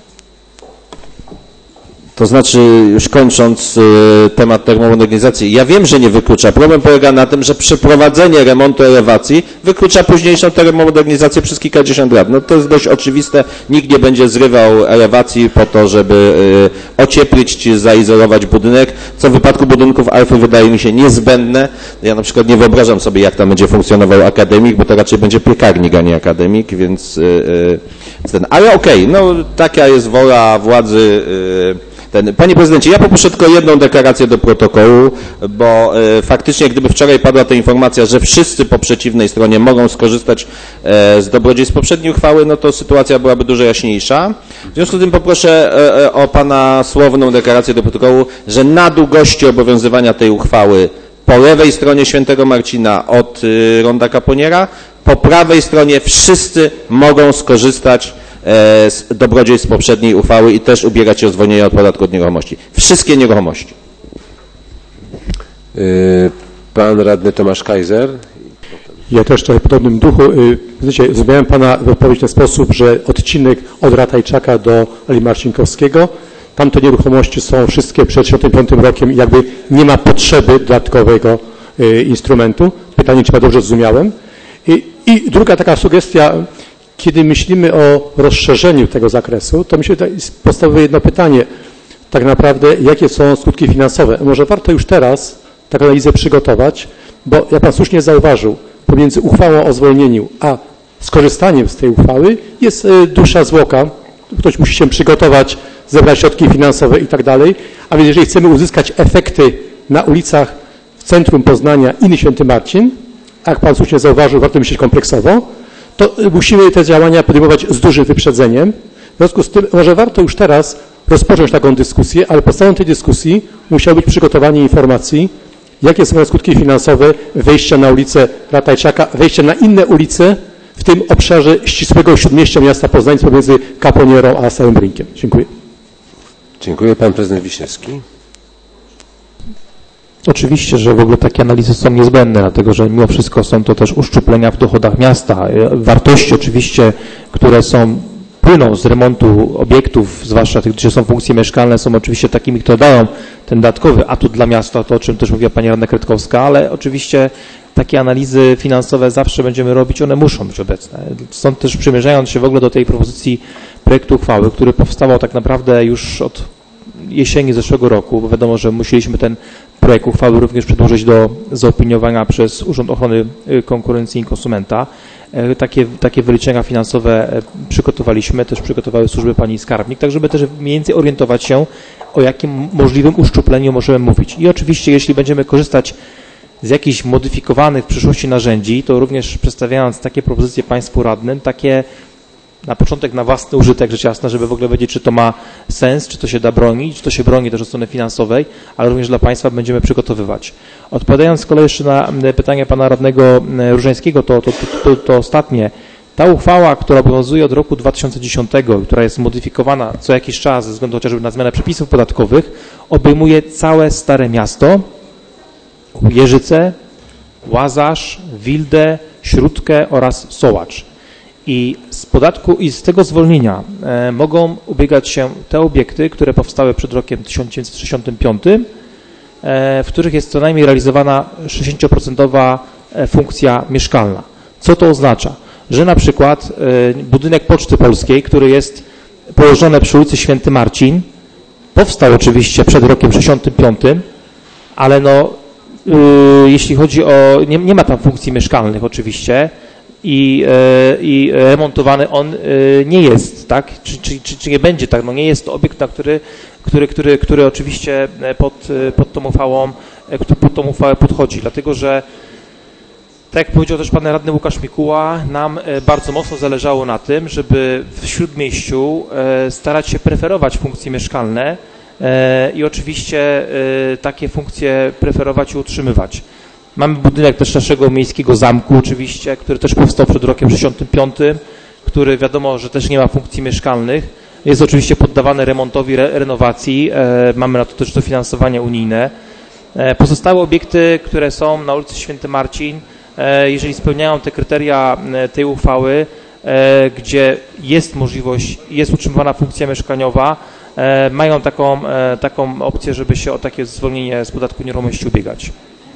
To znaczy, już kończąc temat termomodernizacji, ja wiem, że nie wyklucza. Problem polega na tym, że przeprowadzenie remontu elewacji wyklucza późniejszą termomodernizację przez kilkadziesiąt lat. No to jest dość oczywiste. Nikt nie będzie zrywał elewacji po to, żeby ocieplić czy zaizolować budynek, co w wypadku budynków ALF wydaje mi się niezbędne. Ja na przykład nie wyobrażam sobie, jak tam będzie funkcjonował akademik, bo to raczej będzie piekarnik, a nie akademik, więc ale okej, no taka jest wola władzy Panie prezydencie, ja poproszę tylko jedną deklarację do protokołu, bo faktycznie gdyby wczoraj padła ta informacja, że wszyscy po przeciwnej stronie mogą skorzystać z dobrodziejstw poprzedniej uchwały, no to sytuacja byłaby dużo jaśniejsza. W związku z tym poproszę o pana słowną deklarację do protokołu, że na długości obowiązywania tej uchwały po lewej stronie Świętego Marcina od ronda Caponiera, po prawej stronie wszyscy mogą skorzystać z dobrodziejstw poprzedniej uchwały i też ubiegać się o zwolnienie od podatku od nieruchomości. Wszystkie nieruchomości. Pan radny Tomasz Kaiser. Ja też w trochę podobnym duchu. Zrozumiałem pana wypowiedź w ten sposób, że odcinek od Ratajczaka do Ali Marcinkowskiego, tamte nieruchomości są wszystkie przed 1965 rokiem i jakby nie ma potrzeby dodatkowego instrumentu. Pytanie, czy ja dobrze zrozumiałem. I druga taka sugestia, kiedy myślimy o rozszerzeniu tego zakresu, to myślę, że jest podstawowe jedno pytanie. Tak naprawdę, jakie są skutki finansowe? Może warto już teraz taką analizę przygotować, bo jak pan słusznie zauważył, pomiędzy uchwałą o zwolnieniu a skorzystaniem z tej uchwały jest dłuższa zwłoka. Ktoś musi się przygotować, zebrać środki finansowe i tak dalej. A więc jeżeli chcemy uzyskać efekty na ulicach w centrum Poznania i Święty Marcin, a jak pan słusznie zauważył, warto myśleć kompleksowo, to musimy te działania podejmować z dużym wyprzedzeniem. W związku z tym może warto już teraz rozpocząć taką dyskusję, ale podstawą tej dyskusji musiało być przygotowanie informacji, jakie są skutki finansowe wejścia na ulicę Ratajczaka, wejścia na inne ulice w tym obszarze ścisłego śródmieścia miasta Poznań pomiędzy Caponierą a Starym Rynkiem. Dziękuję. Dziękuję. Pan prezydent Wiśniewski. Oczywiście, że w ogóle takie analizy są niezbędne, dlatego że mimo wszystko są to też uszczuplenia w dochodach miasta. Wartości oczywiście, które płyną z remontu obiektów, zwłaszcza tych, gdzie są funkcje mieszkalne, są oczywiście takimi, które dają ten dodatkowy atut dla miasta, to o czym też mówiła pani radna Kretkowska, ale oczywiście takie analizy finansowe zawsze będziemy robić, one muszą być obecne. Stąd też przymierzając się w ogóle do tej propozycji projektu uchwały, który powstawał tak naprawdę już od jesieni zeszłego roku, bo wiadomo, że musieliśmy ten projekt uchwały również przedłożyć do zaopiniowania przez Urząd Ochrony Konkurencji i Konsumenta. Takie wyliczenia finansowe przygotowaliśmy, też przygotowały służby pani skarbnik, tak żeby też mniej więcej orientować się, o jakim możliwym uszczupleniu możemy mówić. I oczywiście, jeśli będziemy korzystać z jakichś modyfikowanych w przyszłości narzędzi, to również przedstawiając takie propozycje państwu radnym, takie na początek na własny użytek, rzecz jasna, żeby w ogóle wiedzieć, czy to ma sens, czy to się da bronić, czy to się broni też od strony finansowej, ale również dla państwa będziemy przygotowywać. Odpowiadając z kolei jeszcze na pytanie pana radnego Różańskiego, to ostatnie. Ta uchwała, która obowiązuje od roku 2010, która jest modyfikowana co jakiś czas ze względu chociażby na zmianę przepisów podatkowych, obejmuje całe Stare Miasto, Jeżyce, Łazarz, Wildę, Śródkę oraz Sołacz. I z podatku i z tego zwolnienia mogą ubiegać się te obiekty, które powstały przed rokiem 1965, w których jest co najmniej realizowana 60% funkcja mieszkalna. Co to oznacza? Że na przykład budynek Poczty Polskiej, który jest położony przy ulicy Święty Marcin, powstał oczywiście przed rokiem 65, ale jeśli chodzi o, nie ma tam funkcji mieszkalnych oczywiście, i remontowany on nie jest, tak? Czy nie będzie tak? No nie jest to obiekt, na który oczywiście pod tą uchwałę podchodzi, dlatego że tak jak powiedział też pan radny Łukasz Mikuła, nam bardzo mocno zależało na tym, żeby w Śródmieściu starać się preferować funkcje mieszkalne i oczywiście takie funkcje preferować i utrzymywać. Mamy budynek też naszego miejskiego zamku oczywiście, który też powstał przed rokiem 65, który wiadomo, że też nie ma funkcji mieszkalnych. Jest oczywiście poddawany remontowi, renowacji. Mamy na to też dofinansowanie unijne. Pozostałe obiekty, które są na ulicy Święty Marcin, jeżeli spełniają te kryteria tej uchwały, gdzie jest możliwość, jest utrzymywana funkcja mieszkaniowa, mają taką opcję, żeby się o takie zwolnienie z podatku nieruchomości ubiegać.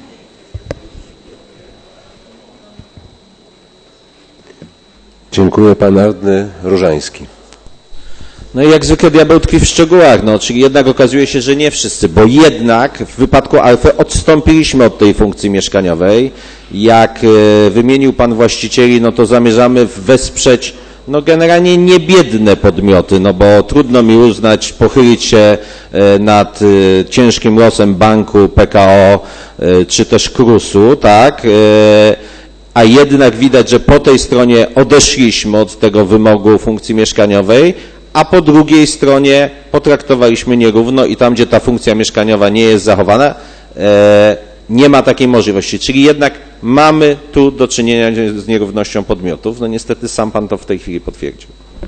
Dziękuję. Pan radny Różański. No i jak zwykle diabeł tkwi w szczegółach, no, czyli jednak okazuje się, że nie wszyscy, bo jednak w wypadku Alfy odstąpiliśmy od tej funkcji mieszkaniowej. Jak wymienił pan właścicieli, no to zamierzamy wesprzeć no generalnie niebiedne podmioty, no bo trudno mi uznać, pochylić się nad ciężkim losem banku, PKO czy też KRUS-u, tak? A jednak widać, że po tej stronie odeszliśmy od tego wymogu funkcji mieszkaniowej, a po drugiej stronie potraktowaliśmy nierówno i tam, gdzie ta funkcja mieszkaniowa nie jest zachowana, nie ma takiej możliwości. Czyli jednak mamy tu do czynienia z nierównością podmiotów. No niestety sam pan to w tej chwili potwierdził.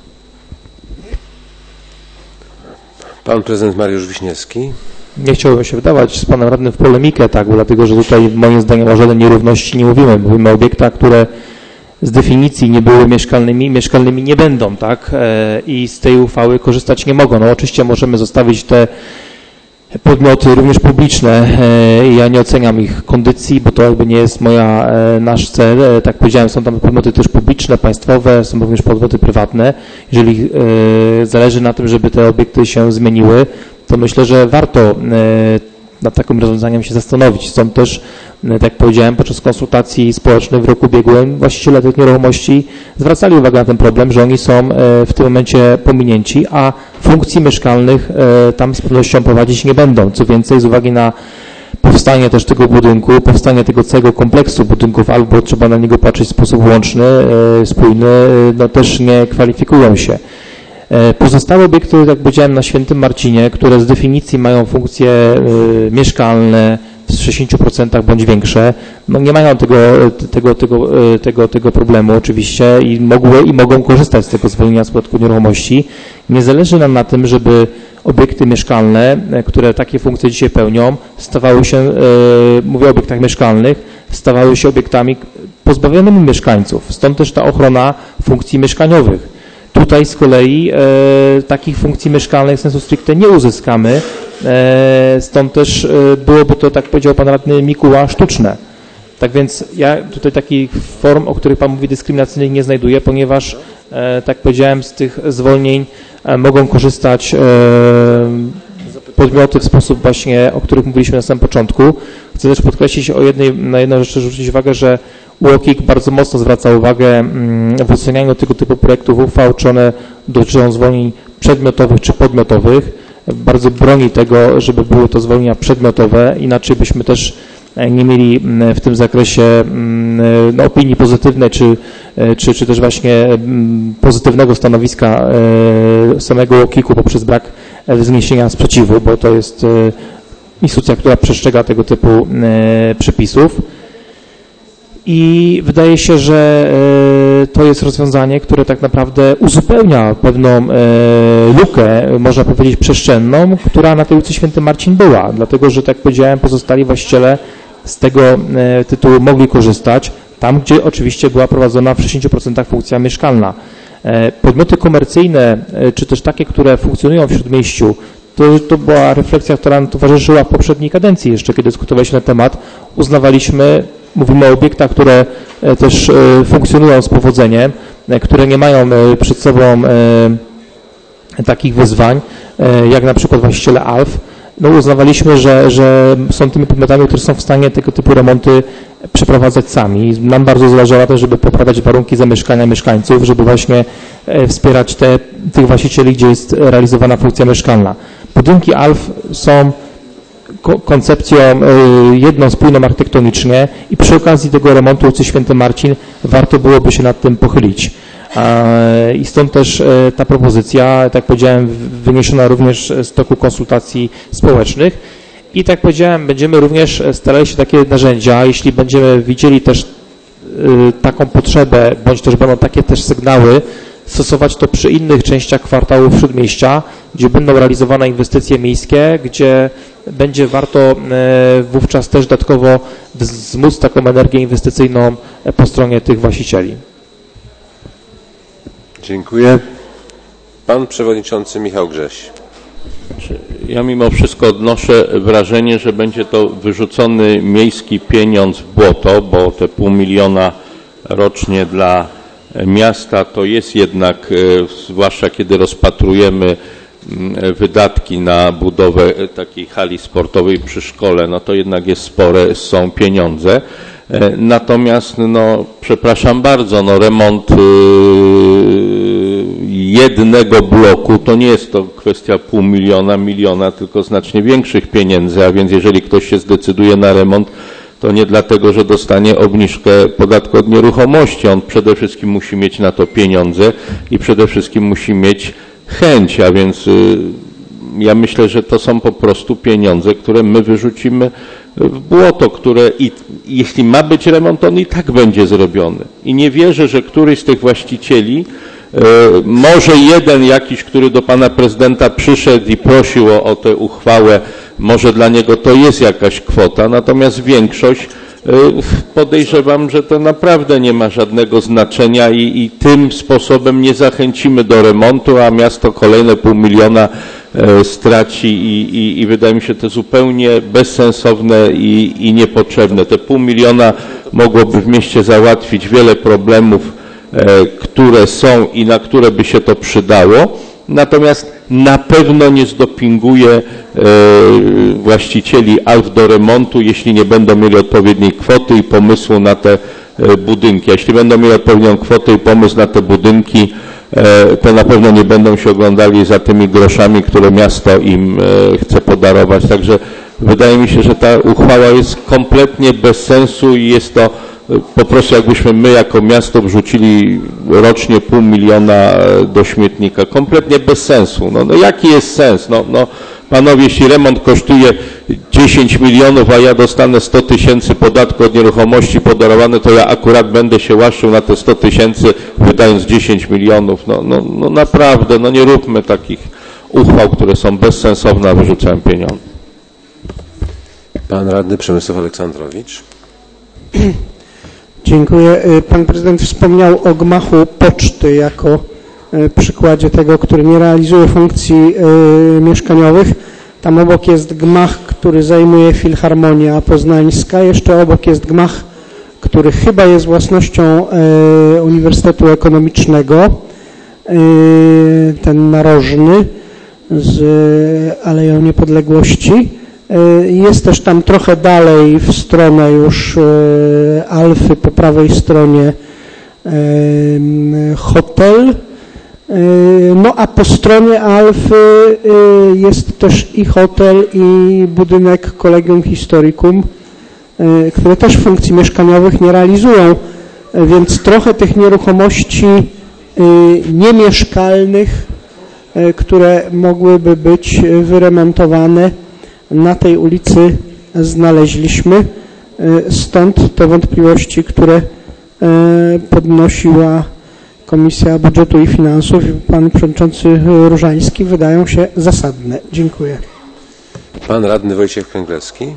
Pan prezydent Mariusz Wiśniewski. Nie chciałbym się wdawać z panem radnym w polemikę, tak, dlatego że tutaj moim zdaniem o żadnej nierówności nie mówimy. Mówimy o obiektach, które z definicji nie były mieszkalnymi nie będą, tak, i z tej uchwały korzystać nie mogą. No oczywiście możemy zostawić te podmioty również publiczne. Ja nie oceniam ich kondycji, bo to jakby nie jest nasz cel. Tak powiedziałem, są tam podmioty też publiczne, państwowe, są również podmioty prywatne. Jeżeli zależy na tym, żeby te obiekty się zmieniły, to myślę, że warto nad takim rozwiązaniem się zastanowić. Są też, tak jak powiedziałem, podczas konsultacji społecznych w roku ubiegłym właściciele tych nieruchomości zwracali uwagę na ten problem, że oni są w tym momencie pominięci, a funkcji mieszkalnych tam z pewnością prowadzić nie będą. Co więcej, z uwagi na powstanie też tego budynku, powstanie tego całego kompleksu budynków, albo trzeba na niego patrzeć w sposób łączny, spójny, no też nie kwalifikują się. Pozostałe obiekty, jak powiedziałem, na Świętym Marcinie, które z definicji mają funkcje mieszkalne w 60% bądź większe, no nie mają tego problemu oczywiście i mogą korzystać z tego zwolnienia z podatku nieruchomości. Nie zależy nam na tym, żeby obiekty mieszkalne, które takie funkcje dzisiaj pełnią, stawały się, mówię o obiektach mieszkalnych, stawały się obiektami pozbawionymi mieszkańców. Stąd też ta ochrona funkcji mieszkaniowych. Tutaj z kolei takich funkcji mieszkalnych sensu stricte nie uzyskamy, stąd też byłoby to, tak powiedział pan radny Mikuła, sztuczne. Tak więc ja tutaj takich form, o których pan mówi, dyskryminacyjnych nie znajduję, ponieważ, tak powiedziałem, z tych zwolnień mogą korzystać podmioty w sposób właśnie, o których mówiliśmy na samym początku. Chcę też podkreślić na jedną rzecz, zwrócić uwagę, że UOKiK bardzo mocno zwraca uwagę w ocenianiu tego typu projektów uchwał, czy one dotyczą zwolnień przedmiotowych czy podmiotowych. Bardzo broni tego, żeby były to zwolnienia przedmiotowe, inaczej byśmy też nie mieli w tym zakresie opinii pozytywnej, czy też właśnie pozytywnego stanowiska samego UOKiK-u poprzez brak wzniesienia sprzeciwu, bo to jest instytucja, która przestrzega tego typu przepisów. I wydaje się, że to jest rozwiązanie, które tak naprawdę uzupełnia pewną lukę, można powiedzieć przestrzenną, która na tej ulicy Święty Marcin była, dlatego że, tak powiedziałem, pozostali właściciele z tego tytułu mogli korzystać, tam gdzie oczywiście była prowadzona w 60% funkcja mieszkalna. Podmioty komercyjne, czy też takie, które funkcjonują w Śródmieściu, to była refleksja, która nam towarzyszyła w poprzedniej kadencji jeszcze, kiedy dyskutowaliśmy na temat, uznawaliśmy, mówimy o obiektach, które też funkcjonują z powodzeniem, które nie mają przed sobą takich wyzwań, jak na przykład właściciele ALF. No uznawaliśmy, że są tymi podmiotami, które są w stanie tego typu remonty przeprowadzać sami. Nam bardzo zależało na tym, żeby poprawiać warunki zamieszkania mieszkańców, żeby właśnie wspierać tych właścicieli, gdzie jest realizowana funkcja mieszkalna. Budynki ALF są koncepcją jedną spójną architektonicznie i przy okazji tego remontu ulicy Święty Marcin warto byłoby się nad tym pochylić. I stąd też ta propozycja, tak powiedziałem, wyniesiona również z toku konsultacji społecznych. I tak powiedziałem, będziemy również starali się takie narzędzia, jeśli będziemy widzieli też taką potrzebę, bądź też będą takie też sygnały, stosować to przy innych częściach kwartałów Śródmieścia, gdzie będą realizowane inwestycje miejskie, gdzie będzie warto wówczas też dodatkowo wzmóc taką energię inwestycyjną po stronie tych właścicieli. Dziękuję. Pan przewodniczący Michał Grześ. Ja mimo wszystko odnoszę wrażenie, że będzie to wyrzucony miejski pieniądz w błoto, bo te 500 000 rocznie dla miasta to jest jednak, zwłaszcza kiedy rozpatrujemy wydatki na budowę takiej hali sportowej przy szkole, no to jednak są pieniądze. Natomiast, no, przepraszam bardzo, no, remont jednego bloku, to nie jest to kwestia pół miliona, miliona, tylko znacznie większych pieniędzy, a więc jeżeli ktoś się zdecyduje na remont, to nie dlatego, że dostanie obniżkę podatku od nieruchomości. On przede wszystkim musi mieć na to pieniądze i przede wszystkim musi mieć chęć, a więc ja myślę, że to są po prostu pieniądze, które my wyrzucimy w błoto, które jeśli ma być remont, on i tak będzie zrobiony. I nie wierzę, że któryś z tych właścicieli, może jeden jakiś, który do pana prezydenta przyszedł i prosił o tę uchwałę, może dla niego to jest jakaś kwota, natomiast większość podejrzewam, że to naprawdę nie ma żadnego znaczenia i tym sposobem nie zachęcimy do remontu, a miasto kolejne pół miliona straci i wydaje mi się to zupełnie bezsensowne i niepotrzebne. Te pół miliona mogłoby w mieście załatwić wiele problemów, które są i na które by się to przydało, natomiast na pewno nie zdopinguje właścicieli Alf do remontu, jeśli nie będą mieli odpowiedniej kwoty i pomysłu na te budynki. A jeśli będą mieli odpowiednią kwotę i pomysł na te budynki, to na pewno nie będą się oglądali za tymi groszami, które miasto im chce podarować. Także wydaje mi się, że ta uchwała jest kompletnie bez sensu i jest to po prostu jakbyśmy my jako miasto wrzucili rocznie pół miliona do śmietnika. Kompletnie bez sensu. No jaki jest sens? No panowie, jeśli remont kosztuje 10 milionów, a ja dostanę 100 tysięcy podatku od nieruchomości podarowane, to ja akurat będę się łaszczył na te 100 tysięcy, wydając 10 milionów. No naprawdę, no nie róbmy takich uchwał, które są bezsensowne, a wyrzucają pieniądze. Pan radny Przemysław Aleksandrowicz. Dziękuję. Pan prezydent wspomniał o gmachu poczty jako przykładzie tego, który nie realizuje funkcji mieszkaniowych. Tam obok jest gmach, który zajmuje Filharmonia Poznańska. Jeszcze obok jest gmach, który chyba jest własnością Uniwersytetu Ekonomicznego, ten narożny z Aleją Niepodległości. Jest też tam trochę dalej w stronę już Alfy, po prawej stronie hotel. No a po stronie Alfy jest też i hotel, i budynek Collegium Historicum, które też funkcji mieszkaniowych nie realizują, więc trochę tych nieruchomości niemieszkalnych, które mogłyby być wyremontowane, na tej ulicy znaleźliśmy. Stąd te wątpliwości, które podnosiła Komisja Budżetu i Finansów i pan przewodniczący Różański, wydają się zasadne. Dziękuję. Pan radny Wojciech Kręglewski.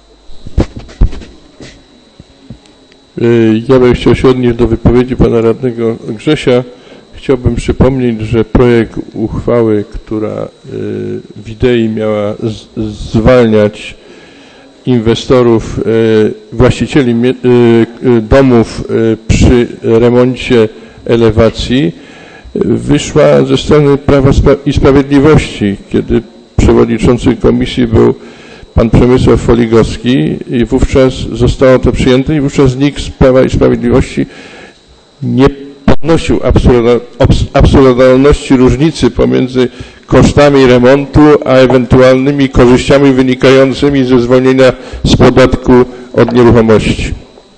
Ja bym chciał się odnieść do wypowiedzi pana radnego Grzesia. Chciałbym przypomnieć, że projekt uchwały, która w idei miała zwalniać inwestorów, właścicieli domów przy remoncie elewacji, wyszła ze strony Prawa i Sprawiedliwości, kiedy przewodniczący komisji był pan Przemysław Foligowski i wówczas zostało to przyjęte i wówczas nikt z Prawa i Sprawiedliwości nie podnosił absurdalności różnicy pomiędzy kosztami remontu a ewentualnymi korzyściami wynikającymi ze zwolnienia z podatku od nieruchomości.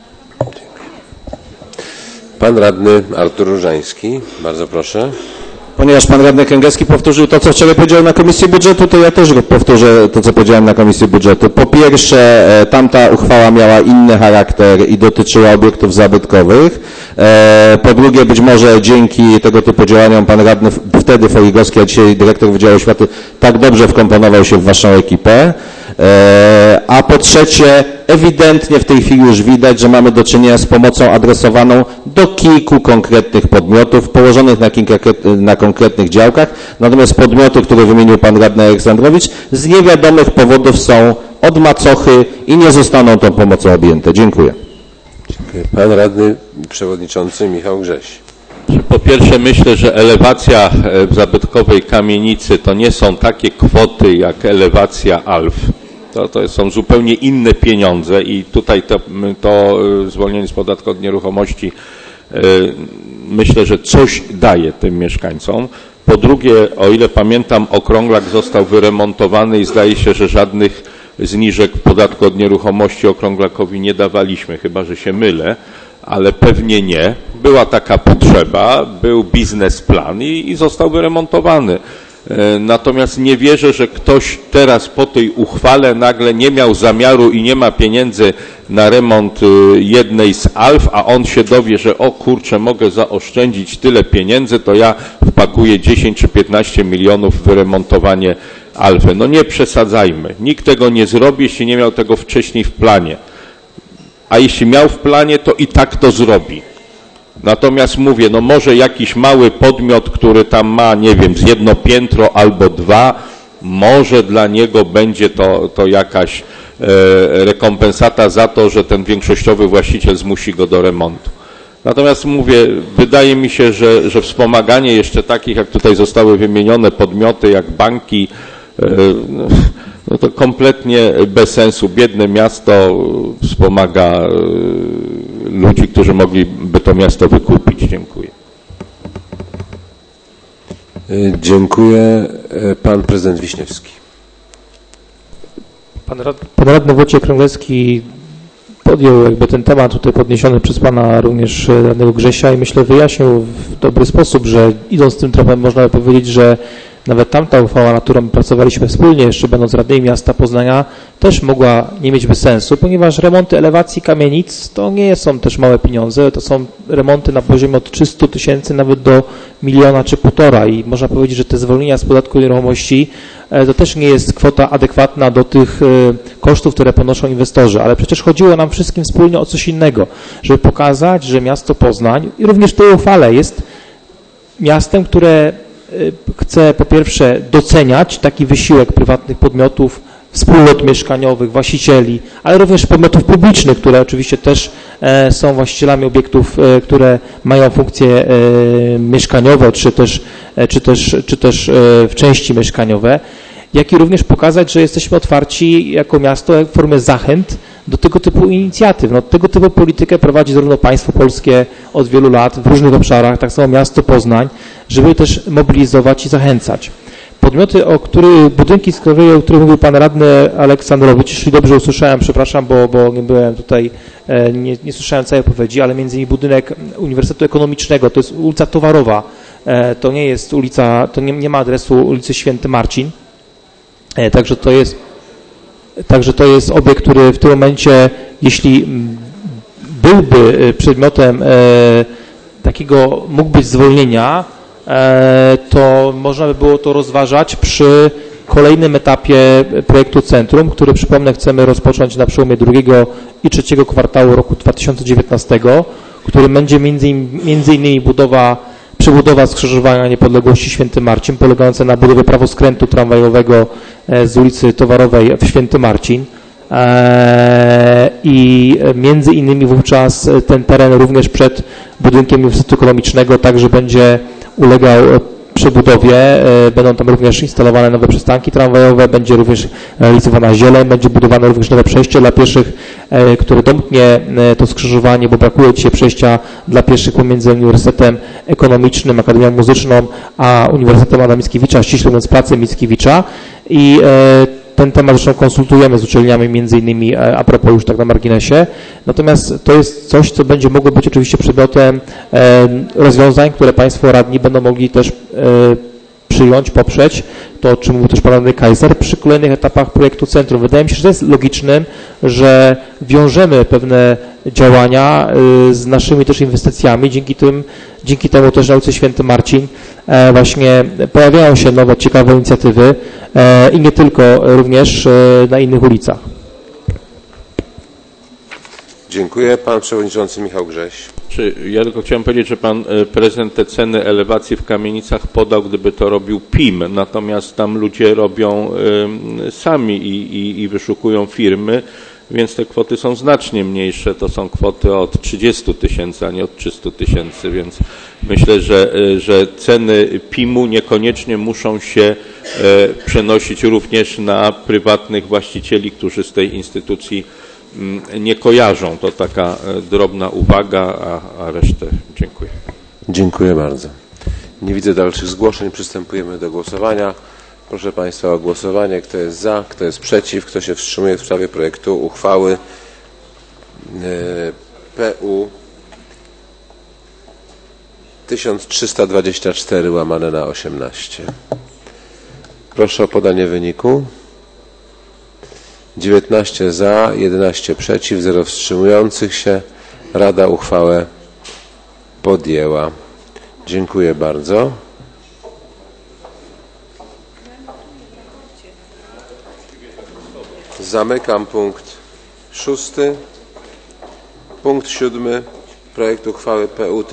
Pan radny Artur Różański, bardzo proszę. Ponieważ pan radny Kręglewski powtórzył to, co wczoraj powiedziałem na Komisji Budżetu, to ja też powtórzę to, co powiedziałem na Komisji Budżetu. Po pierwsze, tamta uchwała miała inny charakter i dotyczyła obiektów zabytkowych. Po drugie, być może dzięki tego typu działaniom pan radny wtedy Foligowski, a dzisiaj dyrektor Wydziału Oświaty, tak dobrze wkomponował się w waszą ekipę. A po trzecie, ewidentnie w tej chwili już widać, że mamy do czynienia z pomocą adresowaną do kilku konkretnych podmiotów położonych na konkretnych działkach, natomiast podmioty, które wymienił pan radny Aleksandrowicz, z niewiadomych powodów są od macochy i nie zostaną tą pomocą objęte. Dziękuję. Dziękuję. Pan radny przewodniczący Michał Grześ. Po pierwsze myślę, że elewacja w zabytkowej kamienicy to nie są takie kwoty jak elewacja Alf. To są zupełnie inne pieniądze i tutaj to zwolnienie z podatku od nieruchomości myślę, że coś daje tym mieszkańcom. Po drugie, o ile pamiętam, okrąglak został wyremontowany i zdaje się, że żadnych zniżek w podatku od nieruchomości okrąglakowi nie dawaliśmy, chyba że się mylę, ale pewnie nie. Była taka potrzeba, był biznesplan i został wyremontowany. Natomiast nie wierzę, że ktoś teraz po tej uchwale nagle nie miał zamiaru i nie ma pieniędzy na remont jednej z Alf, a on się dowie, że o kurczę, mogę zaoszczędzić tyle pieniędzy, to ja wpakuję 10 czy 15 milionów w wyremontowanie Alfy. No nie przesadzajmy. Nikt tego nie zrobi, jeśli nie miał tego wcześniej w planie. A jeśli miał w planie, to i tak to zrobi. Natomiast mówię, no może jakiś mały podmiot, który tam ma, nie wiem, z jedno piętro albo dwa, może dla niego będzie to jakaś rekompensata za to, że ten większościowy właściciel zmusi go do remontu. Natomiast mówię, wydaje mi się, że wspomaganie jeszcze takich, jak tutaj zostały wymienione podmioty, jak banki, no to kompletnie bez sensu. Biedne miasto wspomaga ludzi, którzy mogliby to miasto wykupić. Dziękuję. Dziękuję. Pan prezydent Wiśniewski. Pan radny Wojciech Krąglecki podjął jakby ten temat tutaj podniesiony przez pana również radnego Grzesia i myślę wyjaśnił w dobry sposób, że idąc tym tropem można by powiedzieć, że nawet tamta uchwała, nad którą pracowaliśmy wspólnie, jeszcze będąc radnymi miasta Poznania, też mogła nie mieć bez sensu, ponieważ remonty elewacji kamienic to nie są też małe pieniądze, to są remonty na poziomie od 300 000 nawet do 1 000 000 czy 1,5 i można powiedzieć, że te zwolnienia z podatku nieruchomości to też nie jest kwota adekwatna do tych kosztów, które ponoszą inwestorzy, ale przecież chodziło nam wszystkim wspólnie o coś innego, żeby pokazać, że miasto Poznań i również w tej uchwale jest miastem, które chce po pierwsze doceniać taki wysiłek prywatnych podmiotów, wspólnot mieszkaniowych, właścicieli, ale również podmiotów publicznych, które oczywiście też są właścicielami obiektów, które mają funkcje mieszkaniowe, czy też w części mieszkaniowe, jak i również pokazać, że jesteśmy otwarci jako miasto w formie zachęt do tego typu inicjatyw. No, tego typu politykę prowadzi zarówno państwo polskie od wielu lat w różnych obszarach, tak samo miasto Poznań, żeby też mobilizować i zachęcać. Podmioty, budynki, o których mówił pan radny Aleksandrowicz, jeśli dobrze usłyszałem, przepraszam, bo nie byłem tutaj, nie słyszałem całej odpowiedzi, ale między innymi budynek Uniwersytetu Ekonomicznego, to jest ulica Towarowa, to nie jest ulica, to nie ma adresu ulicy Święty Marcin, Także to jest obiekt, który w tym momencie, jeśli byłby przedmiotem takiego, mógł być zwolnienia, to można by było to rozważać przy kolejnym etapie projektu Centrum, który, przypomnę, chcemy rozpocząć na przełomie 2. i 3. kwartału roku 2019, który będzie między innymi przebudowa skrzyżowania Niepodległości Święty Marcin, polegająca na budowie prawoskrętu tramwajowego z ulicy Towarowej w Święty Marcin i między innymi wówczas ten teren również przed budynkiem Uniwersytetu Ekonomicznego także będzie ulegał przebudowie, będą tam również instalowane nowe przystanki tramwajowe, będzie również realizowana zieleń, będzie budowane również nowe przejście dla pieszych, które domknie to skrzyżowanie, bo brakuje dzisiaj przejścia dla pieszych pomiędzy Uniwersytetem Ekonomicznym, Akademią Muzyczną, a Uniwersytetem Adama Mickiewicza, ściśle mówiąc Placem Mickiewicza i ten temat zresztą konsultujemy z uczelniami, między innymi a propos już tak na marginesie. Natomiast to jest coś, co będzie mogło być oczywiście przedmiotem rozwiązań, które państwo radni będą mogli też przyjąć, poprzeć, to o czym mówił też pan radny Kaiser, przy kolejnych etapach projektu Centrum. Wydaje mi się, że to jest logicznym, że wiążemy pewne działania z naszymi też inwestycjami, dzięki temu też na ulicy Święty Marcin właśnie pojawiają się nowe, ciekawe inicjatywy i nie tylko, również na innych ulicach. Dziękuję. Pan przewodniczący Michał Grześ. Ja tylko chciałem powiedzieć, że pan prezydent te ceny elewacji w kamienicach podał, gdyby to robił PIM, natomiast tam ludzie robią sami i wyszukują firmy, więc te kwoty są znacznie mniejsze, to są kwoty od 30 000, a nie od 300 000, więc myślę, że ceny PIM-u niekoniecznie muszą się przenosić również na prywatnych właścicieli, którzy z tej instytucji nie kojarzą. To taka drobna uwaga, a resztę dziękuję. Dziękuję bardzo. Nie widzę dalszych zgłoszeń. Przystępujemy do głosowania. Proszę Państwa o głosowanie. Kto jest za, kto jest przeciw, kto się wstrzymuje w sprawie projektu uchwały PU 1324/18. Proszę o podanie wyniku. 19 za, 11 przeciw, 0 wstrzymujących się. Rada uchwałę podjęła. Dziękuję bardzo. Zamykam punkt 6. Punkt 7. Projekt uchwały PU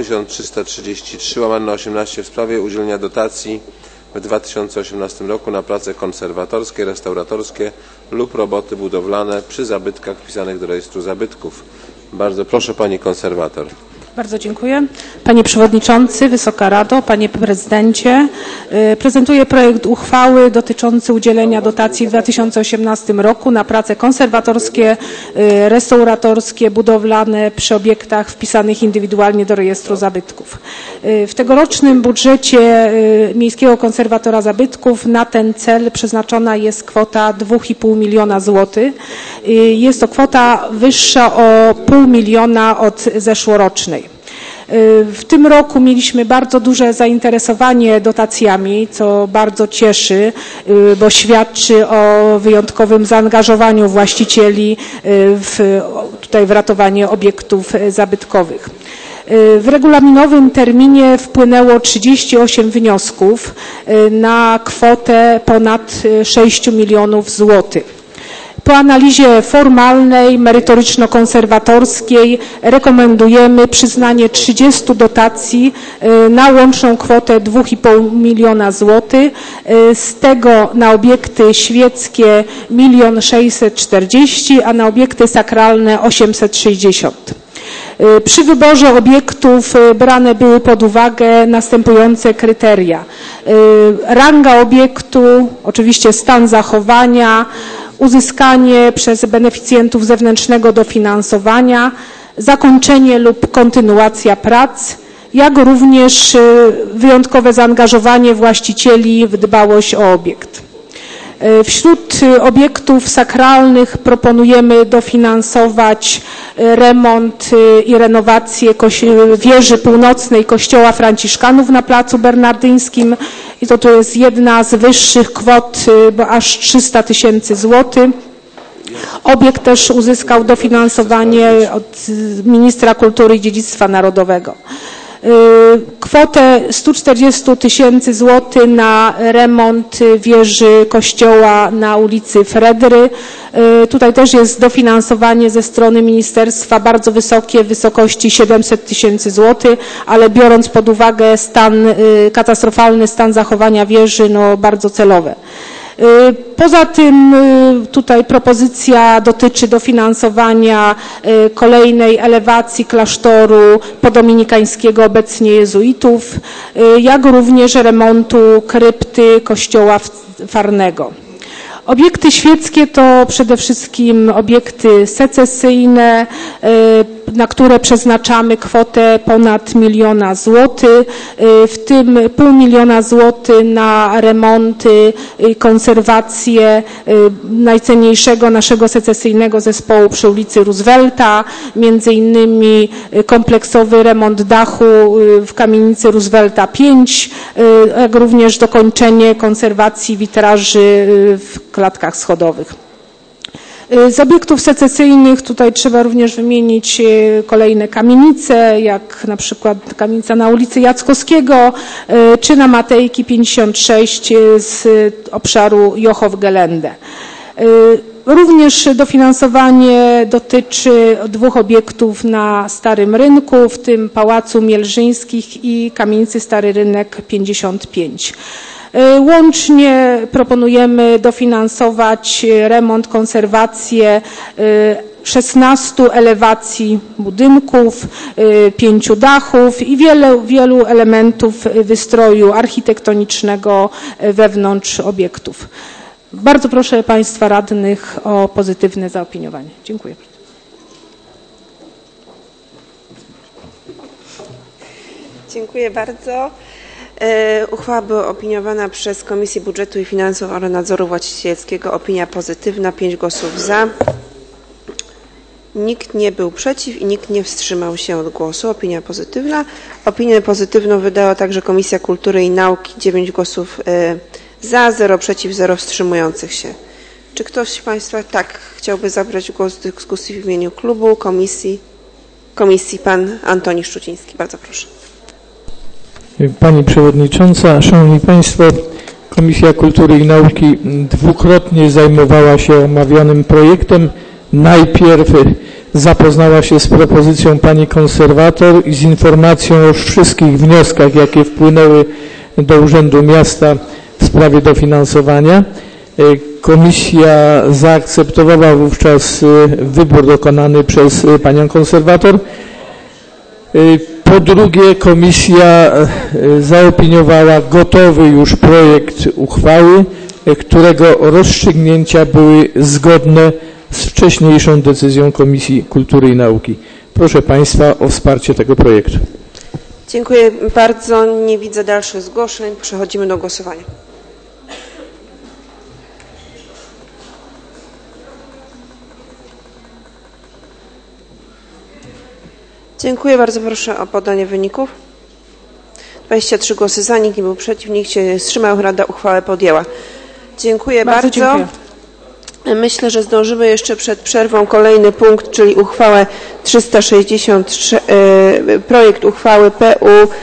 1333/18 w sprawie udzielenia dotacji w 2018 roku na prace konserwatorskie, restauratorskie lub roboty budowlane przy zabytkach wpisanych do rejestru zabytków. Bardzo proszę Pani konserwator. Bardzo dziękuję. Panie Przewodniczący, Wysoka Rado, Panie Prezydencie. Prezentuję projekt uchwały dotyczący udzielenia dotacji w 2018 roku na prace konserwatorskie, restauratorskie, budowlane przy obiektach wpisanych indywidualnie do rejestru zabytków. W tegorocznym budżecie Miejskiego Konserwatora Zabytków na ten cel przeznaczona jest kwota 2,5 miliona złotych. Jest to kwota wyższa o 0,5 miliona od zeszłorocznej. W tym roku mieliśmy bardzo duże zainteresowanie dotacjami, co bardzo cieszy, bo świadczy o wyjątkowym zaangażowaniu właścicieli w ratowanie obiektów zabytkowych. W regulaminowym terminie wpłynęło 38 wniosków na kwotę ponad 6 milionów złotych. Po analizie formalnej, merytoryczno-konserwatorskiej rekomendujemy przyznanie 30 dotacji na łączną kwotę 2,5 miliona złotych. Z tego na obiekty świeckie 1 640 000, a na obiekty sakralne 860. Przy wyborze obiektów brane były pod uwagę następujące kryteria. Ranga obiektu, oczywiście stan zachowania, uzyskanie przez beneficjentów zewnętrznego dofinansowania, zakończenie lub kontynuacja prac, jak również wyjątkowe zaangażowanie właścicieli w dbałość o obiekt. Wśród obiektów sakralnych proponujemy dofinansować remont i renowację wieży północnej Kościoła Franciszkanów na Placu Bernardyńskim i to jest jedna z wyższych kwot, bo aż 300 000 złotych. Obiekt też uzyskał dofinansowanie od ministra kultury i dziedzictwa narodowego. Kwotę 140 000 złotych na remont wieży kościoła na ulicy Fredry. Tutaj też jest dofinansowanie ze strony ministerstwa bardzo wysokie, w wysokości 700 000 złotych, ale biorąc pod uwagę katastrofalny stan zachowania wieży, no bardzo celowe. Poza tym tutaj propozycja dotyczy dofinansowania kolejnej elewacji klasztoru podominikańskiego, obecnie jezuitów, jak również remontu krypty kościoła Farnego. Obiekty świeckie to przede wszystkim obiekty secesyjne, na które przeznaczamy kwotę ponad 1 miliona złotych, w tym 0,5 miliona złotych na remonty i konserwację najcenniejszego naszego secesyjnego zespołu przy ulicy Roosevelta, między innymi kompleksowy remont dachu w kamienicy Roosevelta 5, jak również dokończenie konserwacji witraży w klatkach schodowych. Z obiektów secesyjnych tutaj trzeba również wymienić kolejne kamienice, jak na przykład kamienica na ulicy Jackowskiego, czy na Matejki 56 z obszaru Jochow-Gelände. Również dofinansowanie dotyczy 2 obiektów na Starym Rynku, w tym Pałacu Mielżyńskich i kamienicy Stary Rynek 55. Łącznie proponujemy dofinansować remont, konserwację 16 elewacji budynków, 5 dachów i wielu elementów wystroju architektonicznego wewnątrz obiektów. Bardzo proszę Państwa radnych o pozytywne zaopiniowanie. Dziękuję. Dziękuję bardzo. Uchwała była opiniowana przez Komisję Budżetu i Finansów oraz Nadzoru Właścicielskiego. Opinia pozytywna, 5 głosów za. Nikt nie był przeciw i nikt nie wstrzymał się od głosu. Opinia pozytywna. Opinię pozytywną wydała także Komisja Kultury i Nauki. 9 głosów za, 0 przeciw, 0 wstrzymujących się. Czy ktoś z Państwa chciałby zabrać głos w dyskusji w imieniu klubu, komisji? Pan Antoni Szczuciński. Bardzo proszę. Pani Przewodnicząca, Szanowni Państwo, Komisja Kultury i Nauki dwukrotnie zajmowała się omawianym projektem. Najpierw zapoznała się z propozycją pani konserwator i z informacją o wszystkich wnioskach, jakie wpłynęły do Urzędu Miasta w sprawie dofinansowania. Komisja zaakceptowała wówczas wybór dokonany przez panią konserwator. Po drugie, komisja zaopiniowała gotowy już projekt uchwały, którego rozstrzygnięcia były zgodne z wcześniejszą decyzją Komisji Kultury i Nauki. Proszę Państwa o wsparcie tego projektu. Dziękuję bardzo. Nie widzę dalszych zgłoszeń. Przechodzimy do głosowania. Dziękuję bardzo. Proszę o podanie wyników. 23 głosy za, nikt nie był przeciw, nikt się nie wstrzymał. Rada uchwałę podjęła. Dziękuję bardzo. Dziękuję. Myślę, że zdążymy jeszcze przed przerwą kolejny punkt, czyli uchwałę 363, projekt uchwały PU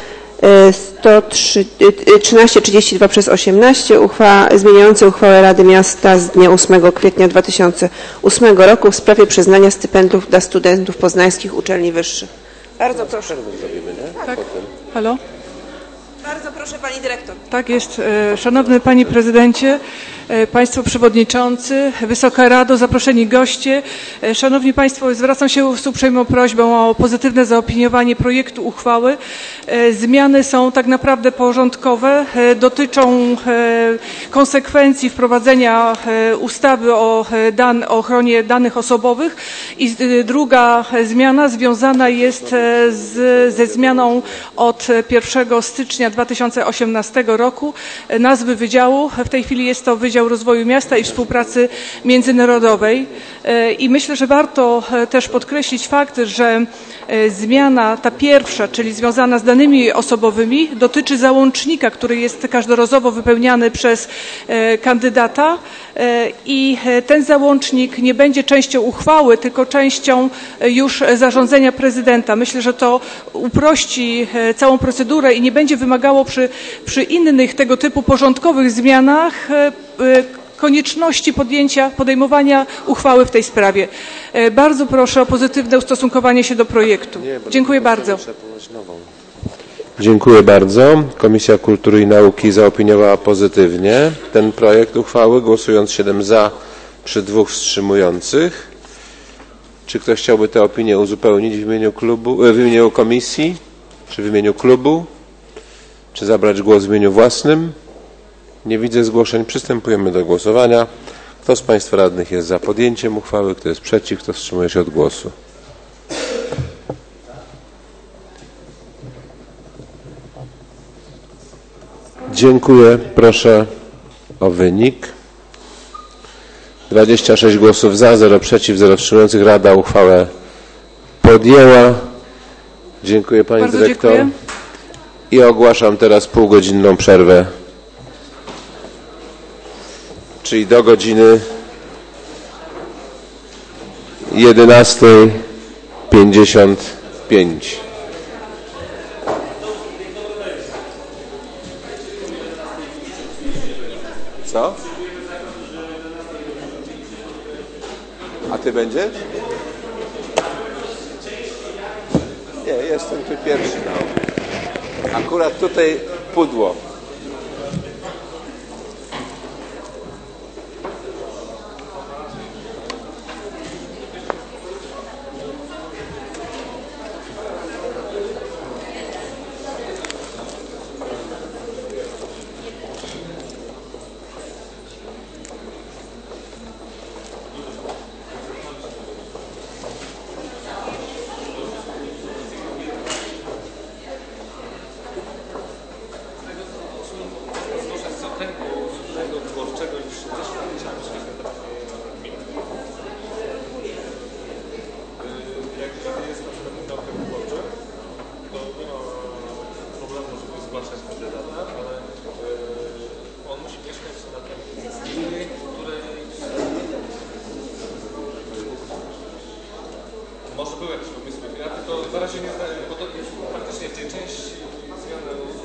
1332/18, zmieniający uchwałę Rady Miasta z dnia 8 kwietnia 2008 roku w sprawie przyznania stypendiów dla studentów poznańskich uczelni wyższych. Bardzo proszę. Tak. Halo? Bardzo proszę Pani Dyrektor. Tak jest. Szanowny Panie Prezydencie, Państwo Przewodniczący, Wysoka Rado, zaproszeni goście. Szanowni Państwo, zwracam się z uprzejmą prośbą o pozytywne zaopiniowanie projektu uchwały. Zmiany są tak naprawdę porządkowe, dotyczą konsekwencji wprowadzenia ustawy o ochronie danych osobowych i druga zmiana związana jest ze zmianą od 1 stycznia 2018 roku nazwy wydziału. W tej chwili jest to Wydział Rozwoju Miasta i Współpracy Międzynarodowej i myślę, że warto też podkreślić fakt, że zmiana ta pierwsza, czyli związana z danymi osobowymi, dotyczy załącznika, który jest każdorazowo wypełniany przez kandydata i ten załącznik nie będzie częścią uchwały, tylko częścią już zarządzenia prezydenta. Myślę, że to uprości całą procedurę i nie będzie wymagało przy innych tego typu porządkowych zmianach konieczności podejmowania uchwały w tej sprawie. Bardzo proszę o pozytywne ustosunkowanie się do projektu. Dziękuję bardzo. Dziękuję bardzo. Komisja Kultury i Nauki zaopiniowała pozytywnie ten projekt uchwały, głosując 7 za przy 2 wstrzymujących. Czy ktoś chciałby tę opinię uzupełnić w imieniu klubu, w imieniu komisji, czy w imieniu klubu, czy zabrać głos w imieniu własnym? Nie widzę zgłoszeń. Przystępujemy do głosowania. Kto z Państwa radnych jest za podjęciem uchwały? Kto jest przeciw? Kto wstrzymuje się od głosu? Dziękuję. Proszę o wynik. 26 głosów za, 0 przeciw, 0 wstrzymujących. Rada uchwałę podjęła. Dziękuję Pani Bardzo Dyrektor. dziękuję. I ogłaszam teraz półgodzinną przerwę, czyli do godziny 11:55. Co? A Ty będziesz? Nie, jestem tu pierwszy. No. Akurat tutaj pudło. zgłaszać kandydata, ale on musi mieszkać na gminie, której może były jakieś pomysły. Ja tylko na razie nie znam, bo to jest faktycznie w tej części zmiany